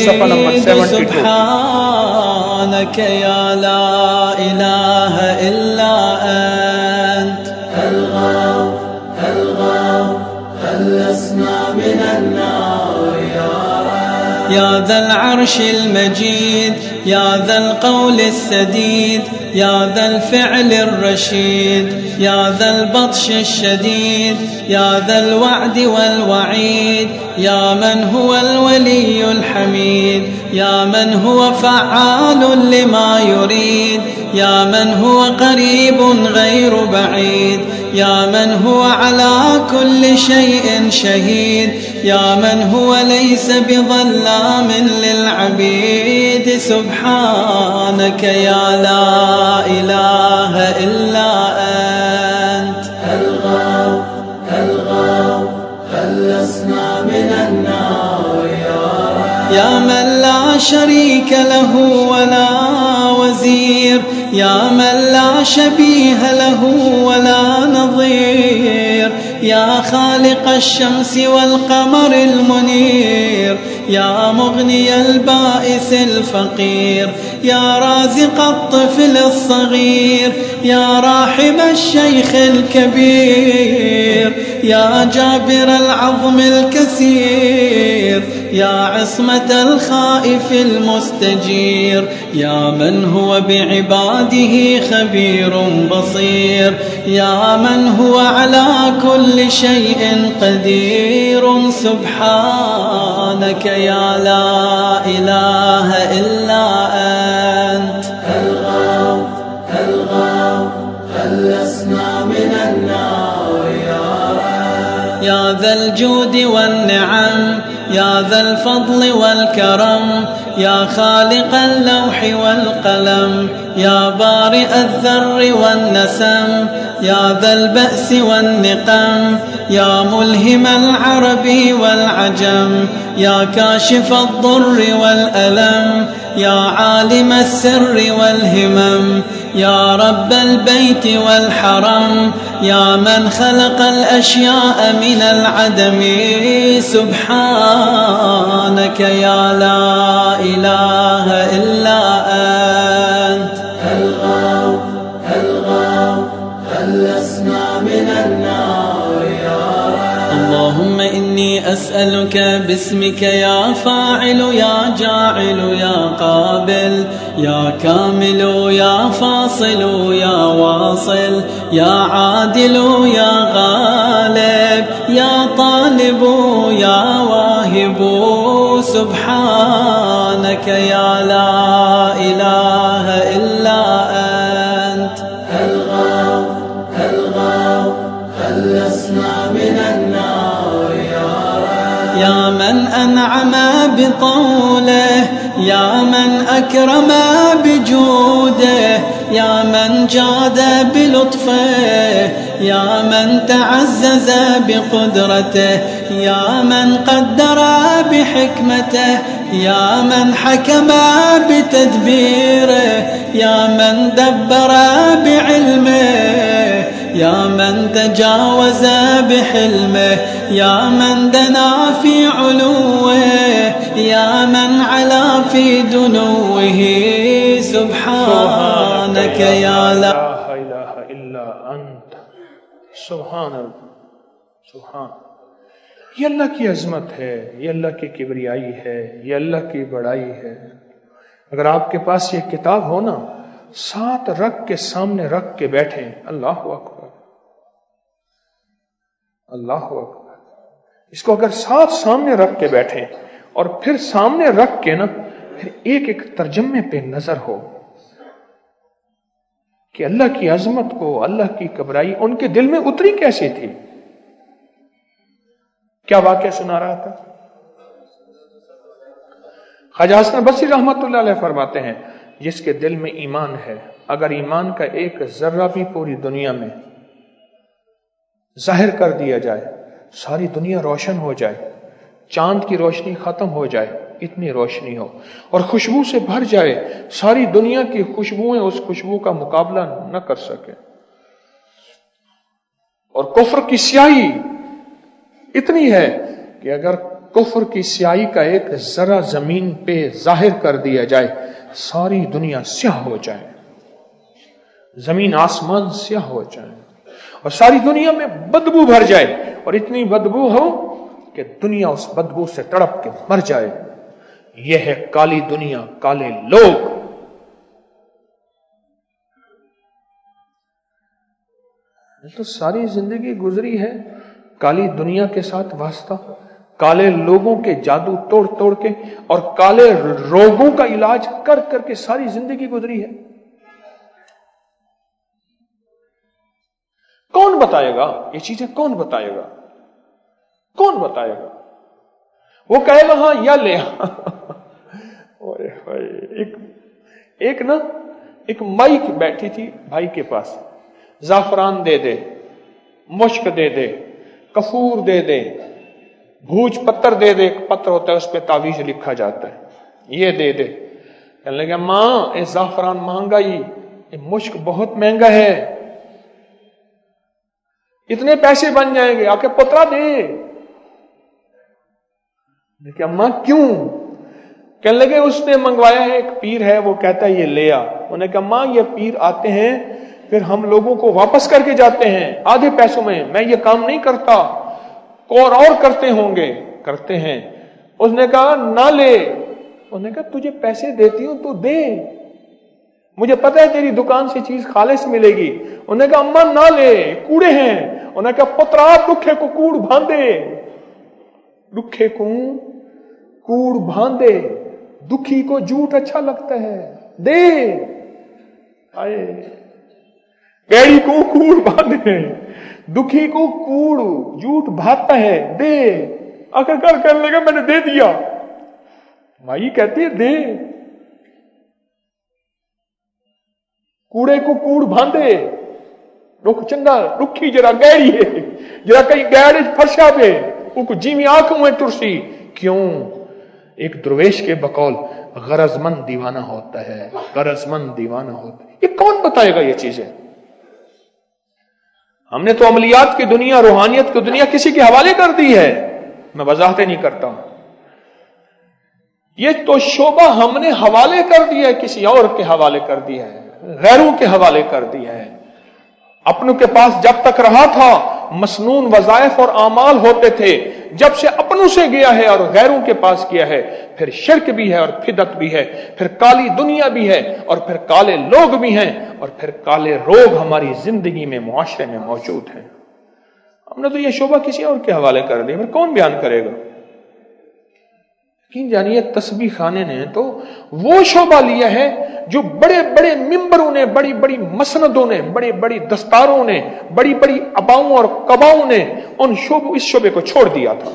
سبحانك يا لا إله إلا أنت الغوث الغوث خلصنا من النار يا رب يا ذا العرش المجيد يا ذا القول السديد يا ذا الفعل الرشيد يا ذا البطش الشديد يا ذا الوعد والوعيد يا من هو الولي الحميد يا من هو فعال لما يريد يا من هو قريب غير بعيد يا من هو على كل شيء شهيد يا من هو ليس بظلام للعبيد سبحانك يا لا إله إلا أنت الغوث الغوث خلصنا من النار يا رب يا من لا شريك له ولا وزير يا من لا شبيه له ولا نظير يا خالق الشمس والقمر المنير يا مغني البائس الفقير يا رازق الطفل الصغير يا راحم الشيخ الكبير يا جابر العظم الكثير يا عصمة الخائف المستجير يا من هو بعباده خبير بصير يا من هو على كل شيء قدير سبحانك يا لا إله إلا أنت الغوث الغوث خلصنا من النار يا رب يا يا ذا الجود والنعم يا ذا الفضل والكرم يا خالق اللوح والقلم يا بارئ الذر والنسم يا ذا البأس والنقم يا ملهم العرب والعجم يا كاشف الضر والألم يا عالم السر والهمم يا رب البيت والحرم يا من خلق الأشياء من العدم سبحانك يا لا إله إلا أنت الغوث الغوث خلصنا من النار يا رب. اللهم إني أسألك باسمك يا فاعل يا جاعل يا قابل يا كامل يا فاصل يا واصل يا عادل يا غالب يا طالب يا واهب سبحانك يا لا إله إلا أنت الغوث الغوث خلصنا من النار يا رب. يا من أنعم بطوله يا من أكرم بجوده يا من جاد بلطفه يا من تعزز بقدرته يا من قدر بحكمته يا من حكم بتدبيره يا من دبر بعلمه يا من تجاوز بحلمه يا من دنا في علوه يا من علا في دنوه سبحانك يا لا إله إلا أنت سبحان سبحان. یہ اللہ کی عظمت ہے، یہ اللہ کی کبریائی ہے، یہ اللہ کی بڑائی ہے. اگر آپ کے پاس یہ کتاب ہو نا، ساتھ رکھ کے سامنے رکھ کے بیٹھیں، اللہ اکبر اللہ اکبر. اس کو اگر ساتھ سامنے رکھ کے بیٹھیں اور پھر سامنے رکھ کے نا پھر ایک ایک ترجمے پہ نظر ہو کہ اللہ کی عظمت کو، اللہ کی کبرائی ان کے دل میں اتری کیسے تھی. کیا واقعہ سنا رہا تھا؟ خواجہ حسن بصری رحمت اللہ علیہ فرماتے ہیں جس کے دل میں ایمان ہے، اگر ایمان کا ایک ذرہ بھی پوری دنیا میں ظاہر کر دیا جائے، ساری دنیا روشن ہو جائے، چاند کی روشنی ختم ہو جائے، اتنی روشنی ہو اور خوشبو سے بھر جائے، ساری دنیا کی خوشبوئیں اس خوشبو کا مقابلہ نہ کر سکے، اور کفر کی سیاہی اتنی ہے کہ اگر کفر کی سیاہی کا ایک ذرہ زمین پہ ظاہر کر دیا جائے، ساری دنیا سیاہ ہو جائے، زمین آسمان سیاہ ہو جائے اور ساری دنیا میں بدبو بھر جائے، اور اتنی بدبو ہو کہ دنیا اس بدبو سے تڑپ کے مر جائے. یہ ہے کالی دنیا، کالے لوگ. تو ساری زندگی گزری ہے کالی دنیا کے ساتھ واسطہ، کالے لوگوں کے جادو توڑ توڑ کے اور کالے روگوں کا علاج کر کر کے ساری زندگی گزری ہے. کون بتائے گا یہ چیزیں؟ کون بتائے گا؟ کون بتائے گا؟ وہ کہے گا ہاں یا لے. ایک ایک نا ایک مائی بیٹھی تھی بھائی کے پاس، زعفران دے دے، مشک دے دے، کفور دے دے، بھوج پتر دے دے. ایک پتر ہوتا ہے اس پہ تعویذ لکھا جاتا ہے، یہ دے دے. کہنے لگا ماں یہ زعفران مہنگا ہی، یہ مشک بہت مہنگا ہے، اتنے پیسے بن جائیں گے، آ کے پترا دے. کہ اماں کیوں؟ کہنے لگے اس نے منگوایا ہے، ایک پیر ہے وہ کہتا ہے یہ لے آ. انہوں نے کہا ماں یہ پیر آتے ہیں پھر ہم لوگوں کو واپس کر کے جاتے ہیں آدھے پیسوں میں، میں یہ کام نہیں کرتا، اور اور کرتے ہوں گے. کرتے ہیں. اس نے کہا نہ لے. انہوں نے کہا تجھے پیسے دیتی ہوں تو دے، مجھے پتہ ہے تیری دکان سے چیز خالص ملے گی. انہوں نے کہا اماں نہ لے، کوڑے ہیں. انہوں نے کہا پترا دکھے کو کوڑ باندھے، دکھے کو کوڑ باندھے، دکھی کو جھوٹ اچھا لگتا ہے، دے. آئے گیڑی کو کوڑ باندھے، दुखी को कूड़ झूठ भाता है, दे। आखिरकार कहने लगा मैंने दे दिया। माई कहती है दे। कूड़े को कूड़ बांधे, रुख चंगा रुखी जरा गहरी है, जरा कहीं गहरे फर्शा पे उनको जीवी आंखों में तुरसी। क्यों? एक दरवेश के बकौल गरजमंद दीवाना होता है, गरजमंद दीवाना होता है। ये कौन बताएगा ये चीजें? हमने तो अमलियात की दुनिया, रूहानियत की दुनिया किसी के हवाले कर दी है। मैं वजाहतें नहीं करता हूं, ये तो शोभा हमने हवाले कर दिया है, किसी और के हवाले कर दिया है, गैरों के हवाले कर दिया है। अपनों के पास जब तक रहा था मसनून वज़ाइफ और आमाल होते थे, जब से अपनों से गया है और गैरों के पास किया है, फिर शिरक भी है और फिदत भी है, फिर काली दुनिया भी है और फिर काले लोग भी हैं और फिर काले रोग हमारी जिंदगी में, मुआशरे में मौजूद हैं। हमने तो ये शोभा किसी और के हवाले कर दी, फिर कौन बयान करेगा? यकीन जानिए तस्बीह खाने ने तो वो शोभा लिया है जो बड़े बड़े मिंबरों ने, बड़ी बड़ी मसनदों ने, बड़ी बड़ी दस्तारों ने, बड़ी बड़ी अबाओं और कबाओं ने उन शोभ इस शोभे को छोड़ दिया था।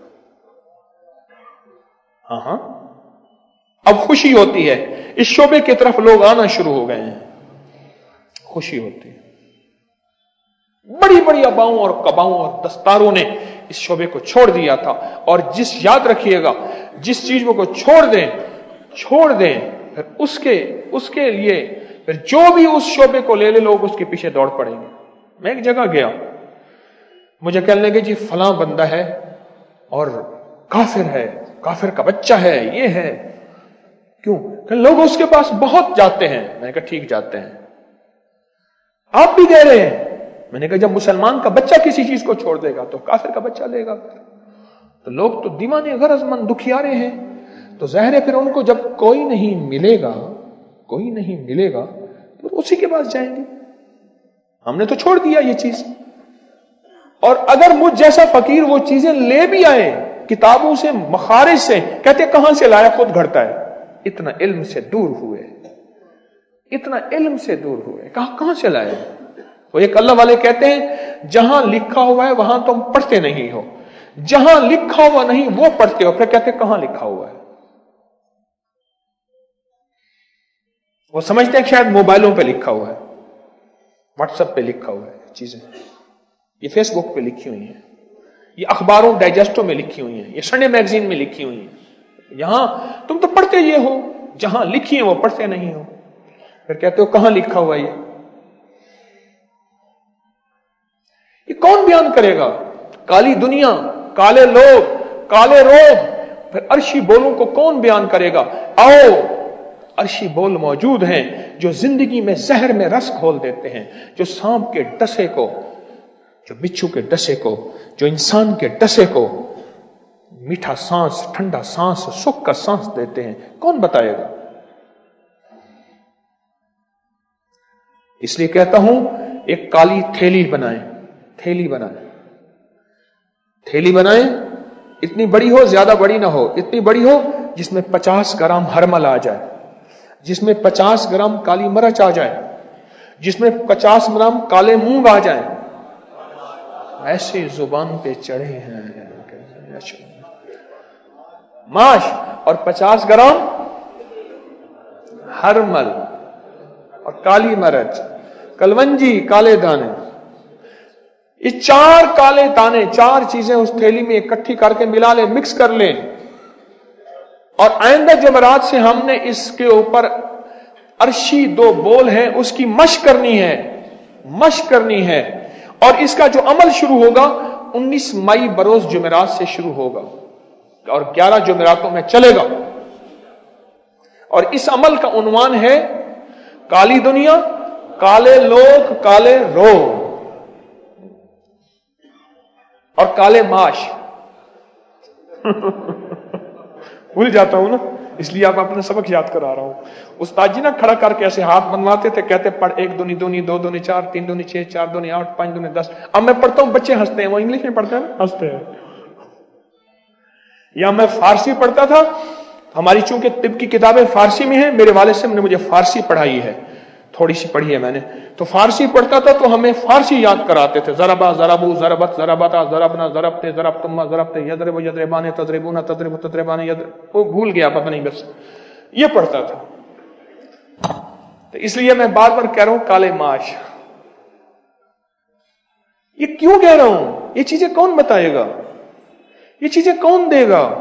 हाँ हाँ, अब खुशी होती है, इस शोभे की तरफ लोग आना शुरू हो गए हैं, खुशी होती है। बड़ी बड़ी अबाओं और कबाओं और दस्तारों ने इस शोभे को छोड़ दिया था। और जिस, याद रखिएगा, जिस चीज को छोड़ दें छोड़ दें फिर उसके उसके लिए फिर जो भी उस शोभे को ले ले लोग उसके पीछे दौड़ पड़ेंगे। मैं एक जगह गया, मुझे कहने लगे जी फलां बंदा है और काफिर है, काफिर का बच्चा है, ये है। क्यों? कि लोग उसके पास बहुत जाते हैं। मैंने कहा ठीक जाते हैं, आप भी दे रहे हैं। मैंने कहा जब मुसलमान का बच्चा किसी चीज को छोड़ देगा तो काफिर का बच्चा लेगा। तो लोग तो दीवाने गरजमंद दुखियारे हैं, तो ज़ाहिर है फिर उनको जब कोई नहीं मिलेगा कोई नहीं मिलेगा तो उसी के पास जाएंगे। हमने तो छोड़ दिया ये चीज। और अगर मुझ जैसा फकीर वो चीजें ले भी आए किताबों से, मखारिज से, कहते कहां से लाया, खुद घड़ता है। इतना इल्म से दूर हुए, इतना इल्म से दूर हुए, कहां कहां से लाए? वो एक अल्लाह वाले कहते हैं जहां लिखा हुआ है वहां तुम पढ़ते नहीं हो, जहां लिखा हुआ नहीं वो पढ़ते हो। फिर कहते कहां लिखा हुआ है? वो समझते हैं कि शायद मोबाइलों पे लिखा हुआ है, व्हाट्सएप पे लिखा हुआ है चीजें, ये फेसबुक पे लिखी हुई है, ये अखबारों डाइजेस्टों में लिखी हुई है, ये संडे मैगजीन में लिखी हुई है। यहां तुम तो पढ़ते ये हो, जहां लिखी है वो पढ़ते नहीं हो। फिर कहते हो कहां लिखा हुआ है ये? ये कौन बयान करेगा? काली दुनिया, काले लोग, काले रोग, फिर अर्शी बोलों को कौन बयान करेगा? आओ, अर्शी बोल मौजूद हैं जो जिंदगी में जहर में रस घोल देते हैं, जो सांप के डसे को, जो बिच्छू के डसे को, जो इंसान के डसे को मीठा सांस, ठंडा सांस, सुख का सांस देते हैं। कौन बताएगा? इसलिए कहता हूं एक काली थैली बनाएं, थैली बनाएं, थैली बनाएं, इतनी बड़ी हो, ज्यादा बड़ी ना हो, इतनी बड़ी हो जिसमें पचास ग्राम हरमल आ जाए, जिसमें पचास ग्राम काली मिर्च आ जाए, जिसमें पचास ग्राम काले मूंग आ जाए। ऐसे जुबान पे चढ़े हैं माश, और पचास ग्राम हरमल और काली मिर्च, कलवंजी, काले दाने, ये चार काले दाने, चार चीजें उस थैली में इकट्ठी करके मिला ले, मिक्स कर ले। और आइंदा जमरात से हमने इसके ऊपर अर्शी दो बोल है उसकी मश्क करनी है, मश्क करनी है। और इसका जो अमल शुरू होगा उन्नीस मई बरोज जुमेरात से शुरू होगा और ग्यारह जुमेरातों में चलेगा। और इस अमल का उन्वान है काली दुनिया, काले लोग, काले रोग और काले माश। भूल जाता हूं ना, इसलिए आप अपना सबक याद करा रहा हूं। उस्ताद जी ना खड़ा करके ऐसे हाथ बनवाते थे, कहते पढ़, एक दूनी दूनी, दो दूनी चार, तीन दूनी छह, चार दूनी आठ, पांच दूनी दस। अब मैं पढ़ता हूं, बच्चे हंसते हैं, वो इंग्लिश में पढ़ते हैं ना, हंसते हैं। या मैं फारसी पढ़ता था, हमारी चूंकि तिब की किताबें फारसी में है, मेरे वाले साहब ने मुझे फारसी पढ़ाई है, تھوڑی سی پڑھی ہے میں نے، تو فارسی پڑھتا تھا تو ہمیں فارسی یاد کراتے تھے، ضربا ضربو ضربت ضربتا ضربنا ضربتے ضربتما ضربتے یضرب یضربان تضربون تضرب تضربان یضرب، وہ بھول گیا پتہ نہیں، بس یہ پڑھتا تھا۔ تو اس لیے میں بار بار کہہ رہا ہوں کالے معاش، یہ کیوں کہہ رہا ہوں؟ یہ چیزیں کون بتائے گا؟ یہ چیزیں کون دے گا؟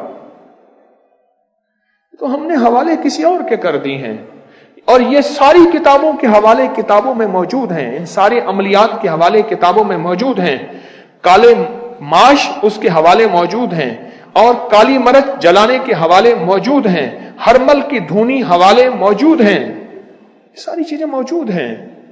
تو ہم نے حوالے کسی اور کے کر دی ہیں، اور یہ ساری کتابوں کے حوالے کتابوں میں موجود ہیں، ان سارے عملیات کے حوالے کتابوں میں موجود ہیں، کالے معاش اس کے حوالے موجود ہیں، اور کالی مرچ جلانے کے حوالے موجود ہیں، ہرمل کی دھونی حوالے موجود ہیں، یہ ساری چیزیں موجود ہیں،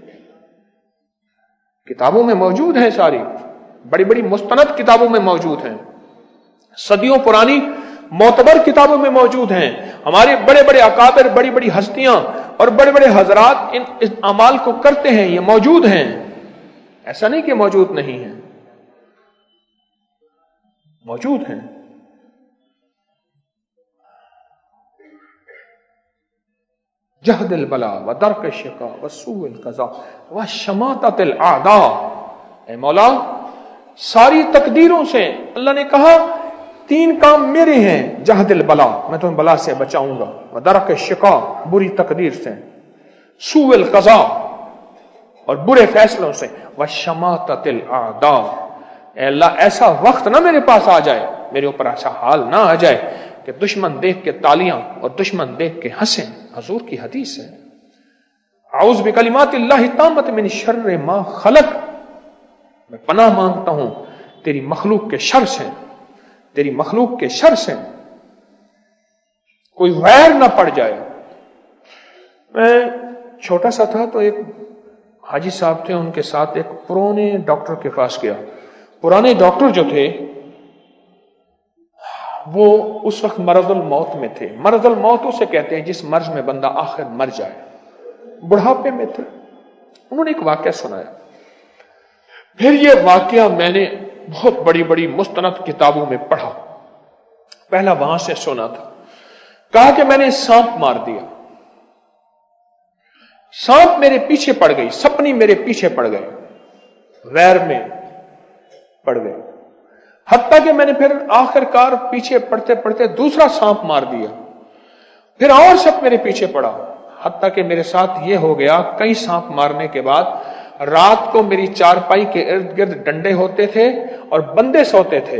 کتابوں میں موجود ہیں، ساری بڑی بڑی مستند کتابوں میں موجود ہیں، صدیوں پرانی معتبر کتابوں میں موجود ہیں، ہمارے بڑے بڑے اکابر، بڑی بڑی ہستیاں اور بڑے بڑے حضرات ان اعمال کو کرتے ہیں، یہ موجود ہیں، ایسا نہیں کہ موجود نہیں ہیں، موجود ہیں۔ جہد البلا ودرک الشقا وسوء القضاء وشماتۃ الاعداء، اے مولا ساری تقدیروں سے اللہ نے کہا تین کام میرے ہیں، جہد البلا میں تمہیں بلا سے بچاؤں گا، ودرک الشقا بری تقدیر سے، سوء القضاء اور برے فیصلوں سے، وشماتۃ الاعداء، اے اللہ ایسا وقت نہ میرے پاس آ جائے، میرے اوپر ایسا حال نہ آ جائے کہ دشمن دیکھ کے تالیاں اور دشمن دیکھ کے ہنسیں، حضور کی حدیث ہے، اعوذ بکلمات اللہ التامۃ من شر ما خلق، میں پناہ مانگتا ہوں تیری مخلوق کے شر سے، تیری مخلوق کے شر سے، کوئی غیر نہ پڑ جائے۔ میں چھوٹا سا تھا تو ایک حاجی صاحب تھے، ان کے ساتھ ایک پرانے ڈاکٹر کے پاس گیا۔ پرانے ڈاکٹر جو تھے وہ اس وقت مرض الموت میں تھے، مرض الموت اسے کہتے ہیں جس مرض میں بندہ آخر مر جائے، بڑھاپے میں تھے۔ انہوں نے ایک واقعہ سنایا، پھر یہ واقعہ میں نے بہت بڑی بڑی مستند کتابوں میں پڑھا، پہلا وہاں سے سنا تھا، کہا کہ میں نے سانپ مار دیا، سانپ میرے پیچھے پڑ گئی، سپنی میرے پیچھے پڑ گئے، غیر میں پڑ گئے، حتیٰ کہ میں نے پھر آخر کار پیچھے پڑتے پڑتے دوسرا سانپ مار دیا، پھر اور سب میرے پیچھے پڑا، حتیٰ کہ میرے ساتھ یہ ہو گیا کئی سانپ مارنے کے بعد رات کو میری چارپائی کے ارد گرد ڈنڈے ہوتے تھے اور بندے سوتے تھے،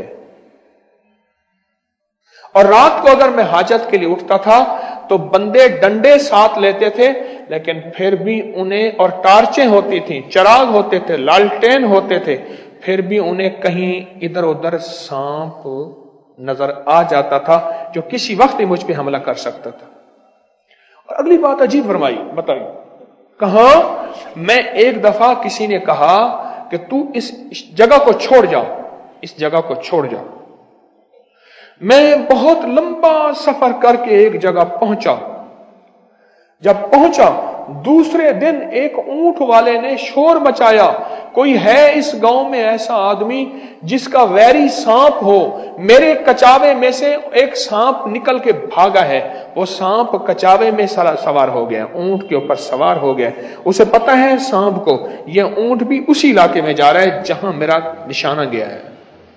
اور رات کو اگر میں حاجت کے لیے اٹھتا تھا تو بندے ڈنڈے ساتھ لیتے تھے، لیکن پھر بھی انہیں، اور ٹارچیں ہوتی تھیں، چراغ ہوتے تھے، لالٹین ہوتے تھے، پھر بھی انہیں کہیں ادھر ادھر سانپ نظر آ جاتا تھا جو کسی وقت ہی مجھ پہ حملہ کر سکتا تھا۔ اور اگلی بات عجیب فرمائی، بتائی کہاں، میں ایک دفعہ کسی نے کہا کہ تو اس جگہ کو چھوڑ جا، اس جگہ کو چھوڑ جا، میں بہت لمبا سفر کر کے ایک جگہ پہنچا، جب پہنچا دوسرے دن ایک اونٹ والے نے شور مچایا، کوئی ہے اس گاؤں میں ایسا آدمی جس کا ویری سانپ ہو، میرے کچاوے میں سے ایک سانپ نکل کے بھاگا ہے، وہ سانپ کچاوے میں سوار ہو گیا، اونٹ کے اوپر سوار ہو گیا، اسے پتا ہے سانپ کو یہ اونٹ بھی اسی علاقے میں جا رہا ہے جہاں میرا نشانہ گیا ہے۔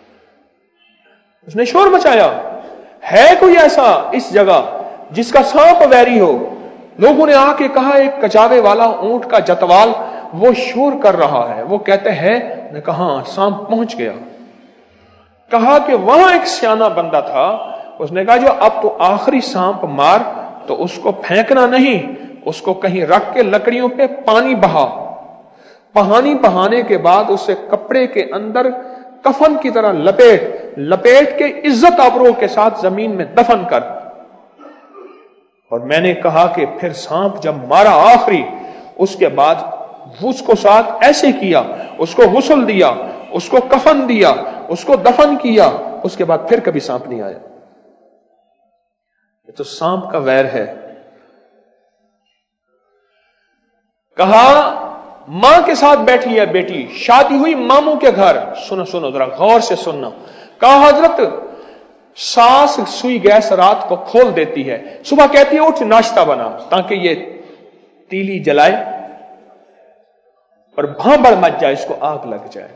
اس نے شور مچایا، ہے کوئی ایسا اس جگہ جس کا سانپ ویری ہو؟ لوگوں نے آ کے کہا ایک کچاوے والا اونٹ کا جتوال وہ شور کر رہا ہے، وہ کہتے ہیں، نے کہا سانپ پہنچ گیا، کہا کہ وہاں ایک سیانہ بندہ تھا، اس نے کہا جو اب تو آخری سانپ مار تو اس کو پھینکنا نہیں، اس کو کہیں رکھ کے لکڑیوں پہ پانی بہا، پانی بہانے کے بعد اسے کپڑے کے اندر کفن کی طرح لپیٹ لپیٹ کے عزت آبرو کے ساتھ زمین میں دفن کر۔ اور میں نے کہا کہ پھر سانپ جب مارا آخری، اس کے بعد اس کو ساتھ ایسے کیا، اس کو غسل دیا، اس کو کفن دیا، اس کو دفن کیا، اس کے بعد پھر کبھی سانپ نہیں آیا۔ یہ تو سانپ کا ویر ہے۔ کہا ماں کے ساتھ بیٹھی ہے بیٹی، شادی ہوئی ماموں کے گھر، سنو سنو ذرا غور سے سننا، کہا حضرت ساس سوئی گیس رات کو کھول دیتی ہے، صبح کہتی ہے اٹھ ناشتہ بنا تاکہ یہ تیلی جلائے، اور بھانبڑ مچ جائے، اس کو آگ لگ جائے۔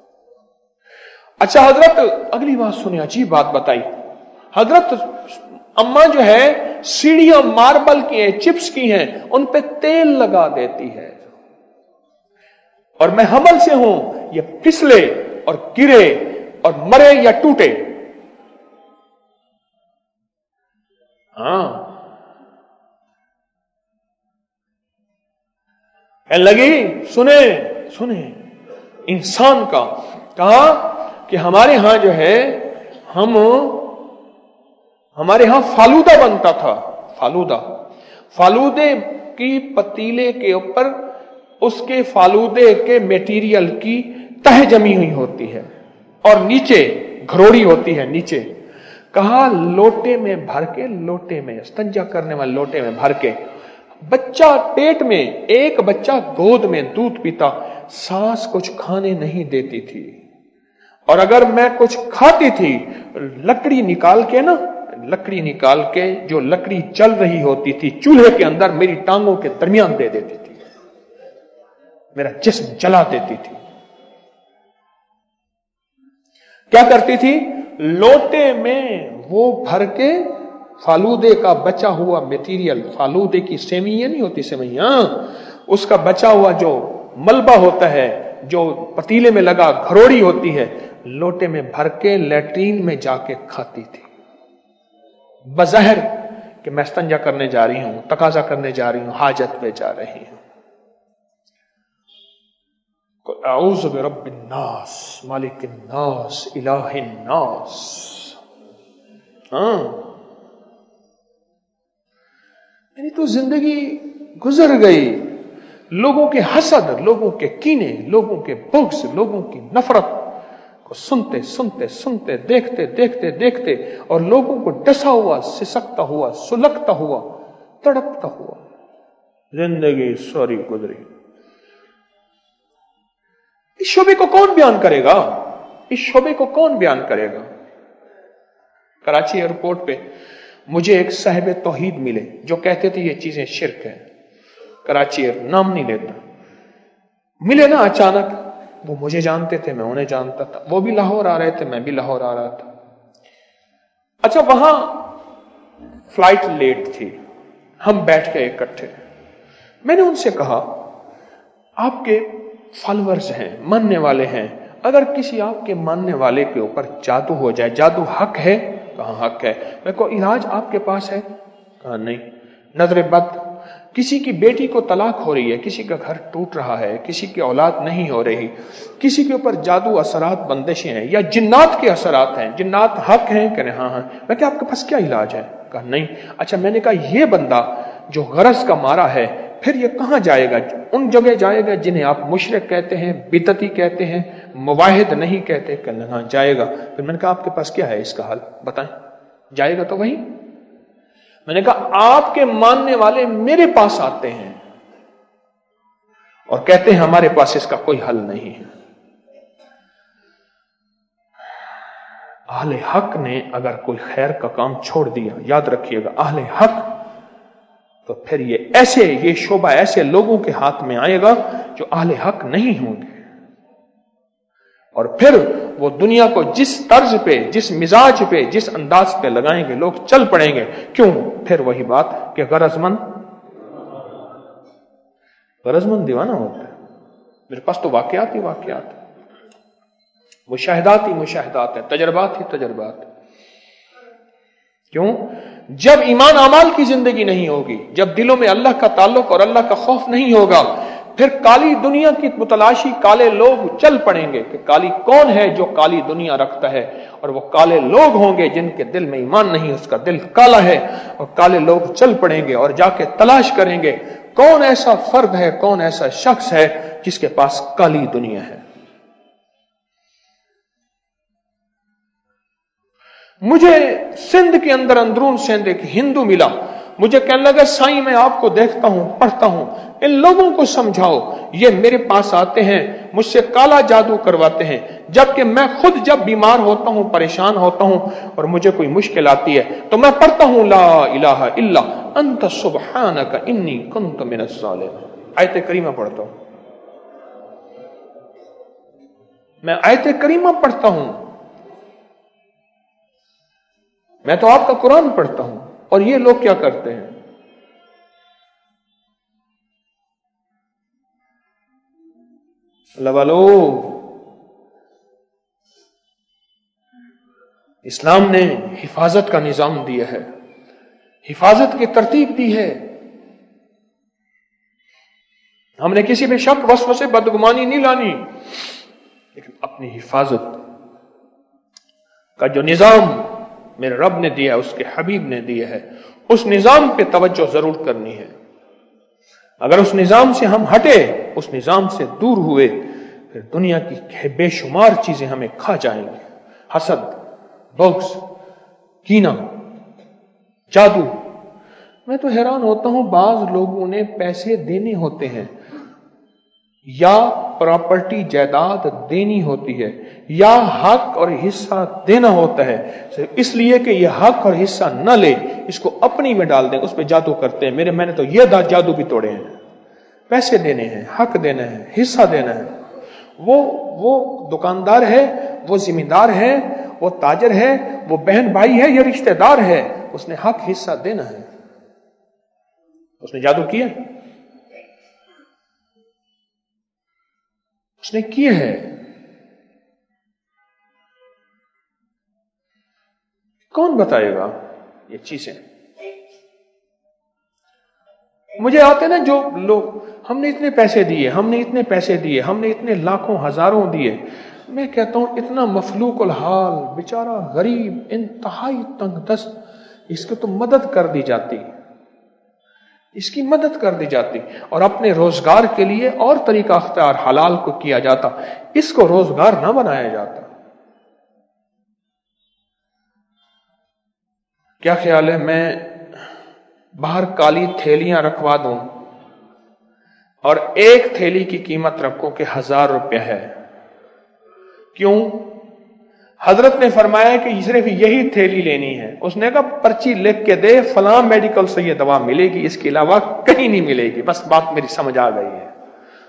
اچھا حضرت اگلی بات سنیں، عجیب بات بتائی حضرت اماں جو ہے سیڑھیاں ماربل کی ہیں، چپس کی ہیں، ان پہ تیل لگا دیتی ہے، اور میں حمل سے ہوں، یہ پھسلے اور گرے اور مرے یا ٹوٹے۔ ہاں کہنے لگی سنیں سنیں انسان کا، کہا کہ ہمارے ہاں جو ہے ہم ہمارے ہاں فالودہ بنتا تھا، فالودہ فالودے کی پتیلے کے اوپر اس کے فالودے کے میٹیریل کی تہ جمی ہوئی ہوتی ہے اور نیچے گھروڑی ہوتی ہے نیچے، کہا لوٹے میں بھر کے، لوٹے میں استنجا کرنے والے لوٹے میں بھر کے، بچہ پیٹ میں، ایک بچہ گود میں دودھ پیتا، سانس کچھ کھانے نہیں دیتی تھی، اور اگر میں کچھ کھاتی تھی لکڑی نکال کے نا، لکڑی نکال کے جو لکڑی جل رہی ہوتی تھی چولہے کے اندر میری ٹانگوں کے درمیان دے دیتی تھی، میرا جسم جلا دیتی تھی۔ کیا کرتی تھی؟ لوٹے میں وہ بھر کے فالودے کا بچا ہوا میٹیریل، فالودے کی سیویاں نہیں ہوتی سیویاں، اس کا بچا ہوا جو ملبہ ہوتا ہے جو پتیلے میں لگا گھروڑی ہوتی ہے، لوٹے میں بھر کے لیٹرین میں جا کے کھاتی تھی، بظاہر کہ میں استنجا کرنے جا رہی ہوں، تقاضا کرنے جا رہی ہوں، حاجت پہ جا رہی ہوں۔ اعوذ برب الناس مالک الناس الہ الناس۔ ہاں یعنی تو زندگی گزر گئی، لوگوں کے حسد، لوگوں کے کینے، لوگوں کے بغض، لوگوں کی نفرت کو سنتے سنتے سنتے، دیکھتے دیکھتے دیکھتے، اور لوگوں کو ڈسا ہوا، سسکتا ہوا، سلگتا ہوا، تڑپتا ہوا زندگی سوری گزری۔ اس شعبے کو کون بیان کرے گا؟ اس شعبے کو کون بیان کرے گا؟ کراچی ایئرپورٹ پہ مجھے ایک صاحب توحید ملے جو کہتے تھے یہ چیزیں شرک ہیں، کراچی ایئر نام نہیں لیتا، ملے نا اچانک، وہ مجھے جانتے تھے، میں انہیں جانتا تھا، وہ بھی لاہور آ رہے تھے، میں بھی لاہور آ رہا تھا۔ اچھا وہاں فلائٹ لیٹ تھی، ہم بیٹھ کے اکٹھے، میں نے ان سے کہا آپ کے فالورز ہیں، ماننے والے ہیں، اگر کسی آپ کے ماننے والے کے اوپر جادو ہو جائے، جادو حق ہے؟ کہاں حق ہے۔ میں کو علاج آپ کے پاس ہے؟ کہا نہیں۔ نظر بد، کسی کی بیٹی کو طلاق ہو رہی ہے، کسی کا گھر ٹوٹ رہا ہے، کسی کی اولاد نہیں ہو رہی، کسی کے اوپر جادو اثرات بندشیں ہیں یا جنات کے اثرات ہیں، جنات حق ہیں؟ کہنے ہاں ہاں۔ میں کہ آپ کے پاس کیا علاج ہے؟ کہا نہیں۔ اچھا میں نے کہا یہ بندہ جو غرض کا مارا ہے پھر یہ کہاں جائے گا؟ ان جگہ جائے گا جنہیں آپ مشرک کہتے ہیں، بدعتی کہتے ہیں، مواحد نہیں کہتے؟ کہنے ہاں جائے گا۔ پھر میں نے کہا آپ کے پاس کیا ہے اس کا حل بتائیں؟ جائے گا تو وہیں۔ میں نے کہا آپ کے ماننے والے میرے پاس آتے ہیں اور کہتے ہیں ہمارے پاس اس کا کوئی حل نہیں ہے۔ اہل حق نے اگر کوئی خیر کا کام چھوڑ دیا، یاد رکھیے گا اہل حق، تو پھر یہ ایسے یہ شعبہ ایسے لوگوں کے ہاتھ میں آئے گا جو اہل حق نہیں ہوں گے، اور پھر وہ دنیا کو جس طرز پہ، جس مزاج پہ، جس انداز پہ لگائیں گے لوگ چل پڑیں گے۔ کیوں؟ پھر وہی بات کہ غرض مند غرض مند دیوانہ ہوتا ہے۔ میرے پاس تو واقعات ہی واقعات ہیں، مشاہدات ہی مشاہدات ہیں، تجربات ہی تجربات۔ کیوں؟ جب ایمان اعمال کی زندگی نہیں ہوگی، جب دلوں میں اللہ کا تعلق اور اللہ کا خوف نہیں ہوگا، پھر کالی دنیا کی متلاشی کالے لوگ چل پڑیں گے کہ کالی کون ہے جو کالی دنیا رکھتا ہے، اور وہ کالے لوگ ہوں گے جن کے دل میں ایمان نہیں، اس کا دل کالا ہے، اور کالے لوگ چل پڑیں گے اور جا کے تلاش کریں گے کون ایسا فرد ہے، کون ایسا شخص ہے جس کے پاس کالی دنیا ہے۔ مجھے سندھ کے اندر اندرون سندھ ایک ہندو ملا، مجھے کہنے لگا سائیں میں آپ کو دیکھتا ہوں، پڑھتا ہوں، ان لوگوں کو سمجھاؤ، یہ میرے پاس آتے ہیں، مجھ سے کالا جادو کرواتے ہیں، جبکہ میں خود جب بیمار ہوتا ہوں، پریشان ہوتا ہوں اور مجھے کوئی مشکل آتی ہے تو میں پڑھتا ہوں لا الہ الا انت سبحانک انی کنت من الظالمین، آیت کریمہ پڑھتا ہوں، میں آیت کریمہ پڑھتا ہوں، میں تو آپ کا قرآن پڑھتا ہوں، اور یہ لوگ کیا کرتے ہیں؟ اللہ والو، اسلام نے حفاظت کا نظام دیا ہے، حفاظت کی ترتیب دی ہے. ہم نے کسی میں شک وسوسے بدگمانی نہیں لانی، لیکن اپنی حفاظت کا جو نظام میرے رب نے دیا ہے، اس کے حبیب نے دیا ہے، اس نظام پہ توجہ ضرور کرنی ہے. اگر اس نظام سے ہم ہٹے، اس نظام سے دور ہوئے، پھر دنیا کی بے شمار چیزیں ہمیں کھا جائیں گی. حسد، بغض، کینہ، جادو. میں تو حیران ہوتا ہوں، بعض لوگوں نے پیسے دینے ہوتے ہیں، یا پراپرٹی جائیداد دینی ہوتی ہے، یا حق اور حصہ دینا ہوتا ہے، صرف اس لیے کہ یہ حق اور حصہ نہ لے، اس کو اپنی میں ڈال دیں، اس پہ جادو کرتے ہیں. میرے میں نے تو یہ جادو بھی توڑے ہیں. پیسے دینے ہیں، حق دینا ہے، حصہ دینا ہے. وہ وہ دکاندار ہے، وہ زمیندار ہے، وہ تاجر ہے، وہ بہن بھائی ہے یا رشتہ دار ہے، اس نے حق حصہ دینا ہے. اس نے جادو کیا، اس نے کیا ہے. کون بتائے گا یہ چیزیں؟ مجھے آتے نا جو لوگ، ہم نے اتنے پیسے دیے، ہم نے اتنے پیسے دیے، ہم نے اتنے لاکھوں ہزاروں دیے. میں کہتا ہوں اتنا مفلوق الحال بیچارہ غریب انتہائی تنگ دست، اس کو تو مدد کر دی جاتی، اس کی مدد کر دی جاتی، اور اپنے روزگار کے لیے اور طریقہ اختیار حلال کو کیا جاتا، اس کو روزگار نہ بنایا جاتا. کیا خیال ہے میں باہر کالی تھیلیاں رکھوا دوں اور ایک تھیلی کی قیمت رکھو کہ ہزار روپے ہے؟ کیوں؟ حضرت نے فرمایا کہ صرف یہی تھیلی لینی ہے. اس نے کہا پرچی لکھ کے دے، فلاں میڈیکل سے یہ دوا ملے گی، اس کے علاوہ کہیں نہیں ملے گی. بس بات میری سمجھ آ گئی ہے.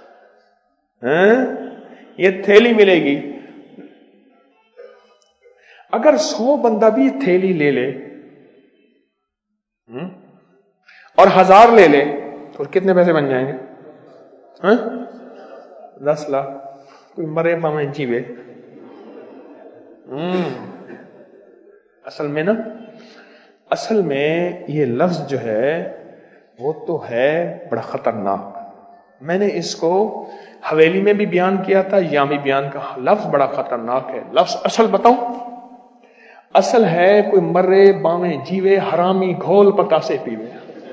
یہ تھیلی ملے گی. اگر سو بندہ بھی تھیلی لے لے اور ہزار لے لے تو کتنے پیسے بن جائیں گے؟ دس لاکھ. کوئی مرے پامے جیوے. اصل میں نا اصل میں یہ لفظ جو ہے وہ تو ہے بڑا خطرناک. میں نے اس کو حویلی میں بھی بیان کیا تھا، یہاں بھی بیان کا. لفظ بڑا خطرناک ہے. لفظ اصل بتاؤں، اصل ہے کوئی مرے باویں جیوے، حرامی گھول پتاسے پیوے.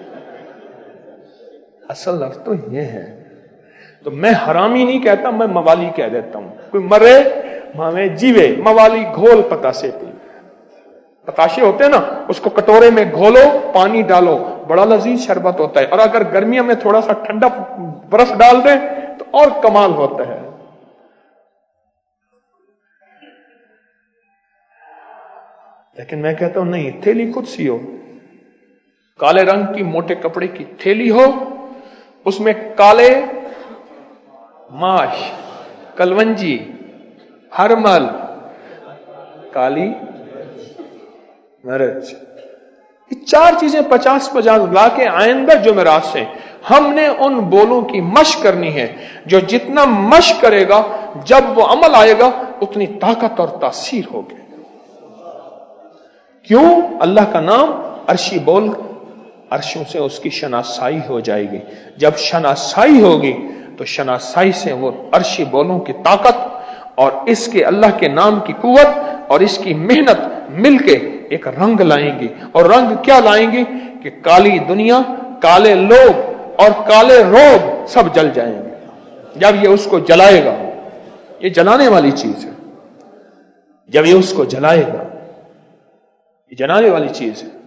اصل لفظ تو یہ ہے. تو میں حرامی نہیں کہتا، میں موالی کہہ دیتا ہوں. کوئی مرے باویں جیوے، موالی گھول پتاسے پیوے. پتاشے ہوتے ہیں نا، اس کو کٹورے میں گھولو، پانی ڈالو، بڑا لذیذ شربت ہوتا ہے. اور اگر گرمیوں میں تھوڑا سا ٹھنڈا برف ڈال دیں تو اور کمال ہوتا ہے. لیکن میں کہتا ہوں نہیں، تھیلی خود سی ہو، کالے رنگ کی موٹے کپڑے کی تھیلی ہو، اس میں کالے ماش، کلونجی، ہرمل، کالی مرچ، یہ چار چیزیں پچاس پچاس لا کے آئندہ جمعرات سے ہم نے ان بولوں کی مشق کرنی ہے. جو جتنا مشق کرے گا، جب وہ عمل آئے گا اتنی طاقت اور تاثیر ہوگی. کیوں؟ اللہ کا نام عرشی بول، عرشوں سے اس کی شناسائی ہو جائے گی. جب شناسائی ہوگی تو شناسائی سے وہ عرشی بولوں کی طاقت اور اس کے اللہ کے نام کی قوت اور اس کی محنت مل کے ایک رنگ لائیں گی. اور رنگ کیا لائیں گی کہ کالی دنیا، کالے لوگ اور کالے روگ سب جل جائیں گے. جب یہ اس کو جلائے گا، یہ جلانے والی چیز ہے. جب یہ اس کو جلائے گا، یہ جلانے والی چیز ہے.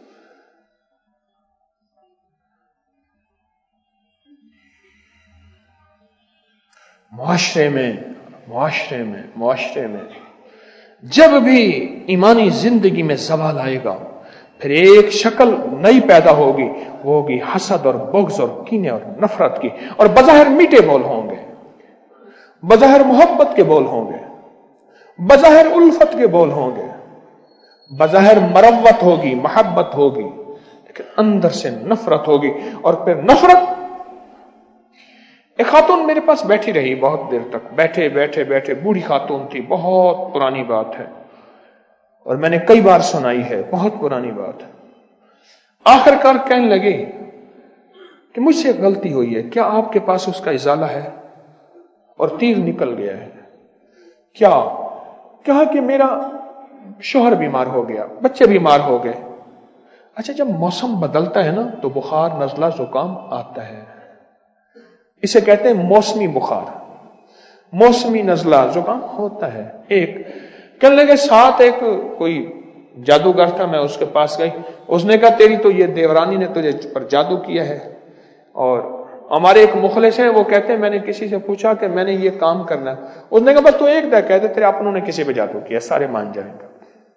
معاشرے میں معاشرے میں معاشرے میں جب بھی ایمانی زندگی میں زوال آئے گا، پھر ایک شکل نئی پیدا ہوگی، وہ ہوگی حسد اور بغض اور کینے اور نفرت کی. اور بظاہر میٹھے بول ہوں گے، بظاہر محبت کے بول ہوں گے، بظاہر الفت کے بول ہوں گے، بظاہر مروت ہوگی، محبت ہوگی، لیکن اندر سے نفرت ہوگی. اور پھر نفرت. ایک خاتون میرے پاس بیٹھی رہی بہت دیر تک، بیٹھے بیٹھے بیٹھے بوڑھی خاتون تھی، بہت پرانی بات ہے اور میں نے کئی بار سنائی ہے، بہت پرانی بات ہے. آخر کار کہنے لگے کہ مجھ سے غلطی ہوئی ہے، کیا آپ کے پاس اس کا ازالہ ہے؟ اور تیر نکل گیا ہے. کیا؟ کہا کہ میرا شوہر بیمار ہو گیا، بچے بیمار ہو گئے. اچھا، جب موسم بدلتا ہے نا تو بخار، نزلہ، زکام آتا ہے. اسے کہتے ہیں موسمی بخار، موسمی نزلہ زکام ہوتا ہے. ایک کہنے لگے ساتھ ایک کوئی جادوگر تھا، میں اس کے پاس گئی، اس نے کہا تیری تو یہ دیورانی نے تجھے پر جادو کیا ہے. اور ہمارے ایک مخلص ہیں، وہ کہتے ہیں میں نے کسی سے پوچھا کہ میں نے یہ کام کرنا ہے، اس نے کہا بس تو ایک دہ کہہ دے تیرے اپنوں نے کسی پہ جادو کیا، سارے مان جائیں گے.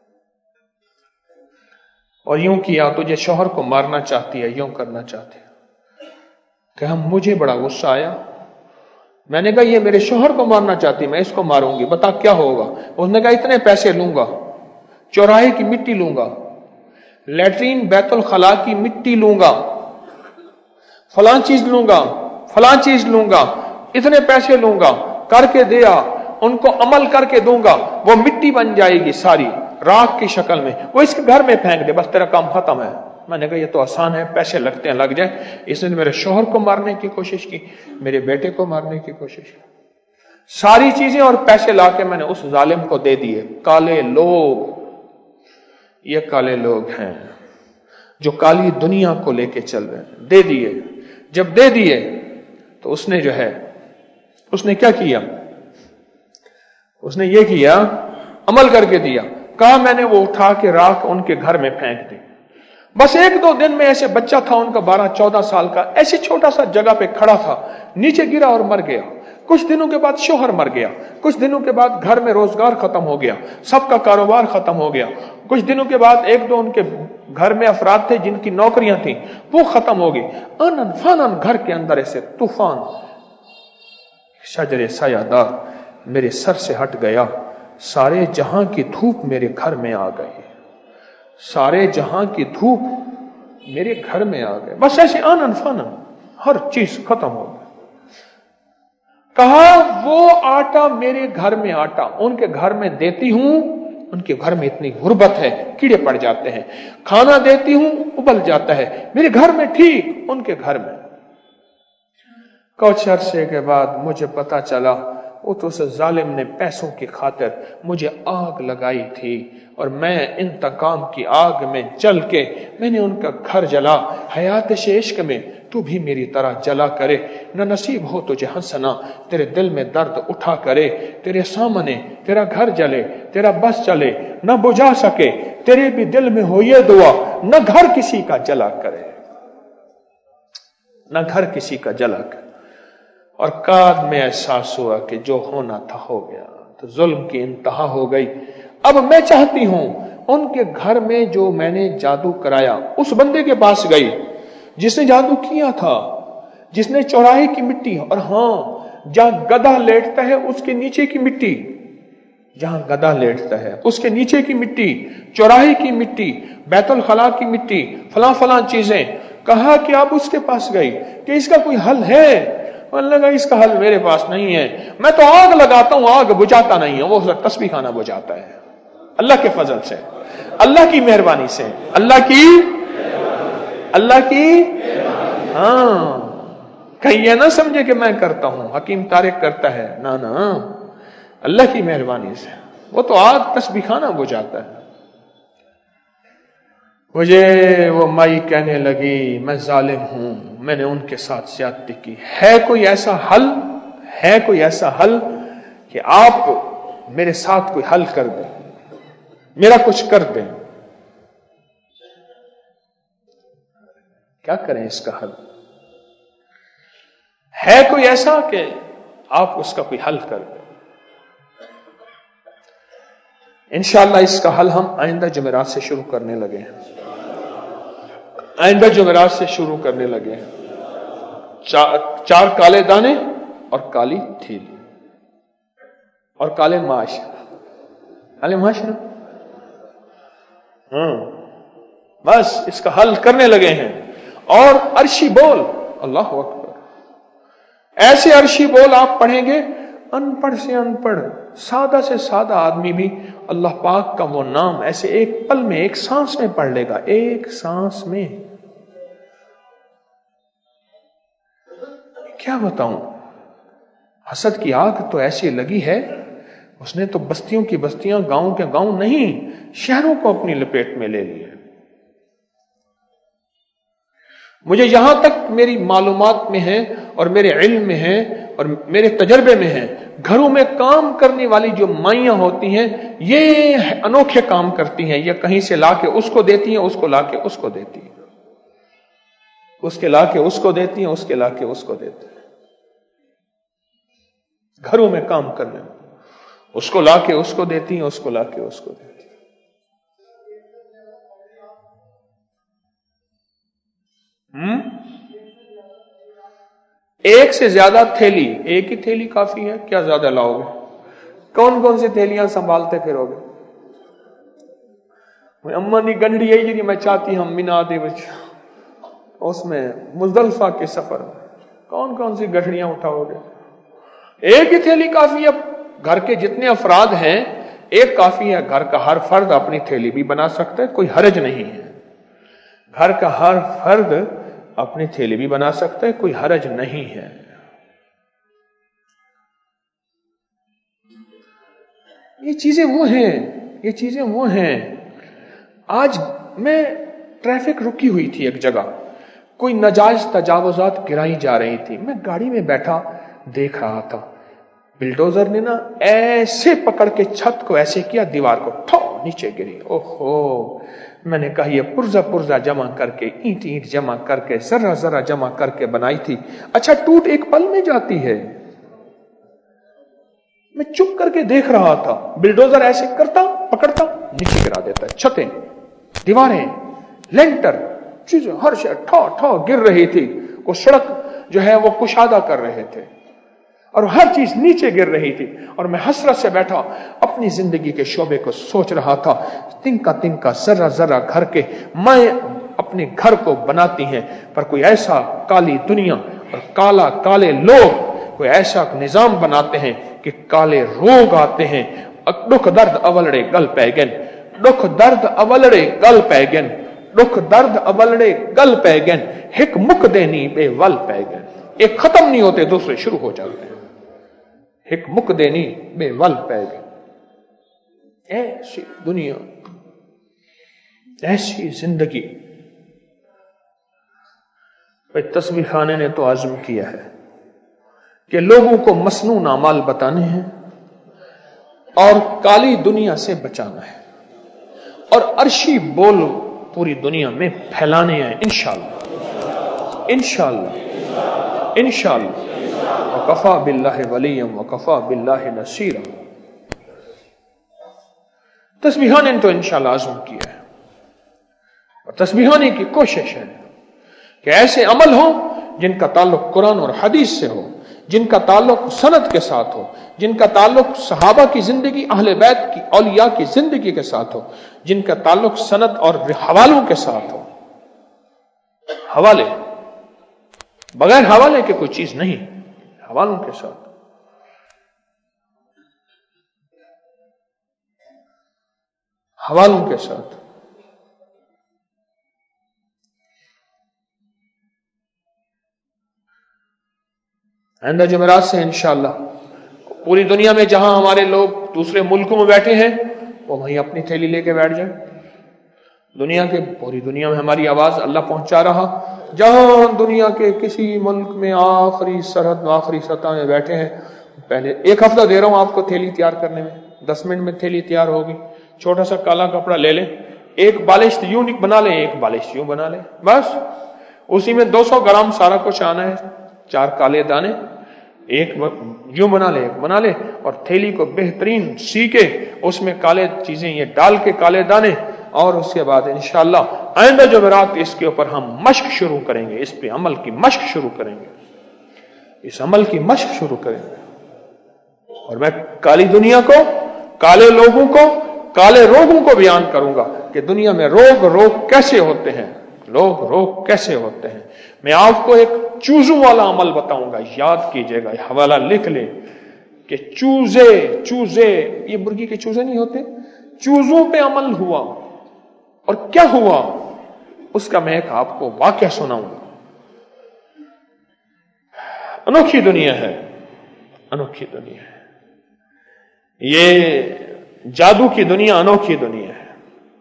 اور یوں کیا، تجھے شوہر کو مارنا چاہتی ہے، یوں کرنا چاہتی ہے. کہ ہم مجھے بڑا غصہ آیا، میں نے کہا یہ میرے شوہر کو مارنا چاہتی، میں اس کو ماروں گی، بتا کیا ہوگا؟ اس نے کہا اتنے پیسے لوں گا، چوراہے کی مٹی لوں گا، لیٹرین بیت الخلاء کی مٹی لوں گا، فلاں چیز لوں گا، فلاں چیز لوں گا، اتنے پیسے لوں گا، کر کے دیا، ان کو عمل کر کے دوں گا، وہ مٹی بن جائے گی ساری راکھ کی شکل میں، وہ اس کے گھر میں پھینک دے، بس تیرا کام ختم ہے. میں نے کہا یہ تو آسان ہے، پیسے لگتے ہیں لگ جائیں. اس نے میرے شوہر کو مارنے کی کوشش کی، میرے بیٹے کو مارنے کی کوشش کی، ساری چیزیں اور پیسے لا کے میں نے اس ظالم کو دے دیے. کالے لوگ، یہ کالے لوگ ہیں جو کالی دنیا کو لے کے چل رہے ہیں. دے دیے. جب دے دیے تو اس نے جو ہے اس نے کیا کیا؟ اس نے یہ کیا، عمل کر کے دیا. کہا میں نے وہ اٹھا کے راکھ ان کے گھر میں پھینک دی. بس ایک دو دن میں ایسے بچہ تھا ان کا بارہ چودہ سال کا، ایسے چھوٹا سا جگہ پہ کھڑا تھا، نیچے گرا اور مر گیا. کچھ دنوں کے بعد شوہر مر گیا، کچھ دنوں کے بعد گھر میں روزگار ختم ہو گیا، سب کا کاروبار ختم ہو گیا. کچھ دنوں کے بعد ایک دو ان کے گھر میں افراد تھے جن کی نوکریاں تھیں، وہ ختم ہو گئی. انن فانن گھر کے اندر ایسے طوفان، شجر سایہ دار میرے سر سے ہٹ گیا. سارے جہاں کی دھوپ میرے گھر میں آ گئی، سارے جہاں کی دھوپ میرے گھر میں آ گئے. بس ایسے آنن فانن ہر چیز ختم ہو گئی. کہا وہ آٹا میرے گھر میں، آٹا ان کے گھر میں دیتی ہوں، ان کے گھر میں اتنی غربت ہے، کیڑے پڑ جاتے ہیں. کھانا دیتی ہوں، ابل جاتا ہے. میرے گھر میں ٹھیک، ان کے گھر میں. کچھ عرصے کے بعد مجھے پتا چلا وہ تو اس ظالم نے پیسوں کی خاطر مجھے آگ لگائی تھی، اور میں انتقام کی آگ میں جل کے میں نے ان کا گھر جلا. حیات عشق میں تو بھی میری طرح جلا کرے، نہ نصیب ہو تجھے ہنسنا، تیرے دل میں درد اٹھا کرے، تیرے سامنے تیرا گھر جلے، تیرا بس چلے، نہ بجھا سکے، تیرے بھی دل میں ہو یہ دعا، نہ گھر کسی کا جلا کرے، نہ گھر کسی کا جلا کرے. اور بعد میں احساس ہوا کہ جو ہونا تھا ہو گیا، تو ظلم کی انتہا ہو گئی. اب میں چاہتی ہوں ان کے گھر میں جو میں نے جادو کرایا، اس بندے کے پاس گئی جس نے جادو کیا تھا، جس نے چوراہے کی مٹی، اور ہاں جہاں گدھا لیٹتا ہے اس کے نیچے کی مٹی، جہاں گدھا لیٹتا ہے اس کے نیچے کی مٹی، چوراہے کی مٹی، بیت الخلاء کی مٹی، فلاں فلاں چیزیں. کہا کہ آپ اس کے پاس گئی کہ اس کا کوئی حل ہے؟ اللہ کا اس کا حل میرے پاس نہیں ہے، میں تو آگ لگاتا ہوں، آگ بجھاتا نہیں ہوں، وہ تسبیح خانہ بجھاتا ہے. اللہ کے فضل سے، اللہ کی مہربانی سے، اللہ کی اللہ کی ہاں. کہیں یہ نہ سمجھے کہ میں کرتا ہوں، حکیم طارق کرتا ہے، نہ نہ، اللہ کی مہربانی سے. وہ تو آگ تسبیح خانہ بجھاتا ہے. مجھے وہ مائی کہنے لگی میں ظالم ہوں، میں نے ان کے ساتھ زیادتی کی. ہے کوئی ایسا حل، ہے کوئی ایسا حل کہ آپ میرے ساتھ کوئی حل کر دیں، میرا کچھ کر دیں؟ کیا کریں اس کا حل؟ ہے کوئی ایسا کہ آپ اس کا کوئی حل کر دیں؟ انشاءاللہ اس کا حل ہم آئندہ جمعرات سے شروع کرنے لگے ہیں، آئندہ جمعرات سے شروع کرنے لگے ہیں. چار, چار کالے دانے اور کالی تھیلی. اور کالے معاش، کالے معاش نا، ہاں بس اس کا حل کرنے لگے ہیں. اور عرشی بول، اللہ اکبر، ایسے عرشی بول آپ پڑھیں گے، ان پڑھ سے ان پڑھ سادہ سے سادہ آدمی بھی اللہ پاک کا وہ نام ایسے ایک پل میں، ایک سانس میں پڑھ لے گا، ایک سانس میں. کیا بتاؤں، حسد کی آگ تو ایسی لگی ہے، اس نے تو بستیوں کی بستیاں، گاؤں کے گاؤں نہیں، شہروں کو اپنی لپیٹ میں لے لیا. مجھے یہاں تک میری معلومات میں ہے اور میرے علم میں ہے اور میرے تجربے میں ہے، گھروں میں کام کرنے والی جو مائیاں ہوتی ہیں یہ انوکھے کام کرتی ہیں. یہ کہیں سے لا کے اس کو دیتی ہیں، اس کو لا کے اس کو دیتی ہیں، اس کے لا کے اس کو دیتی ہیں، اس کے لا کے اس کو دیتی ہیں. گھروں میں کام کرنے میں اس کو لا کے اس کو دیتی ہیں، اس کو لا کے اس کو دیتی ہیں. ہم؟ ایک سے زیادہ تھیلی، ایک ہی تھیلی کافی ہے کیا زیادہ لاؤ گے؟ کون کون سی تھیلیاں سنبھالتے پھرو گے؟ اما دی گنڈی ہے جی میں چاہتی ہم مینا دے بچ اس میں مزدلفہ کے سفر میں کون کون سی گٹھڑیاں اٹھاؤ گے؟ ایک ہی تھیلی کافی ہے. گھر کے جتنے افراد ہیں ایک کافی ہے. گھر کا ہر فرد اپنی تھیلی بھی بنا سکتا ہے، کوئی حرج نہیں ہے. گھر کا ہر فرد اپنی تھیلی بھی بنا سکتا ہے، کوئی حرج نہیں ہے. یہ چیزیں وہ ہیں، یہ چیزیں وہ ہیں. آج میں ٹریفک رکی ہوئی تھی ایک جگہ، کوئی ناجائز تجاوزات گرائی جا رہی تھی. میں گاڑی میں بیٹھا دیکھ رہا تھا، بلڈوزر نے نا ایسے پکڑ کے چھت کو ایسے کیا، دیوار کو ٹھو نیچے گری. اوہو، میں نے کہا یہ پرزا پرزا جمع کر کے، اینٹ اینٹ جمع کر کے، ذرا ذرا جمع کر کے بنائی تھی، اچھا ٹوٹ ایک پل میں جاتی ہے. میں چپ کر کے دیکھ رہا تھا، بلڈوزر ایسے کرتا پکڑتا نیچے گرا دیتا ہے. چھتیں، دیواریں، لینٹر، چیزیں ہر شے ٹھو ٹھو گر رہی تھی. وہ سڑک جو ہے وہ کشادہ کر رہے تھے اور ہر چیز نیچے گر رہی تھی. اور میں حسرت سے بیٹھا اپنی زندگی کے شعبے کو سوچ رہا تھا. تنکا تنکا ذرا ذرا گھر کے میں اپنے گھر کو بناتی ہیں، پر کوئی ایسا کالی دنیا اور کالا کالے لوگ کوئی ایسا نظام بناتے ہیں کہ کالے روگ آتے ہیں. دکھ درد اولڑے گل پیگن، دکھ درد اولڑے گل پیگن، دکھ درد اولڑے گل پیگن، ہک مک دینی بے ول پیگن. ایک ختم نہیں ہوتے دوسرے شروع ہو جاتے ہیں. ہک مک دینی بے ول پیگن. ایسی دنیا، ایسی زندگی. تسبیح خانے نے تو عزم کیا ہے کہ لوگوں کو مسنون اعمال بتانے ہیں اور کالی دنیا سے بچانا ہے اور عرشی بول پوری دنیا میں پھیلانے ہیں انشاءاللہ انشاءاللہ انشاءاللہ. وکفا باللہ ولیا وکفا باللہ نصیرا. تسبیحانے نے تو انشاءاللہ عزم کیا ہے اور تسبیحانے کی کوشش ہے کہ ایسے عمل ہوں جن کا تعلق قرآن اور حدیث سے ہو، جن کا تعلق سند کے ساتھ ہو، جن کا تعلق صحابہ کی زندگی، اہل بیت کی، اولیاء کی زندگی کے ساتھ ہو، جن کا تعلق سند اور حوالوں کے ساتھ ہو. حوالے بغیر حوالے کے کوئی چیز نہیں، حوالوں کے ساتھ. حوالوں کے ساتھ. آئندہ جمعرات سے انشاءاللہ پوری دنیا میں جہاں ہمارے لوگ دوسرے ملکوں میں بیٹھے ہیں وہ وہیں اپنی تھیلی لے کے بیٹھ جائیں. دنیا کے پوری دنیا میں ہماری آواز اللہ پہنچا رہا. جہاں دنیا کے کسی ملک میں آخری سرحد آخری سطح میں بیٹھے ہیں، پہلے ایک ہفتہ دے رہا ہوں آپ کو تھیلی تیار کرنے میں، دس منٹ میں تھیلی تیار ہوگی. چھوٹا سا کالا کپڑا لے لیں، ایک بالشت یوں بنا لیں، ایک بالشت یوں بنا لیں، بس اسی میں دو سو گرام سارا کچھ آنا ہے. چار کالے دانے ایک یوں بنا لے، ایک بنا لے اور تھیلی کو بہترین سی کے اس میں کالے چیزیں یہ ڈال کے کالے دانے، اور اس کے بعد انشاءاللہ آئندہ جمعرات اس کے اوپر ہم مشق شروع کریں گے، اس پہ عمل کی مشق شروع کریں گے، اس عمل کی مشق شروع کریں گے. اور میں کالی دنیا کو، کالے لوگوں کو، کالے روگوں کو بیان کروں گا کہ دنیا میں روگ روگ کیسے ہوتے ہیں، لوگ روگ کیسے ہوتے ہیں۔ میں آپ کو ایک چوزوں والا عمل بتاؤں گا، یاد کیجئے گا، یہ حوالہ لکھ لیں کہ چوزے چوزے یہ مرغی کے چوزے نہیں ہوتے، چوزوں پہ عمل ہوا، اور کیا ہوا اس کا میں ایک آپ کو واقعہ سناؤں گا۔ انوکھی دنیا ہے، انوکھی دنیا ہے، یہ جادو کی دنیا انوکھی دنیا ہے،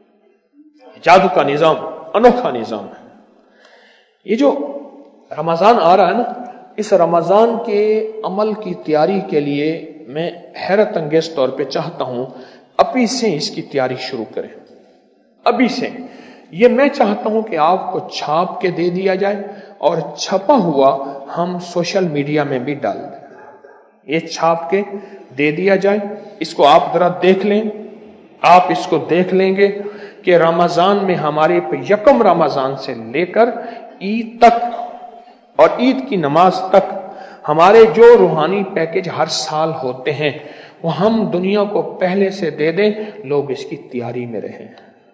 جادو کا نظام انوکھا نظام ہے۔ یہ جو رمضان آ رہا ہے نا، اس رمضان کے عمل کی تیاری کے لیے میں حیرت انگیز طور پہ چاہتا ہوں ابھی سے اس کی تیاری شروع کریں، ابھی سے۔ یہ میں چاہتا ہوں کہ آپ کو چھاپ کے دے دیا جائے اور چھپا ہوا ہم سوشل میڈیا میں بھی ڈال دیں، یہ چھاپ کے دے دیا جائے۔ اس کو آپ ذرا دیکھ لیں، آپ اس کو دیکھ لیں گے کہ رمضان میں ہمارے یکم رمضان سے لے کر عید تک اور عید کی نماز تک ہمارے جو روحانی پیکج ہر سال ہوتے ہیں وہ ہم دنیا کو پہلے سے دے دیں، لوگ اس کی تیاری میں رہیں۔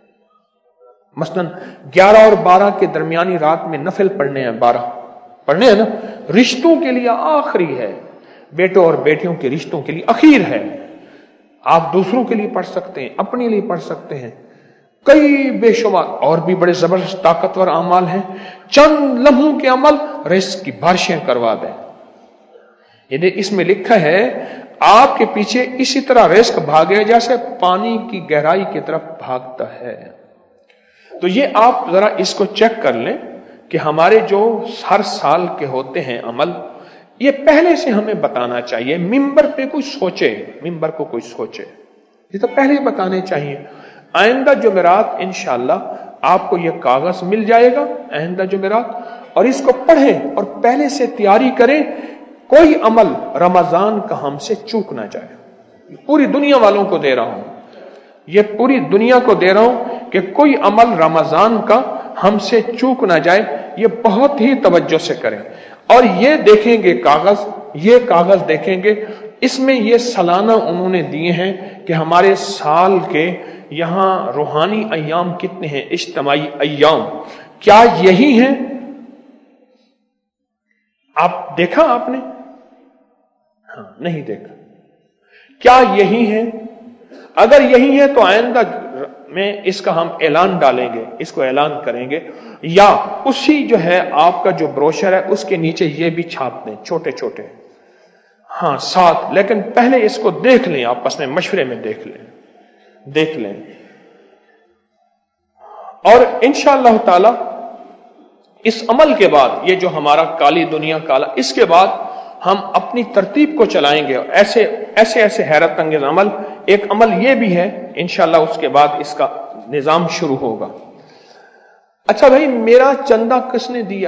مثلا گیارہ اور بارہ کے درمیانی رات میں نفل پڑھنے ہیں، بارہ پڑھنے ہیں نا، رشتوں کے لیے آخری ہے، بیٹوں اور بیٹیوں کے رشتوں کے لیے اخیر ہے۔ آپ دوسروں کے لیے پڑھ سکتے ہیں، اپنے لیے پڑھ سکتے ہیں، کئی بے شمار اور بھی بڑے زبردست طاقتور اعمال ہیں۔ چند لمحوں کے عمل رزق کی بارشیں کروا دیں۔ یعنی اس میں لکھا ہے آپ کے پیچھے اسی طرح رزق بھاگے جیسے پانی کی گہرائی کی طرف بھاگتا ہے۔ تو یہ آپ ذرا اس کو چیک کر لیں کہ ہمارے جو ہر سال کے ہوتے ہیں عمل، یہ پہلے سے ہمیں بتانا چاہیے۔ ممبر پہ کوئی سوچے، ممبر کو کوئی سوچے، یہ تو پہلے ہی بتانے چاہیے۔ آئندہ جمعرات انشاءاللہ آپ کو یہ کاغذ مل جائے گا، آئندہ جمعرات، اور اس کو پڑھیں اور پہلے سے تیاری کریں، کوئی عمل رمضان کا ہم سے چوک نہ جائے۔ پوری دنیا والوں کو دے رہا ہوں، یہ پوری دنیا کو دے رہا ہوں کہ کوئی عمل رمضان کا ہم سے چوک نہ جائے، یہ بہت ہی توجہ سے کریں۔ اور یہ دیکھیں گے کاغذ، یہ کاغذ دیکھیں گے، اس میں یہ سالانہ انہوں نے دیے ہیں کہ ہمارے سال کے یہاں روحانی ایام کتنے ہیں، اجتماعی ایام کیا یہی ہیں؟ آپ دیکھا آپ نے؟ ہاں نہیں دیکھا۔ کیا یہی ہیں؟ اگر یہی ہے تو آئندہ میں اس کا ہم اعلان ڈالیں گے، اس کو اعلان کریں گے، یا اسی جو ہے آپ کا جو بروشر ہے اس کے نیچے یہ بھی چھاپ دیں چھوٹے چھوٹے، ہاں ساتھ، لیکن پہلے اس کو دیکھ لیں، آپس میں مشورے میں دیکھ لیں دیکھ لیں اور انشاءاللہ تعالی اس عمل کے بعد، یہ جو ہمارا کالی دنیا کالا، اس کے بعد ہم اپنی ترتیب کو چلائیں گے، ایسے ایسے ایسے حیرت انگیز عمل۔ ایک عمل یہ بھی ہے انشاءاللہ اس کے بعد اس کا نظام شروع ہوگا۔ اچھا بھائی، میرا چندہ کس نے دیا؟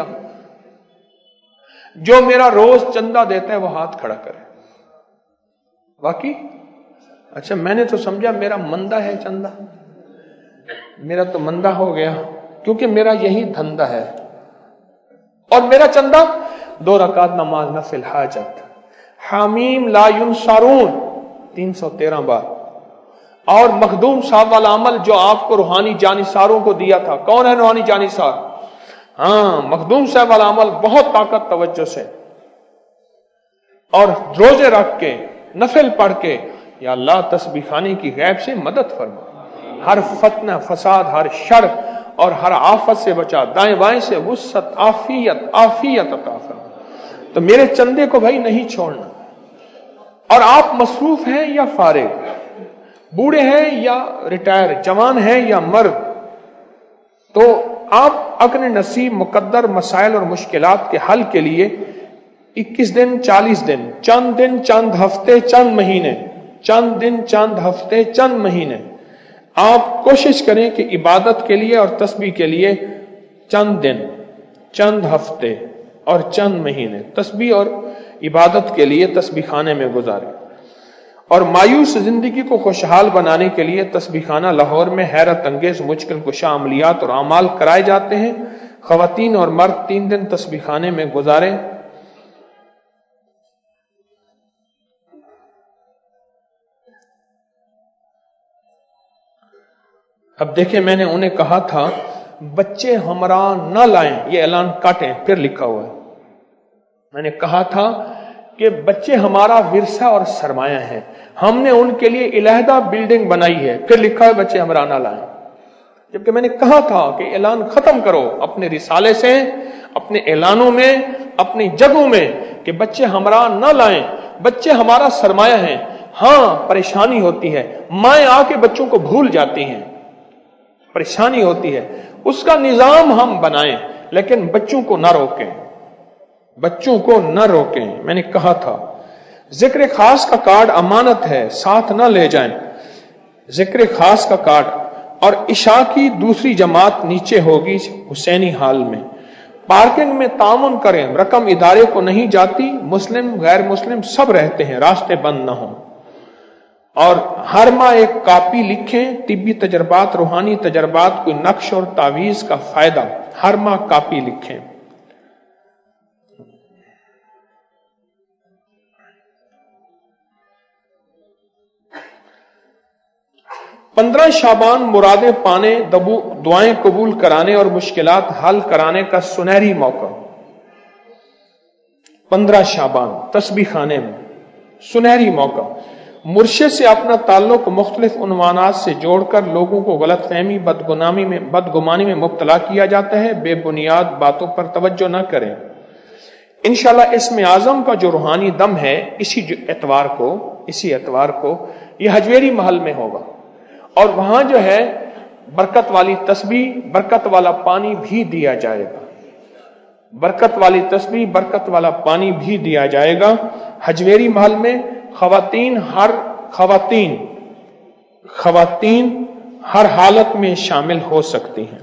جو میرا روز چندہ دیتا ہے وہ ہاتھ کھڑا کرے۔ واقعی؟ اچھا میں نے تو سمجھا میرا مندہ ہے چندہ، میرا تو مندہ ہو گیا، کیونکہ میرا یہی دھندا ہے۔ اور میرا چندہ دو رکعت نماز نفل حاجت، حامیم لا ینصرون تین سو تیرہ بار، اور مخدوم صاحب والا عمل جو آپ کو روحانی جانثاروں کو دیا تھا۔ کون ہے روحانی جانثار؟ ہاں مخدوم صاحب والا عمل، بہت طاقت توجہ سے، اور روزے رکھ کے نفل پڑھ کے، یا اللہ تسبیح خانے کی غیب سے مدد فرما، ہر فتنہ فساد، ہر شر اور ہر آفت سے بچا، دائیں بائیں سے وسعت، عافیت عافیت عطا فرما۔ تو میرے چندے کو بھائی نہیں چھوڑنا۔ اور آپ مصروف ہیں یا فارغ، بوڑھے ہیں یا ریٹائر، جوان ہیں یا مرد، تو آپ اپنے نصیب مقدر مسائل اور مشکلات کے حل کے لیے اکیس دن، چالیس دن، چند دن، چند ہفتے، چند مہینے، چند دن، چند ہفتے، چند مہینے، آپ کوشش کریں کہ عبادت کے لیے اور تسبیح کے لیے چند دن، چند ہفتے اور چند مہینے تسبیح اور عبادت کے لیے تسبیح خانے میں گزاریں۔ اور مایوس زندگی کو خوشحال بنانے کے لیے تسبیح خانہ لاہور میں حیرت انگیز مشکل کشا عملیات اور اعمال کرائے جاتے ہیں۔ خواتین اور مرد تین دن تسبیح خانے میں گزاریں۔ اب دیکھیں میں نے انہیں کہا تھا بچے ہمراہ نہ لائیں، یہ اعلان کاٹیں، پھر لکھا ہوا ہے، میں نے کہا تھا کہ بچے ہمارا ورثہ اور سرمایہ ہیں، ہم نے ان کے لیے علیحدہ بلڈنگ بنائی ہے، پھر لکھا ہے بچے ہمراہ نہ لائیں، جبکہ میں نے کہا تھا کہ اعلان ختم کرو اپنے رسالے سے، اپنے اعلانوں میں، اپنی جگہوں میں، کہ بچے ہمراہ نہ لائیں، بچے ہمارا سرمایہ ہیں۔ ہاں پریشانی ہوتی ہے، مائیں آ کے بچوں کو بھول جاتی ہیں، پریشانی ہوتی ہے، اس کا نظام ہم بنائیں لیکن بچوں کو نہ روکیں، بچوں کو نہ روکیں۔ میں نے کہا تھا ذکر خاص کا کارڈ امانت ہے، ساتھ نہ لے جائیں، ذکر خاص کا کارڈ، اور عشاء کی دوسری جماعت نیچے ہوگی حسینی حال میں، پارکنگ میں تعاون کریں، رقم ادارے کو نہیں جاتی، مسلم غیر مسلم سب رہتے ہیں، راستے بند نہ ہوں، اور ہر ماہ ایک کاپی لکھیں، طبی تجربات، روحانی تجربات، کوئی نقش اور تعویذ کا فائدہ، ہر ماہ کاپی لکھیں۔ پندرہ شعبان مرادیں پانے، دعائیں قبول کرانے اور مشکلات حل کرانے کا سنہری موقع۔ پندرہ شعبان تسبیح خانے میں سنہری موقع، مرشد سے اپنا تعلق مختلف عنوانات سے جوڑ کر لوگوں کو غلط فہمی بدگمانی میں بدگمانی میں مبتلا کیا جاتا ہے، بے بنیاد باتوں پر توجہ نہ کریں۔ انشاءاللہ اسم اعظم کا جو روحانی دم ہے اسی اتوار کو اسی اتوار کو یہ حجویری محل میں ہوگا، اور وہاں جو ہے برکت والی تسبیح، برکت والا پانی بھی دیا جائے گا، برکت والی تسبیح، برکت والا پانی بھی دیا جائے گا حجویری محل میں۔ خواتین ہر خواتین خواتین ہر حالت میں شامل ہو سکتی ہیں،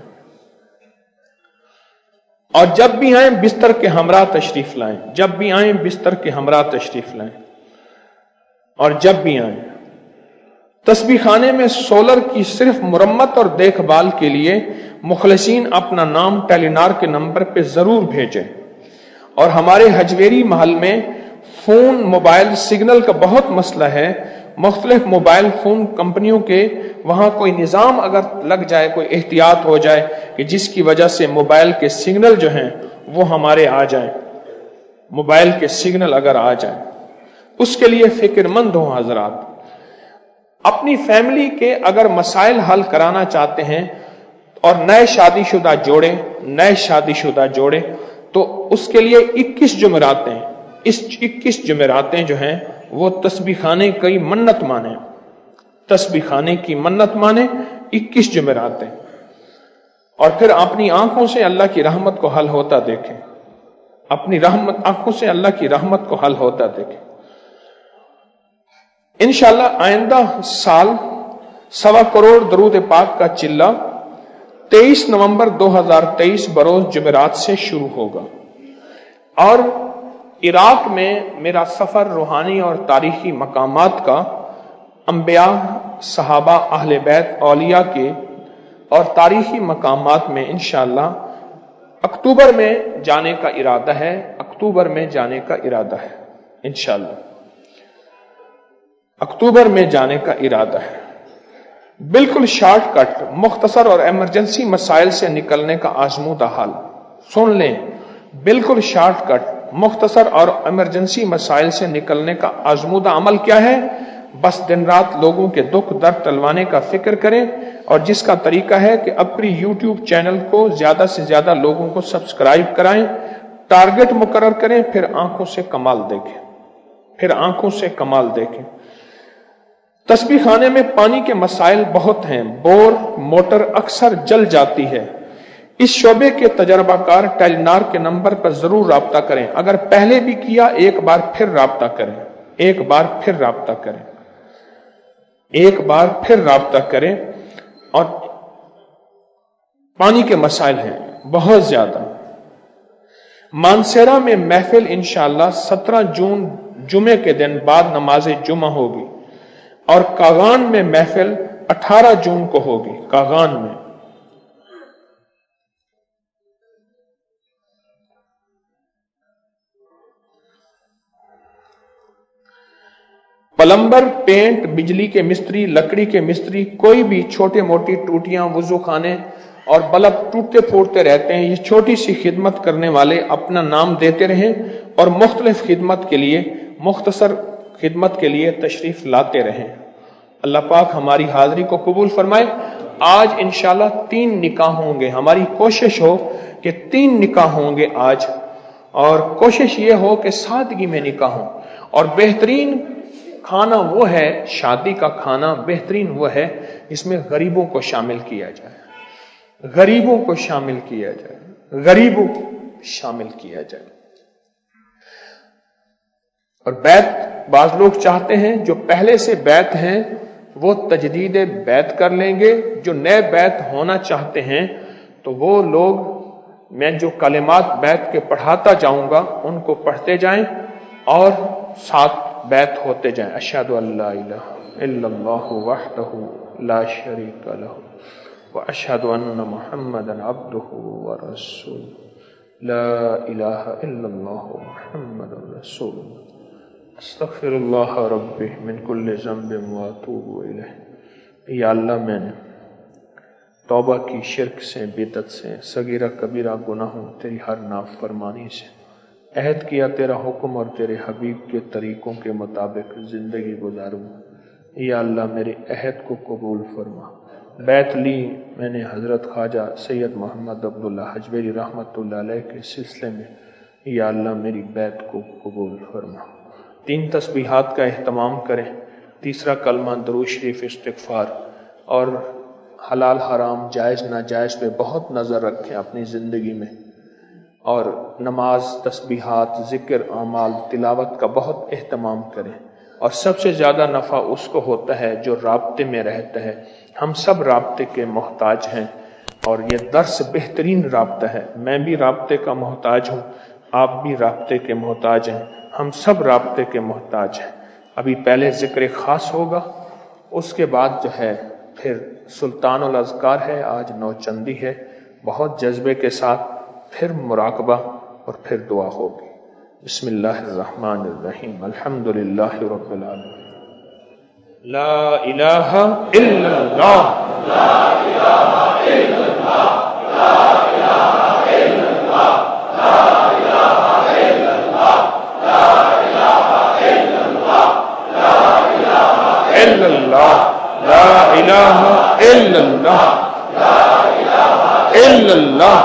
اور جب بھی آئیں بستر کے ہمراہ تشریف لائیں، جب بھی آئیں بستر کے ہمراہ تشریف لائیں، اور جب بھی آئیں۔ تسبیح خانے میں سولر کی صرف مرمت اور دیکھ بھال کے لیے مخلصین اپنا نام ٹیلی نار کے نمبر پہ ضرور بھیجیں، اور ہمارے حجویری محل میں فون موبائل سگنل کا بہت مسئلہ ہے، مختلف موبائل فون کمپنیوں کے وہاں کوئی نظام اگر لگ جائے، کوئی احتیاط ہو جائے کہ جس کی وجہ سے موبائل کے سگنل جو ہیں وہ ہمارے آ جائیں، موبائل کے سگنل اگر آ جائیں، اس کے لیے فکر مند ہوں حضرات۔ اپنی فیملی کے اگر مسائل حل کرانا چاہتے ہیں اور نئے شادی شدہ جوڑے نئے شادی شدہ جوڑے تو اس کے لیے اکیس جمعراتیں اس اکیس جمعراتیں جو ہیں وہ تسبیح خانے کی منت مانے، تسبیح خانے کی منت مانے اکیس جمعراتیں، اور پھر اپنی آنکھوں سے اللہ کی رحمت کو حل ہوتا دیکھیں، اپنی رحمت آنکھوں سے اللہ کی رحمت کو حل ہوتا دیکھیں۔ انشاءاللہ آئندہ سال سوا کروڑ درود پاک کا چلہ تیئیس نومبر دو ہزار تیئیس بروز جمعرات سے شروع ہوگا، اور عراق میں میرا سفر روحانی اور تاریخی مقامات کا، انبیاء، صحابہ، اہل بیت، اولیاء کے اور تاریخی مقامات میں انشاءاللہ اکتوبر میں جانے کا ارادہ ہے، اکتوبر میں جانے کا ارادہ ہے انشاءاللہ، اکتوبر میں جانے کا ارادہ ہے۔ بالکل شارٹ کٹ، مختصر اور ایمرجنسی مسائل سے نکلنے کا آزمودہ حل، سن لیں، بالکل شارٹ کٹ، مختصر اور ایمرجنسی مسائل سے نکلنے کا آزمودہ عمل کیا ہے؟ بس دن رات لوگوں کے دکھ درد ٹلوانے کا فکر کریں، اور جس کا طریقہ ہے کہ اپنی یوٹیوب چینل کو زیادہ سے زیادہ لوگوں کو سبسکرائب کرائیں، ٹارگٹ مقرر کریں، پھر آنکھوں سے کمال دیکھیں، پھر آنکھوں سے کمال دیکھیں۔ تسبیح خانے میں پانی کے مسائل بہت ہیں، بور موٹر اکثر جل جاتی ہے، اس شعبے کے تجربہ کار ٹیلی نار کے نمبر پر ضرور رابطہ کریں، اگر پہلے بھی کیا ایک بار پھر رابطہ کریں، ایک بار پھر رابطہ کریں، ایک بار پھر رابطہ کریں۔ اور پانی کے مسائل ہیں بہت زیادہ۔ مانسیرا میں محفل انشاءاللہ سترہ جون جمعے کے دن بعد نماز جمعہ ہوگی، اور کاغان میں محفل اٹھارہ جون کو ہوگی، کاغان میں۔ प्लम्बर, पेंट, बिजली के मिस्त्री, लकड़ी के मिस्त्री, कोई भी छोटे मोटी टूटियां, वुजू खाने और बल्ब टूटते फूटते रहते हैं, ये छोटी सी खिदमत करने वाले अपना नाम देते रहें और मुख्तलिफ खिदमत के लिए, मुख्तसर खिदमत के लिए तशरीफ लाते रहें। अल्लाह पाक हमारी हाजिरी को कबूल फरमाए। आज इंशाल्लाह तीन निकाह होंगे, हमारी कोशिश हो कि तीन निकाह होंगे आज, और कोशिश ये हो कि सादगी में निकाह हो। और बेहतरीन खाना वो है, शादी का खाना बेहतरीन वो है इसमें गरीबों को शामिल किया जाए, गरीबों को शामिल किया जाए, गरीबों को शामिल किया जाए। और बैत, बाज लोग चाहते हैं जो पहले से बैत हैं वो तजदीद बैत कर लेंगे, जो नए बैत होना चाहते हैं तो वो लोग, मैं जो कलिमात बैत के पढ़ाता जाऊंगा उनको पढ़ते जाएं और साथ बैत होते जाएं। अशहदु अल्ला इलाहा इल्लल्लाहु वहदहु ला शरीका लहु व अशहदु अन्ना मुहम्मदन अब्दुहु व रसूलुहु ला इलाहा इल्लल्लाहु मुहम्मदुर रसूलुल्लाह अस्तगफिरुल्लाह रब्बी मिन कुल्लि ज़ंबिन व अतूबु इलैह। या अल्लाह, मैंने तौबा की शिर्क से, बिदअत से, सगीरा कबीरा गुनाहों, तेरी हर नाफरमानी से अहद किया तेरा हुक्म और तेरे हबीब के तरीकों के मुताबिक जिंदगी गुजारूं। या अल्लाह, मेरे अहद को कबूल फरमा। बैत ली मैंने हजरत ख्वाजा सैयद मोहम्मद अब्दुल्ला हजवेरी रहमतुल्लाह अलैह के सिलसिले में। या अल्लाह, मेरी बैत को कबूल फरमा। तीन तस्बीहात का एहतमाम करें, तीसरा कलमा दरूद शरीफ इस्तिगफार, और हलाल हराम जायज़ नाजायज़ पे बहुत नज़र रखें अपनी ज़िंदगी में, और नमाज, तस्बीहात, ज़िक्र, अमाल, तिलावत का बहुत एहतमाम करें। और सबसे ज़्यादा नफ़ा उसको होता है जो राब्ते में रहता है। हम सब राब्ते के मोहताज हैं और ये दर्स बेहतरीन राब्ता है। मैं भी राब्ते का मोहताज हूँ, आप भी राब्ते के मोहताज हैं, हम सब राब्ते के मोहताज हैं। अभी पहले ज़िक्र ख़ास होगा, उसके बाद जो है फिर सुल्तानुल अज़कार है, आज नौचंदी है, बहुत जज्बे के साथ फिर मुराकबा और फिर दुआ होगी। बिस्मिल्लाहिर्रहमानिर्रहीम, अल्हम्दुलिल्लाहि रब्बिल आलमीन, ला इलाहा इल्लल्लाह, ला इलाहा इल्लल्लाह, ला इलाहा इल्लल्लाह, ला इलाहा इल्लल्लाह, ला इलाहा इल्लल्लाह, ला इलाहा इल्लल्लाह, ला इलाहा इल्लल्लाह, ला इलाहा इल्लल्लाह,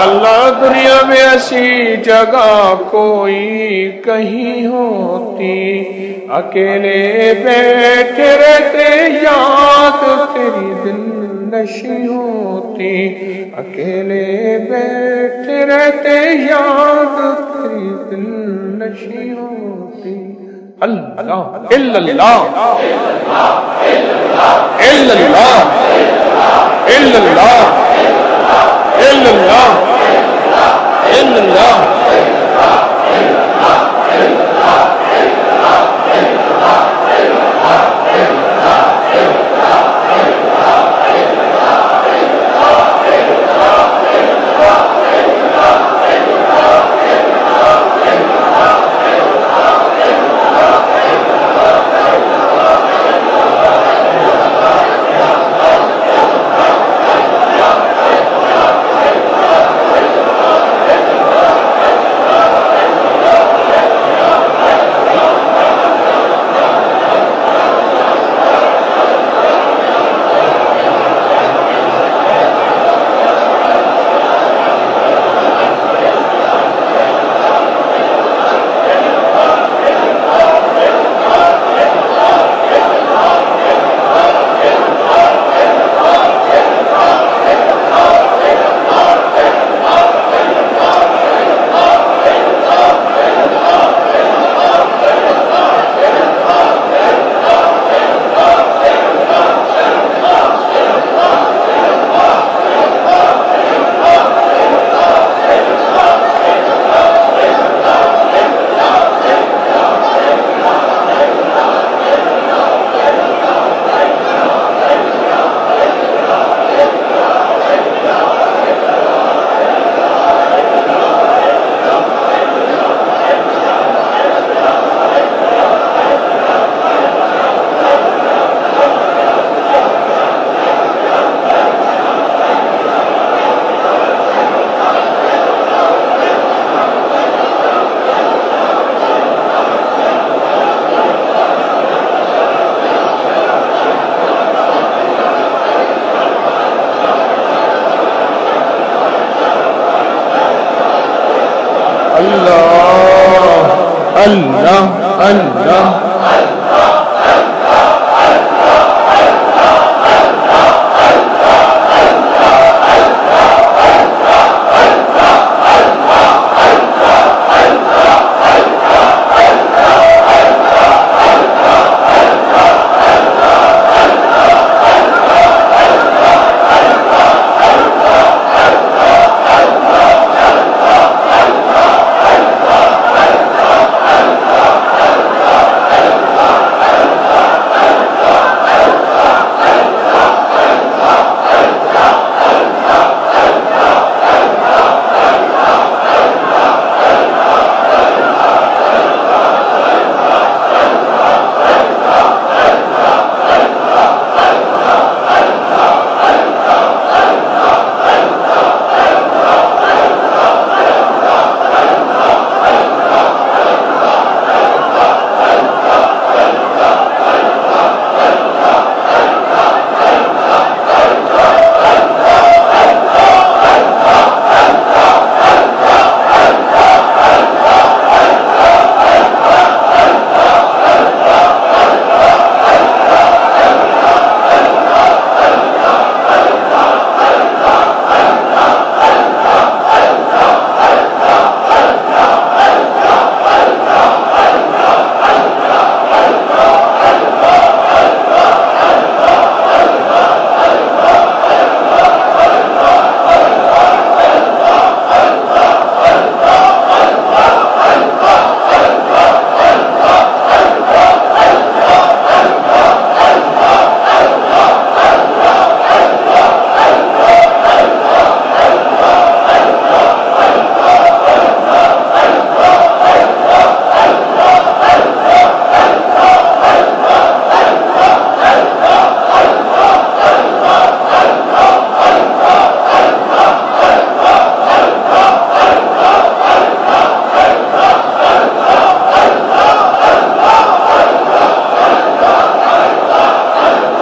اللہ دنیا میں ایسی جگہ کوئی کہیں ہوتی، اکیلے بیٹھے رہتے یاد تیری دل نشی ہوتی، اکیلے بیٹھے رہتے یاد تیری دل نشی ہوتی۔ اللہ الا اللہ الا اللہ الا اللہ الا اللہ الا اللہ۔ اللہ اللہ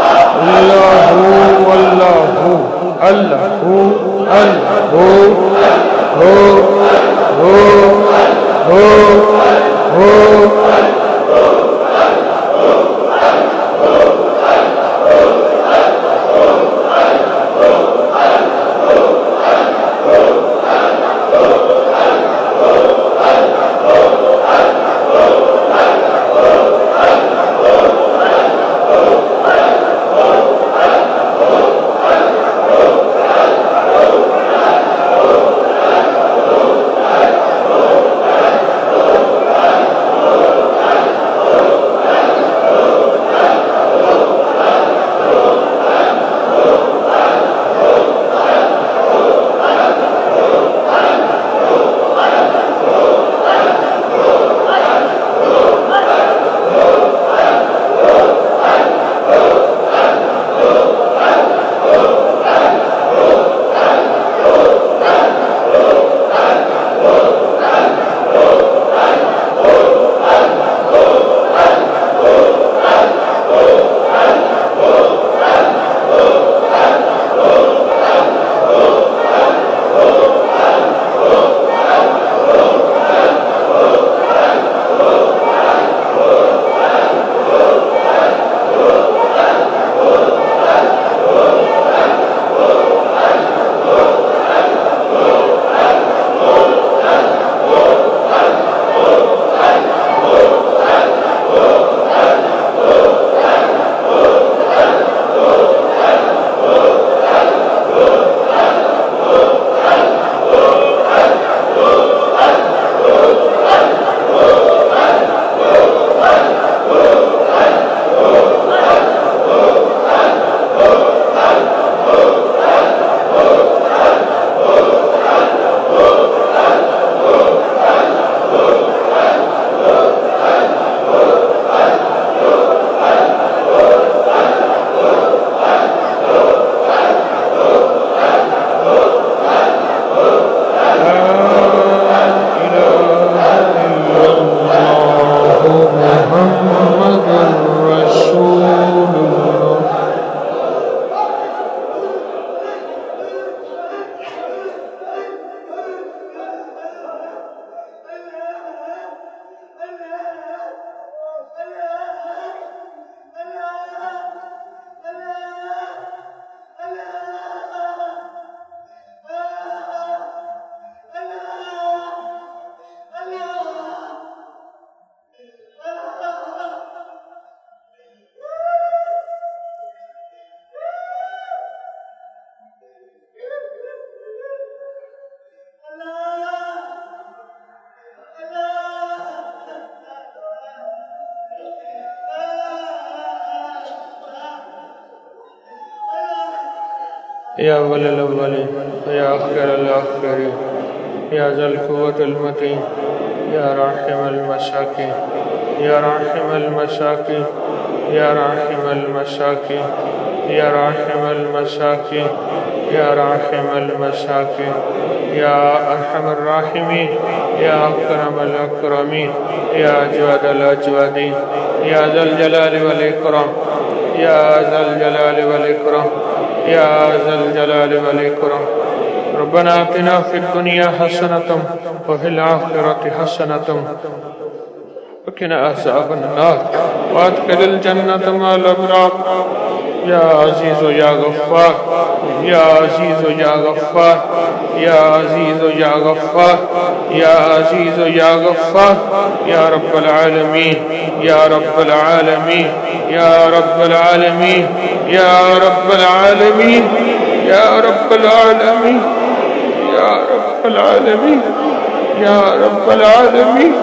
اللہ اللہ اللہ یا اول الاولین یا آخر الاخرین یا ذا القوة المتین یا راحم المساکین یا راحم المساکین یا راحم المساکین یا راحم المساکین یا راحم المساکین یا ارحم الراحمین یا اکرم الاکرمین یا اجود الاجودین یا ذا الجلال والاکرام یا ذا الجلال والاکرام یا ذا الجلال والاکرام ربنا آتنا فی الدنیا حسنة وفی الآخرة حسنة وقنا عذاب النار وادخل الجنة مع الأبرار یا عزیز یا غفار یا عزیز یا غفار یا عزیز یا غفار یا عزیز یا غفار یا رب العالمین یا رب العالمین یا رب العالمین یا رب العالمین یا رب العالمین یا رب العالمین یا رب العالمین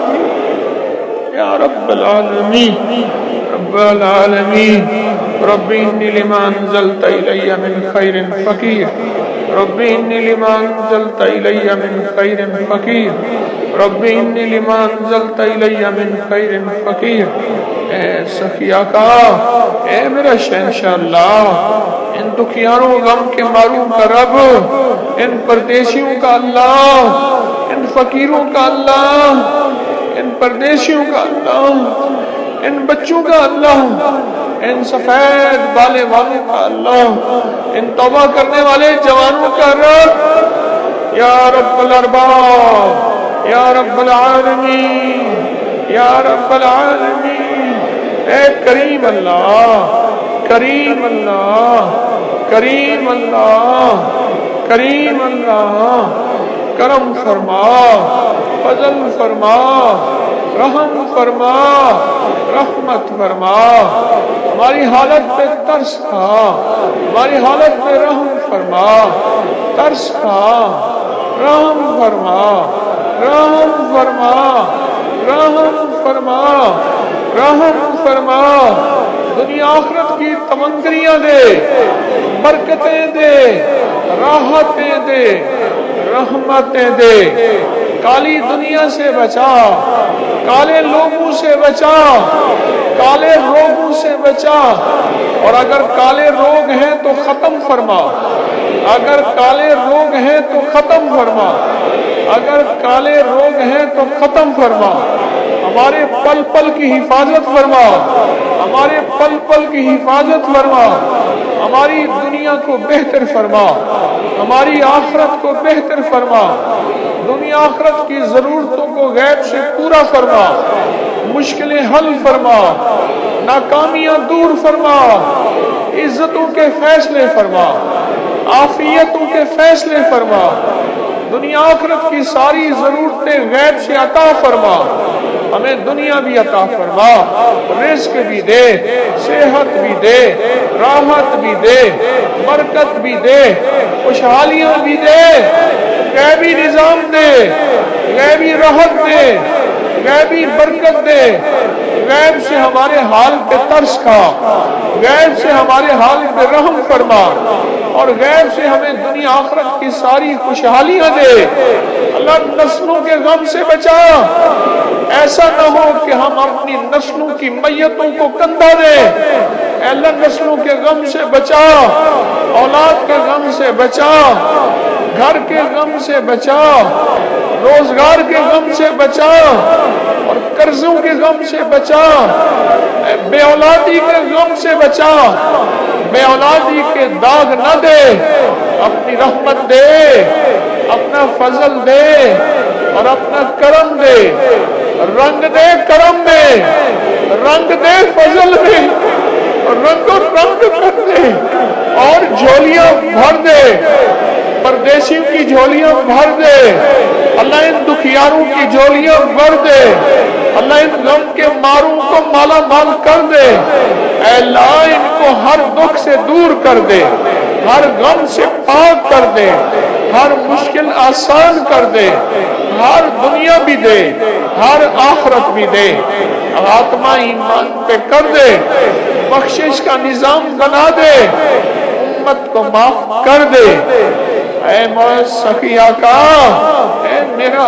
یا رب العالمین رب العالمین رب انی لما انزلت الی من خیر فقیر رب انی لما انزلت الی من خیر فقیر رب انی لما انزلت الی من خیر فقیر اے سخی آقا اے میرا شہنشاہ اللہ ان دکھیاروں غم کے معروف کا رب ان پردیسیوں کا اللہ ان فقیروں کا اللہ ان پردیسیوں کا اللہ ان بچوں کا اللہ ان سفید بالے والوں کا اللہ ان توبہ کرنے والے جوانوں کا رب یا رب الارباب، یا رب العالمین، یا رب العالمین۔ اے کریم اللہ، کریم اللہ، کریم اللہ، کریم اللہ، کرم فرما، فضل فرما، رحم فرما، رحمت فرما، ہماری حالت پہ ترس کھا، ہماری حالت پہ رحم فرما، ترس کھا، رحم فرما، رحم فرما، رحم فرما، رحم فرما، دنیا آخرت کی تمنگریاں دے، برکتیں دے، راحتیں دے، رحمتیں دے، کالی دنیا سے بچا، کالے لوگوں سے بچا، کالے روگوں سے بچا، اور اگر کالے روگ ہیں تو ختم فرما، اگر کالے روگ ہیں تو ختم فرما، اگر کالے روگ ہیں تو ختم فرما، ہمارے پل پل کی حفاظت فرما، ہمارے پل پل کی حفاظت فرما، ہماری دنیا کو بہتر فرما، ہماری آخرت کو بہتر فرما، دنیا آخرت کی ضرورتوں کو غیب سے پورا فرما، مشکلیں حل فرما، ناکامیاں دور فرما، عزتوں کے فیصلے فرما، عافیتوں کے فیصلے فرما، دنیا آخرت کی ساری ضرورتیں غیب سے عطا فرما، ہمیں دنیا بھی عطا فرما، رزق بھی دے، صحت بھی دے، راحت بھی دے، برکت بھی دے، خوشحالیاں بھی دے، غیبی نظام دے، غیبی راحت دے، غیبی برکت دے، غیب سے ہمارے حال پہ ترس کھا، غیب سے ہمارے حال پہ رحم فرما، اور غیب سے ہمیں دنیا آخرت کی ساری خوشحالیاں دے۔ اللہ نسلوں کے غم سے بچا، ایسا نہ ہو کہ ہم اپنی نسلوں کی میتوں کو کندھا دیں، اے اللہ نسلوں کے غم سے بچا، اولاد کے غم سے بچا، گھر کے غم سے بچا، روزگار کے غم سے بچا، اور قرضوں کے غم سے بچا، بے اولادی کے غم سے بچا، بے اولادی کے داغ نہ دے، اپنی رحمت دے، اپنا فضل دے، اور اپنا کرم دے، رنگ دے کرم میں، رنگ دے فضل میں، رنگ و رنگ کر دے، اور جھولیاں بھر دے، پردیسیوں کی جھولیاں بھر دے، اللہ ان دکھیاروں کی جھولیاں بھر دے، اللہ ان غم کے ماروں کو مالا مال کر دے، اے اللہ ان کو ہر دکھ سے دور کر دے، ہر غم سے پاک کر دے، ہر مشکل آسان کر دے، ہر دنیا بھی دے، ہر آخرت بھی دے، آتما ایمان پہ کر دے، بخشش کا نظام بنا دے، امت کو معاف کر دے، اے مولا سخی آقا، اے میرا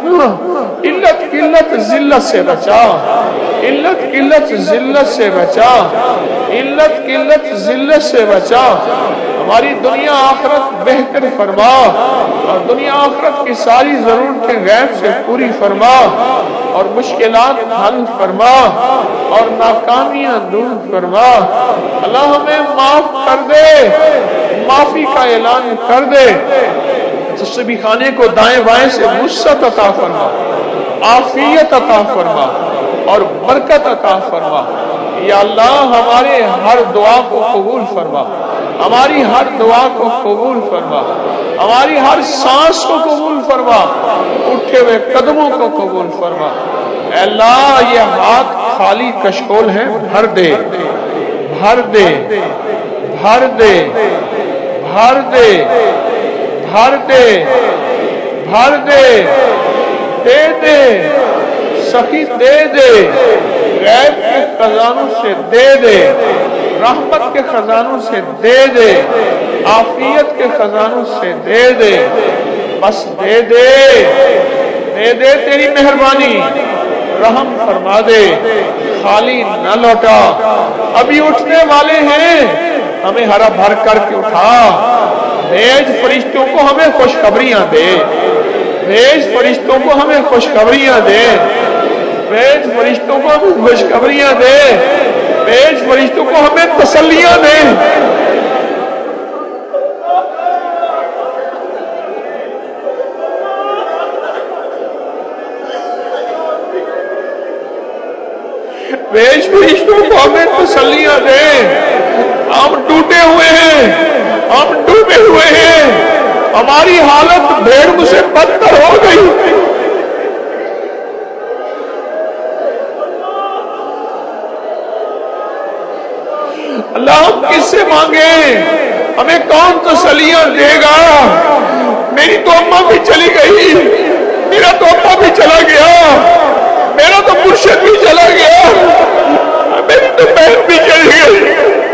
علت قلت ذلت سے بچا، علت قلت ذلت سے بچا، علت قلت ذلت سے بچا، ہماری دنیا آخرت بہتر فرما، اور دنیا آخرت کی ساری ضرورتیں غیب سے پوری فرما، اور مشکلات حل فرما، اور ناکامیاں دور فرما، اللہ ہمیں معاف کر دے، معافی کا اعلان کر دے، تسبیح خانے کو دائیں بائیں سے وسعت عطا فرما، عافیت عطا فرما، اور برکت عطا فرما، یا اللہ ہمارے ہر دعا کو قبول فرما، ہماری ہر دعا کو قبول فرما، ہماری ہر سانس کو قبول فرما، اٹھے ہوئے قدموں کو قبول فرما، اے اللہ یہ ہاتھ خالی کشکول ہیں، بھر دے، بھر دے، بھر دے، بھر دے، بھر دے، بھر دے، دے دے، سخی دے دے، غیب کے خزانوں سے دے دے، رحمت کے خزانوں سے دے دے، عافیت کے خزانوں سے دے دے، بس دے دے، دے دے تیری مہربانی، رحم فرما دے، خالی نہ لوٹا، ابھی اٹھنے والے ہیں، ہمیں ہرا بھر کر کے اٹھا، بھیج فرشتوں کو ہمیں خوشخبریاں دے، بھیج فرشتوں کو ہمیں خوشخبریاں دے، بھیج فرشتوں کو ہمیں خوشخبریاں دے، بھیج فرشتوں کو ہمیں تسلیاں دے۔ بیش فرشتوں کو ہمیں تسلیاں دے. ہم ٹوٹے ہوئے ہیں, ہم ڈوبے ہوئے ہیں, ہماری حالت بھیڑ سے بدتر ہو گئی. اللہ ہم کس سے مانگیں؟ ہمیں کون تسلیاں دے گا؟ میری تو اماں بھی چلی گئی, میرا تو ابا بھی چلا گیا, میرا تو مرشد بھی چلا گیا, میری تو بہن بھی چلی گئی.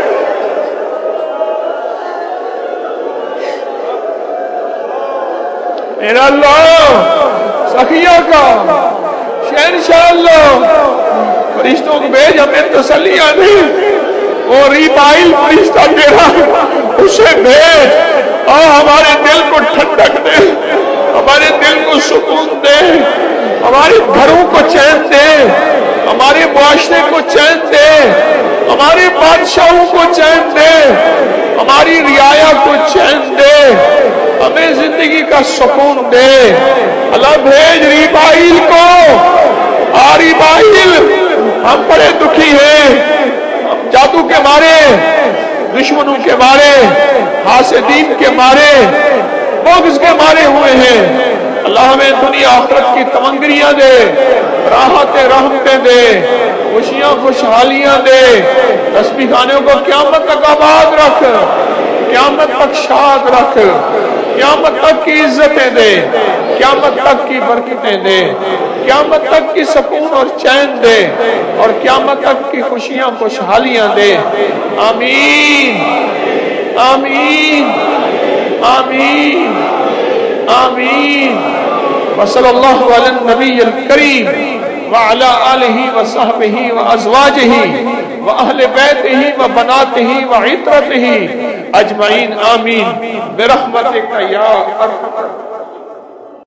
میرا اللہ سخیہ کا شہنشاہ اللہ, فرشتوں کو بھیج ہمیں تسلیاں دے. وہ ریبائل فرشتہ تیرا اسے بھیج, اور ہمارے دل کو ٹھنڈک دے, ہمارے دل کو سکون دے, ہمارے گھروں کو چین دے, ہمارے معاشرے کو چین دے, ہمارے بادشاہوں کو چین دے, ہماری رعایا کو چین دے, ہمیں زندگی کا سکون دے. اللہ بھیج ریبائل کو. آ ریبائل, ہم بڑے دکھی ہیں, جادو کے مارے, دشمنوں کے مارے, حاسدین کے مارے, بغض کے مارے ہوئے ہیں. اللہ ہمیں دنیا آخرت کی تمنگریاں دے, راحت رحمتیں دے, خوشیاں خوشحالیاں دے. تسبیح خانوں کو قیامت تک آباد رکھ, قیامت تک شاد رکھ, قیامت تک کی عزتیں دے, قیامت تک کی برکتیں دے, قیامت تک کی سکون اور چین دے, اور قیامت تک کی خوشیاں خوشحالیاں دے. آمین آمین آمین آمین. وصلی اللہ علی النبی الکریم وعلی آلہ وصحبہ وازواجہ واہل بیتہ وبناتہ وعترتہ اجمعین. آمین برحمتک یا ارحم